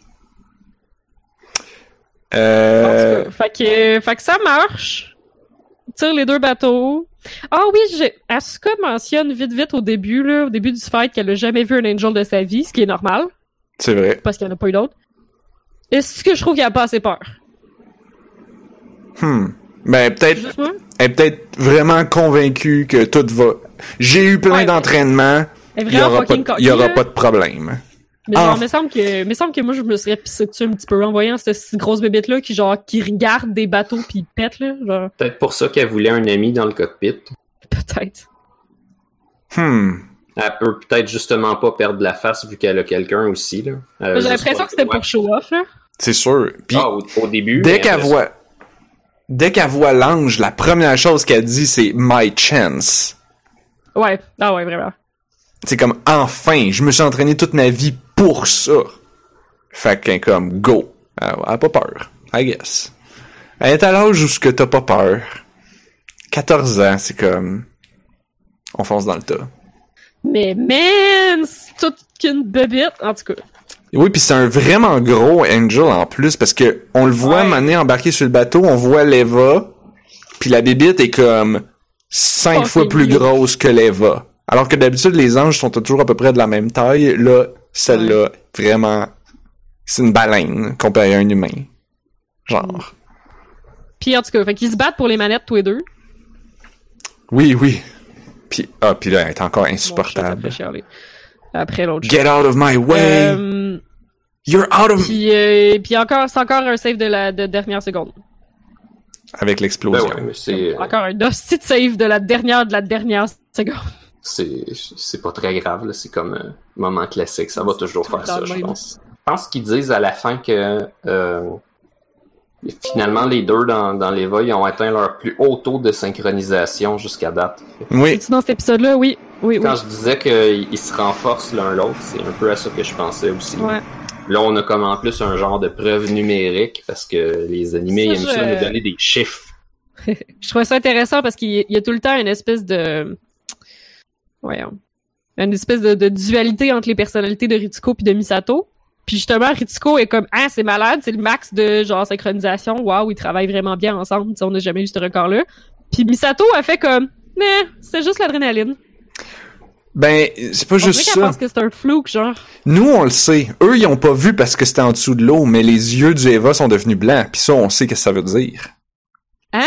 Euh... Cas, fait, que, fait que ça marche. Tire les deux bateaux. Ah oui, j'ai... Asuka mentionne vite vite au début, là, au début du fight, qu'elle a jamais vu un angel de sa vie, ce qui est normal. C'est vrai. Parce qu'il n'y en a pas eu d'autres. Et c'est ce que je trouve qu'il a pas assez peur. Hmm. Ben, peut-être, Juste moi? elle est peut-être vraiment convaincue que tout va... J'ai eu plein Ouais, d'entraînements, Elle est il y vraiment aura pas, fucking de- il y aura coquille, pas là. de problème. Mais genre, Ah. il me semble que, me semble que moi, je me serais pissé dessus un petit peu en voyant cette si grosse bébête-là qui, genre, qui regarde des bateaux pis pète, là. Genre, Peut-être pour ça qu'elle voulait un ami dans le cockpit. peut-être. Hmm. Elle peut peut-être justement pas perdre la face vu qu'elle a quelqu'un aussi. Là. Euh, J'ai juste l'impression pas que c'était le pour show-off, là. C'est sûr. Puis, Ah, au, au début. dès mais qu'elle après ça- voit... Dès qu'elle voit l'ange, la première chose qu'elle dit, c'est « My chance ». Ouais. Ah ouais, vraiment. C'est comme, enfin, je me suis entraîné toute ma vie pour ça. Fait qu'elle est comme, go. Elle elle a pas peur, I guess. Elle est à l'âge où ce que t'as pas peur. quatorze ans, c'est comme, on fonce dans le tas. Mais man, c'est toute qu'une bébête. En tout cas. Oui, puis c'est un vraiment gros Angel en plus, parce que on le voit Ouais. maner embarqué sur le bateau, on voit l'Eva, puis la bébite est comme cinq Oh, fois c'est plus mignon. grosse que l'Eva. Alors que d'habitude, les anges sont toujours à peu près de la même taille. Là, celle-là, vraiment, c'est une baleine comparée à un humain. Genre. Puis en tout cas, fait qu'ils se battent pour les manettes tous les deux. Oui, oui. Puis, ah, puis là, elle est encore Bon, insupportable. chose à faire chialer. Après l'autre. Get out of my way! Euh, You're out of... puis, euh, puis encore, c'est encore un save de la de dernière seconde. Avec Ben l'explosion. ouais, mais c'est, Encore un hostie de save de la dernière de la dernière seconde. c'est, c'est pas très grave, là. C'est comme un moment classique. Ça va toujours tout le faire ça, temps je même. pense. Je pense qu'ils disent à la fin que euh, finalement, les deux dans, dans l'Eva, ils ont atteint leur plus haut taux de synchronisation jusqu'à date. Oui. C'est-tu dans cet épisode-là? Oui. Oui, oui. Quand je disais qu'ils se renforcent l'un l'autre, c'est un peu à ça que je pensais aussi. Ouais. Là, on a comme en plus un genre de preuve numérique parce que les animés Ça, ils aiment ça je- nous donner des chiffres. Je trouvais ça intéressant parce qu'il y- il y a tout le temps une espèce de... Voyons. Une espèce de, de dualité entre les personnalités de Ritsuko puis de Misato. Puis justement, Ritsuko est comme « Ah, c'est malade, c'est le max de genre synchronisation. Waouh, ils travaillent vraiment bien ensemble. T'sais, on n'a jamais eu ce record-là. » Puis Misato a fait comme « Mais, c'est juste l'adrénaline. Ben, c'est pas » On juste dirait qu'elle ça. pense que c'est un flou, genre. Nous, on le sait. Eux, ils ont pas vu parce que c'était en dessous de l'eau, mais les yeux du Eva sont devenus blancs. Puis ça, on sait ce que ça veut dire. Hein?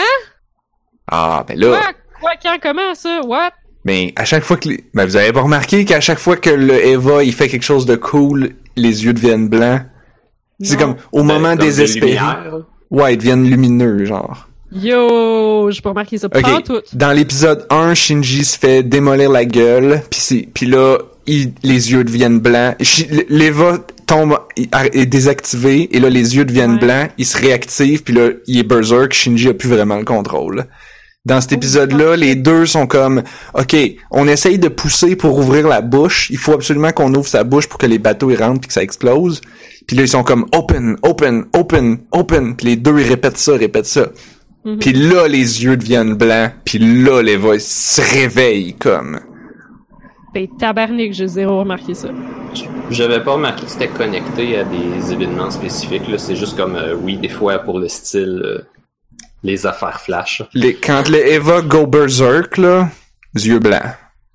Ah, ben là... Quoi? Quoi? Quand? Comment, ça? What? Ben, à chaque fois que les... Ben, vous avez pas remarqué qu'à chaque fois que le Eva, il fait quelque chose de cool, les yeux deviennent blancs? C'est Non. comme, au moment Ben, Comme de désespéré. lumière. Ouais, ils deviennent lumineux, genre. Yo! J'ai pas remarqué ça. Pas Ok. tout. Dans l'épisode un, Shinji se fait démolir la gueule, pis c'est, pis là, il, les yeux deviennent blancs. Shi- L'Eva tombe, il- est désactivé, et là, les yeux deviennent Ouais. blancs, il se réactive, puis là, il est berserk, Shinji a plus vraiment le contrôle. Dans cet Oh, épisode-là, fuck. les deux sont comme, ok, on essaye de pousser pour ouvrir la bouche, il faut absolument qu'on ouvre sa bouche pour que les bateaux ils rentrent puis que ça explose. Puis là, ils sont comme, open, open, open, open, puis les deux, ils répètent ça, répètent ça. Mhm. Puis là, les yeux deviennent blancs, puis là, les voix se réveillent comme. Ben, tabarnak, j'ai zéro remarqué ça. J'avais pas remarqué que c'était connecté à des événements spécifiques. Là, c'est juste comme, euh, oui, des fois pour le style, euh, les affaires flash. Les, quand le Eva go berserk, là, yeux blancs.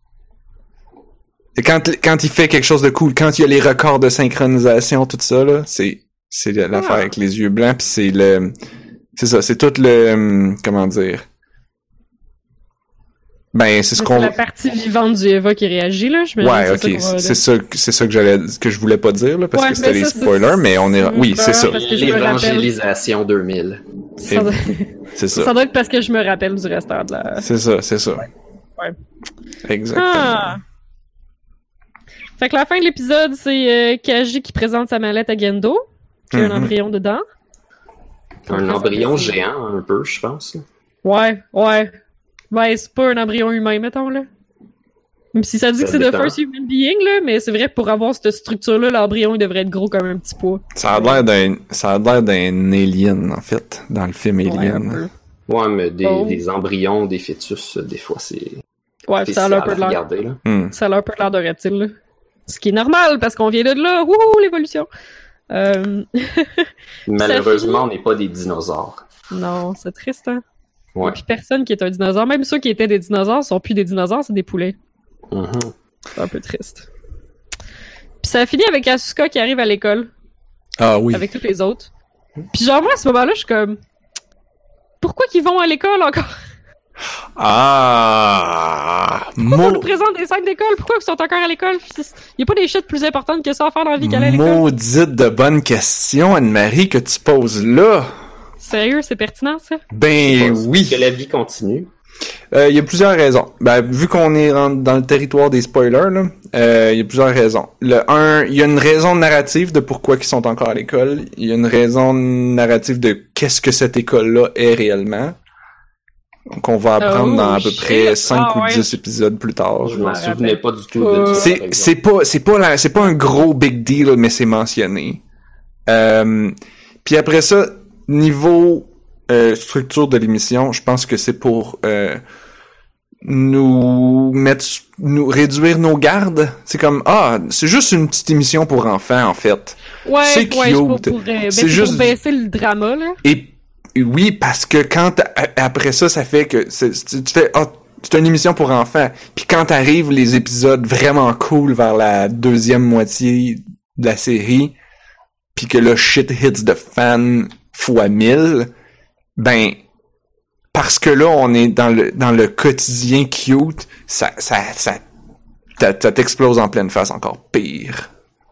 Et quand, quand il fait quelque chose de cool, quand il y a les records de synchronisation, tout ça, là, c'est, c'est l'affaire Ah. avec les yeux blancs, puis c'est le, c'est ça, c'est tout le, hum, comment dire. Ben, c'est ce C'est qu'on... la partie vivante du Eva qui réagit, là. Je me Ouais, dis, ok, c'est ça qu'on va- c'est ça, c'est ça que j'allais, que je voulais pas dire, là, parce Ouais, que c'était mais les ça, c'est- spoilers, mais on est, c'est oui, c'est ça, peur. Parce que je me rappelle. L'évangélisation deux mille. Ça doit... c'est ça, ça doit être parce que je me rappelle du restant de la... c'est ça, c'est ça. Ouais. Exactement. Ah! Fait que la fin de l'épisode, c'est euh, Kaji qui présente sa mallette à Gendo, qui a un Mhm. embryon dedans. Un Donc, embryon ça, c'est- géant, un peu, je pense. là. Ouais, ouais. Ben, c'est pas un embryon humain, mettons, là. Même si ça dit Ça que c'est de dépend. first human being, là, mais c'est vrai, pour avoir cette structure-là, l'embryon, il devrait être gros comme un petit pois. Ça a l'air d'un, ça a l'air d'un alien, en fait, dans le film Ouais, un Alien. peu. Ouais, mais des, Oh. des embryons, des fœtus, euh, des fois, c'est Ouais, puis ça a spécial l'air à un peu de l'air. regarder, là. Hmm. Ça a l'air un peu l'air d'un reptile, là. Ce qui est normal, parce qu'on vient de là. Wouhou, l'évolution! Euh... Malheureusement, on n'est pas des dinosaures. non, c'est triste, hein? Il Ouais. a plus personne qui est un dinosaure. Même ceux qui étaient des dinosaures sont plus des dinosaures, c'est des poulets. Mhm. C'est un peu triste. Puis ça a fini avec Asuka qui arrive à l'école, Ah oui. avec tous les autres. Puis genre, moi, à ce moment-là, je suis comme... pourquoi qu'ils vont à l'école encore? Ah! Pourquoi on Mo- nous présente des scènes d'école? Pourquoi ils sont encore à l'école? Il y a pas des shit plus importantes que ça à faire dans la vie qu'aller à l'école? Maudite de bonne question, Anne-Marie, que tu poses là. Sérieux, c'est pertinent, ça? Ben oui. Que la vie continue. Euh, Il y a plusieurs raisons. Ben, vu qu'on est en- dans le territoire des spoilers, là, euh, il y a plusieurs raisons. Le un, il y a une raison narrative de pourquoi ils sont encore à l'école. Il y a une raison narrative de qu'est-ce que cette école-là est réellement. Qu'on va apprendre Oh, dans à peu shit. près cinq Ah, ou ouais. dix épisodes plus tard. Je m'en me souvenais rappelle pas du tout pas. de ça. C'est, par c'est exemple. pas, c'est pas la, c'est pas un gros big deal, mais c'est mentionné. Euh, puis après ça, niveau euh, structure de l'émission, je pense que c'est pour euh, nous mettre, nous réduire nos gardes. C'est comme ah, c'est juste une petite émission pour enfants en fait. Ouais, C'est ouais, c'est pour, cute. pour, euh, ben, C'est c'est juste- pour baisser le drama, là. Et et oui, parce que quand t'a- a- après ça, ça fait que c'est- tu tu fais ah, c'est une émission pour enfants. Puis quand t'arrives les épisodes vraiment cool vers la deuxième moitié de la série, puis que le shit hits de fan fois mille, ben parce que là on est dans le dans le quotidien cute, ça ça ça ça, ça t'explose en pleine face encore pire.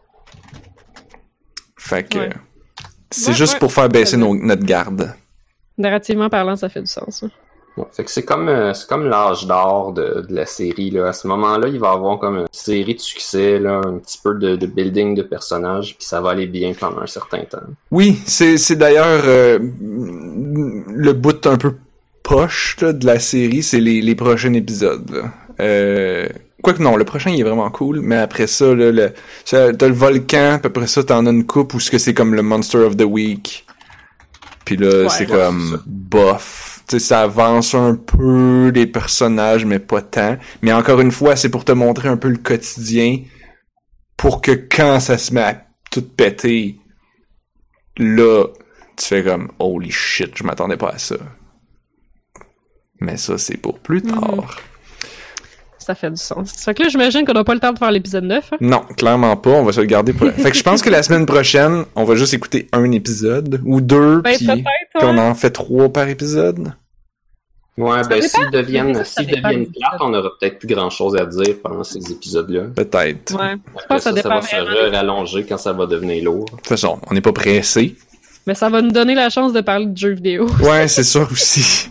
Fait que Ouais. c'est Ouais, juste ouais. pour faire baisser Très nos, notre garde. Narrativement parlant, ça fait du sens. hein. Ouais, fait que c'est comme euh, c'est comme l'âge d'or de, de la série là. À ce moment-là, il va y avoir comme une série de succès là, un petit peu de, de building de personnages, puis ça va aller bien pendant un certain temps. Oui, c'est c'est d'ailleurs euh, le bout un peu poche là, de la série, c'est les, les prochains épisodes. Là. Euh, quoique non, le prochain il est vraiment cool, mais après ça, là, le, ça, t'as le volcan, puis après ça t'en as une coupe où ce que c'est comme le Monster of the Week. Puis là, Ouais, c'est ouais, comme c'est ça. bof. Tu sais, ça avance un peu les personnages, mais pas tant. Mais encore une fois, c'est pour te montrer un peu le quotidien, pour que quand ça se met à tout péter, là, tu fais comme « Holy shit, je m'attendais pas à ça. » Mais ça, c'est pour plus tard. Ça fait du sens. Fait que là, j'imagine qu'on n'a pas le temps de faire l'épisode neuf. hein. Non, clairement pas. On va se le garder pour la... Fait que je pense que la semaine prochaine, on va juste écouter un épisode, ou deux, Ben, puis peut-être, qu'on ouais. en fait trois par épisode. Ouais, ben dépend. s'ils deviennent, Ça s'ils dépend deviennent des plates, on aura peut-être plus grand chose à dire pendant ces épisodes-là. Peut-être. Ouais. Je Après pense que ça ça, ça dépend va se vraiment. rallonger quand ça va devenir lourd. De toute façon, on n'est pas pressé. Mais ça va nous donner la chance de parler de jeux vidéo. Ouais, c'est sûr aussi.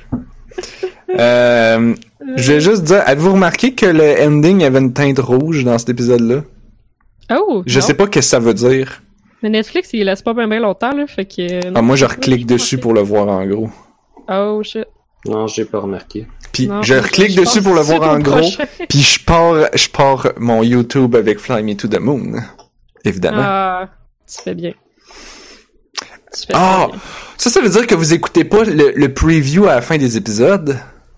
euh, je vais juste dire, avez-vous remarqué que le ending avait une teinte rouge dans cet épisode-là? Oh! Je non. sais pas qu'est-ce que ça veut dire. Mais Netflix, il laisse pas bien, bien longtemps, là. Fait que. Ah, moi, je reclique dessus pour le voir en gros. Oh shit. Non, j'ai pas remarqué. Puis Non, je reclique dessus pense pour le que c'est voir en au gros. prochain. Puis je pars, je pars mon YouTube avec Fly Me to the Moon. Évidemment. Ah, tu fais bien. Tu fais Ah! bien. Ça, ça veut dire que vous écoutez pas le, le preview à la fin des épisodes?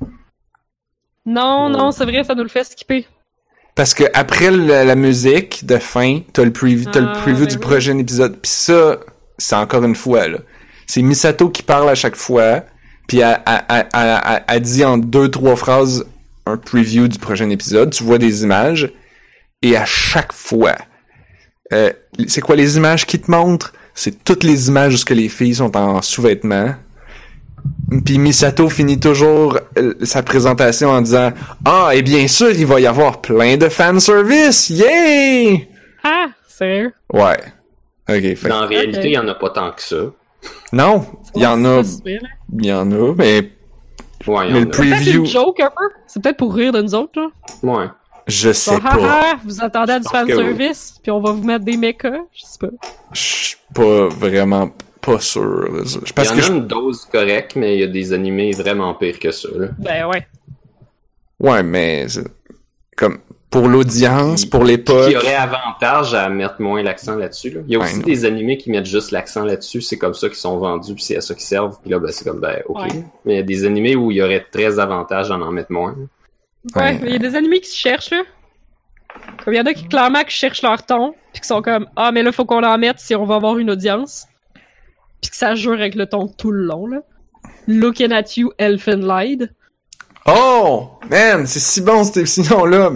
Non, non, c'est vrai, ça nous le fait skipper. Parce que après la, la musique de fin, t'as le preview, t'as le Ah, preview ben du oui. prochain épisode. Puis ça, c'est encore une fois, là. C'est Misato qui parle à chaque fois, puis elle, elle, elle, elle- elle- elle dit en deux, trois phrases un preview du prochain épisode. Tu vois des images, et à chaque fois, euh, c'est quoi les images qui te montrent? C'est toutes les images où ce que les filles sont en sous-vêtements. Puis Misato finit toujours euh, sa présentation en disant « Ah, et bien sûr, il va y avoir plein de fanservice! Yay! Ah, sérieux? » Ouais. Ok, fait Mais en réalité, Ok. il y en a pas tant que ça. non, il y en a, C'est pas super, là. il y en a, mais Ouais, il y Mais en le a. pre- Peut-être Preview. une joke un peu. C'est peut-être pour rire de nous autres, là. Ouais. je sais Genre, ah, pas. ah, vous attendez à du Je pense que fanservice, puis on va vous mettre des mechas. Je sais pas. Je suis pas vraiment pas sûr. là. Je- Il y Parce en que a je... une dose correcte, mais il y a des animés vraiment pires que ça. Là. Ben ouais. Ouais, mais c'est comme pour l'audience, pour Il l'époque. y aurait avantage à mettre moins l'accent là-dessus. Là. Il y a Ouais, aussi non. des animés qui mettent juste l'accent là-dessus. C'est comme ça qu'ils sont vendus, puis c'est à ça qu'ils servent. Puis là, ben, c'est comme, ben, ok. Ouais. Mais il y a des animés où il y aurait très avantage à en mettre moins. Ouais, Ouais. il y a des animés qui se cherchent, là. Comme il y en a qui, clairement, qui cherchent leur ton, puis qui sont comme, ah, mais là, faut qu'on en mette si on va avoir une audience. Puis que ça jure avec le ton tout le long, là. Looking at you, Elfenlied. Oh! Man, c'est si bon cette émission-là, mais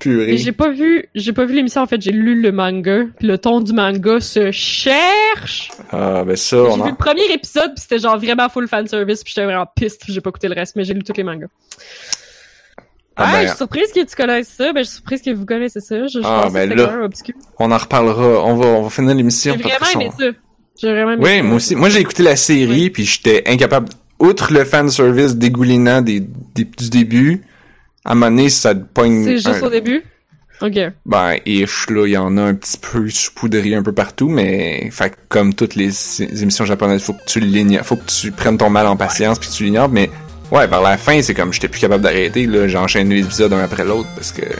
purée. Et j'ai pas vu, j'ai pas vu l'émission, en fait, j'ai lu le manga, puis le ton du manga se cherche! Ah, ben ça, J'ai on vu en... le premier épisode, puis c'était genre vraiment full fanservice, puis j'étais vraiment piste, j'ai pas écouté le reste, mais j'ai lu tous les mangas. Ah, Ah, ben... je suis surprise que tu connaisses ça, ben je suis surprise que vous connaissez ça, je, je Ah, pensais ben que là, c'était quand même obscur. On en reparlera, on va, on va finir l'émission. J'ai parce vraiment que aimé son- ça. J'ai vraiment aimé Oui, ça. moi aussi. Moi, j'ai écouté la série, Oui. puis j'étais incapable... Outre le fanservice dégoulinant des, des, du début, à un moment donné, ça te pogne... C'est juste un- au début? Ok. Ben, ish, là, il y en a un petit peu saupoudré un peu partout, mais... Fait que comme toutes les, les émissions japonaises, faut que tu l'ignores, faut que tu prennes ton mal en patience, puis que tu l'ignores, mais... Ouais, vers la fin, c'est comme, j'étais plus capable d'arrêter, là, j'ai enchaîné les épisodes un après l'autre, parce que...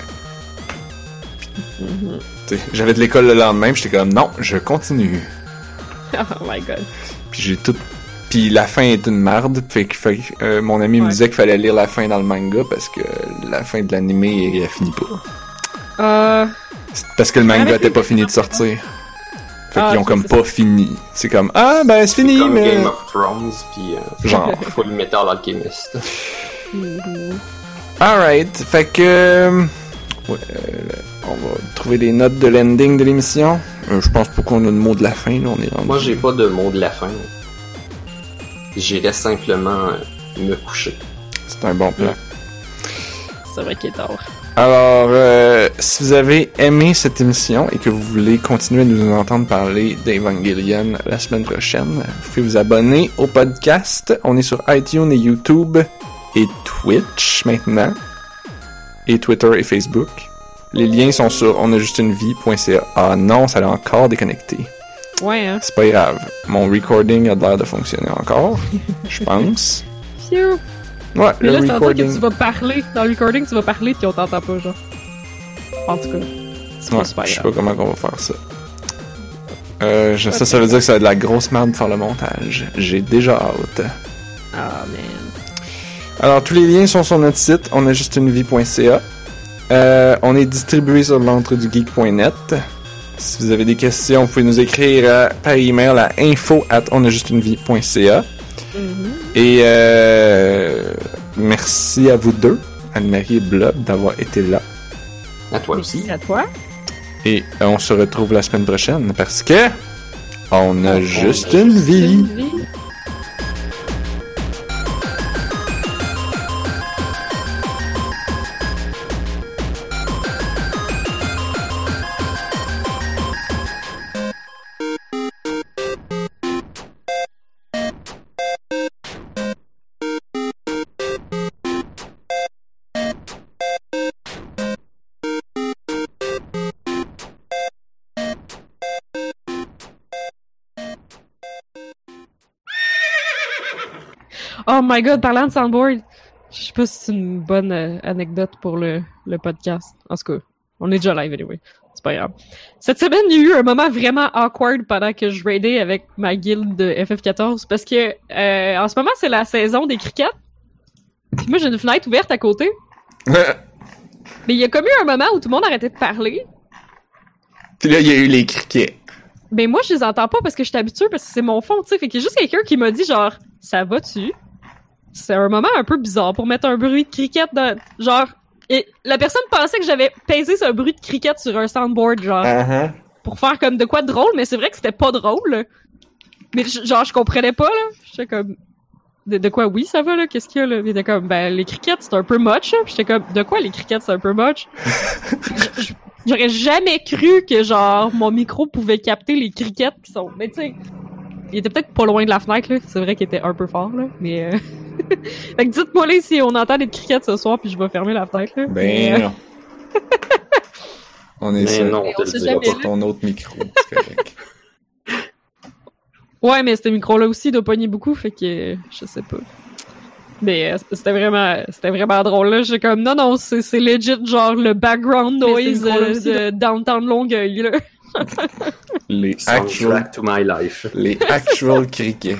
Mhm. Tu sais, j'avais de l'école le lendemain, puis j'étais comme, non, je continue. Oh my god. Puis j'ai tout... Puis la fin est une marde, fait que, fait que, euh, mon ami me Ouais. disait qu'il fallait lire la fin dans le manga, parce que la fin de l'animé, elle finit pas. Euh... C'est parce que le manga Avec était les pas fini de personnages. sortir. Fait Ah, qu'ils ont ok, comme c'est pas fini. C'est comme, ah, ben c'est fini, Comme mais... Game of Thrones, puis euh, Genre. Full Metal Alchemist. mhm. Alright, fait que... euh, ouais, euh, on va trouver les notes de l'ending de l'émission. Euh, je pense pas qu'on a le mot de la fin, là, on est rendu... Moi, j'ai pas de mot de la fin. J'irais simplement euh, me coucher. C'est un bon plan. C'est vrai qu'il est tard. Alors, euh, si vous avez aimé cette émission et que vous voulez continuer à nous entendre parler d'Evangelion la semaine prochaine, vous pouvez vous abonner au podcast. On est sur iTunes et YouTube et Twitch maintenant. Et Twitter et Facebook. Les liens sont sur onajustunevie.ca. Ah non, ça l'a encore déconnecté. Ouais, hein. C'est pas grave. Mon recording a l'air de fonctionner encore, je pense. Phew. Ouais, Mais le là, c'est en que recording... tu vas parler. Dans le recording, tu vas parler puis on t'entend pas, genre. En tout cas. C'est Ouais, pas super je sais grave. pas comment on va faire ça. Euh, je- ça, ça veut dire que ça va être de la grosse merde pour faire le montage. J'ai déjà hâte. Ah, man. Alors, tous les liens sont sur notre site, onajustunevie.ca. Euh, on est distribué sur l'entredugeek point net. Si vous avez des questions, vous pouvez nous écrire à- par email à info at onajustunevie.ca. Mhm. Et euh, merci à vous deux, Anne-Marie et Blob, d'avoir été là. À toi aussi. Merci à toi. Et euh, on se retrouve la semaine prochaine parce que on a On juste a une juste vie. Une vie. Oh my god, parlant de soundboard, je sais pas si c'est une bonne euh, anecdote pour le, le podcast. En tout cas, on est déjà live anyway. C'est pas grave. Cette semaine, il y a eu un moment vraiment awkward pendant que je raidais avec ma guilde de F F quatorze parce que euh, en ce moment, c'est la saison des crickets. Puis moi, j'ai une fenêtre ouverte à côté. Mais il y a comme eu un moment où tout le monde arrêtait de parler. Puis là, il y a eu les criquets. Mais moi, je les entends pas parce que je suis habituée, parce que c'est mon fond, tu sais. Fait qu'il y a juste quelqu'un qui m'a dit, genre, ça va-tu? C'est un moment un peu bizarre pour mettre un bruit de cricket dans... Genre, et la personne pensait que j'avais pesé ce bruit de cricket sur un soundboard, genre, Uh-huh. pour faire comme de quoi de drôle, mais c'est vrai que c'était pas drôle. Mais je- genre, je comprenais pas, là. J'étais comme... De, de quoi, oui, ça va, là? Qu'est-ce qu'il y a, là? Il était comme, ben, les crickets, c'est un peu much, là. Puis j'étais comme, de quoi, les crickets, c'est un peu much? Je- je- J'aurais jamais cru que, genre, mon micro pouvait capter les crickets qui sont... Mais tu sais, il était peut-être pas loin de la fenêtre, là. C'est vrai qu'il était un peu fort, là. Mais, euh... fait que dites-moi, là, si on entend des crickets ce soir, puis je vais fermer la fenêtre, là. Mais, Ben euh, non. On est Mais sur non, on te on le sait dira jamais. pas. sur ton autre micro. C'est correct. Ouais, mais ce micro-là aussi doit pogner beaucoup, fait que... Je sais pas. Mais euh, c'était vraiment c'était vraiment drôle, là. J'étais comme, non, non, c'est c'est legit, genre, le background Mais ce noise micro-là euh, aussi, de Downtown Longueuil, là. Les actual, Soundtrack to my life. les actual criquets.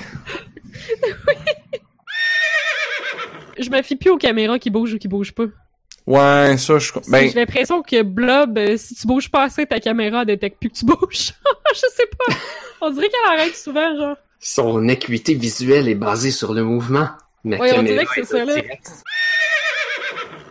Je me fie plus aux caméras qui bougent ou qui bougent pas. Ouais, ça, je... Ben, J'ai l'impression que Blob, euh, si tu bouges pas assez, ta caméra détecte plus que tu bouges. Je sais pas. On dirait qu'elle arrête souvent, genre. Son acuité visuelle est basée sur le mouvement. Ma Ouais, on caméra dirait que c'est est ça, là. directe.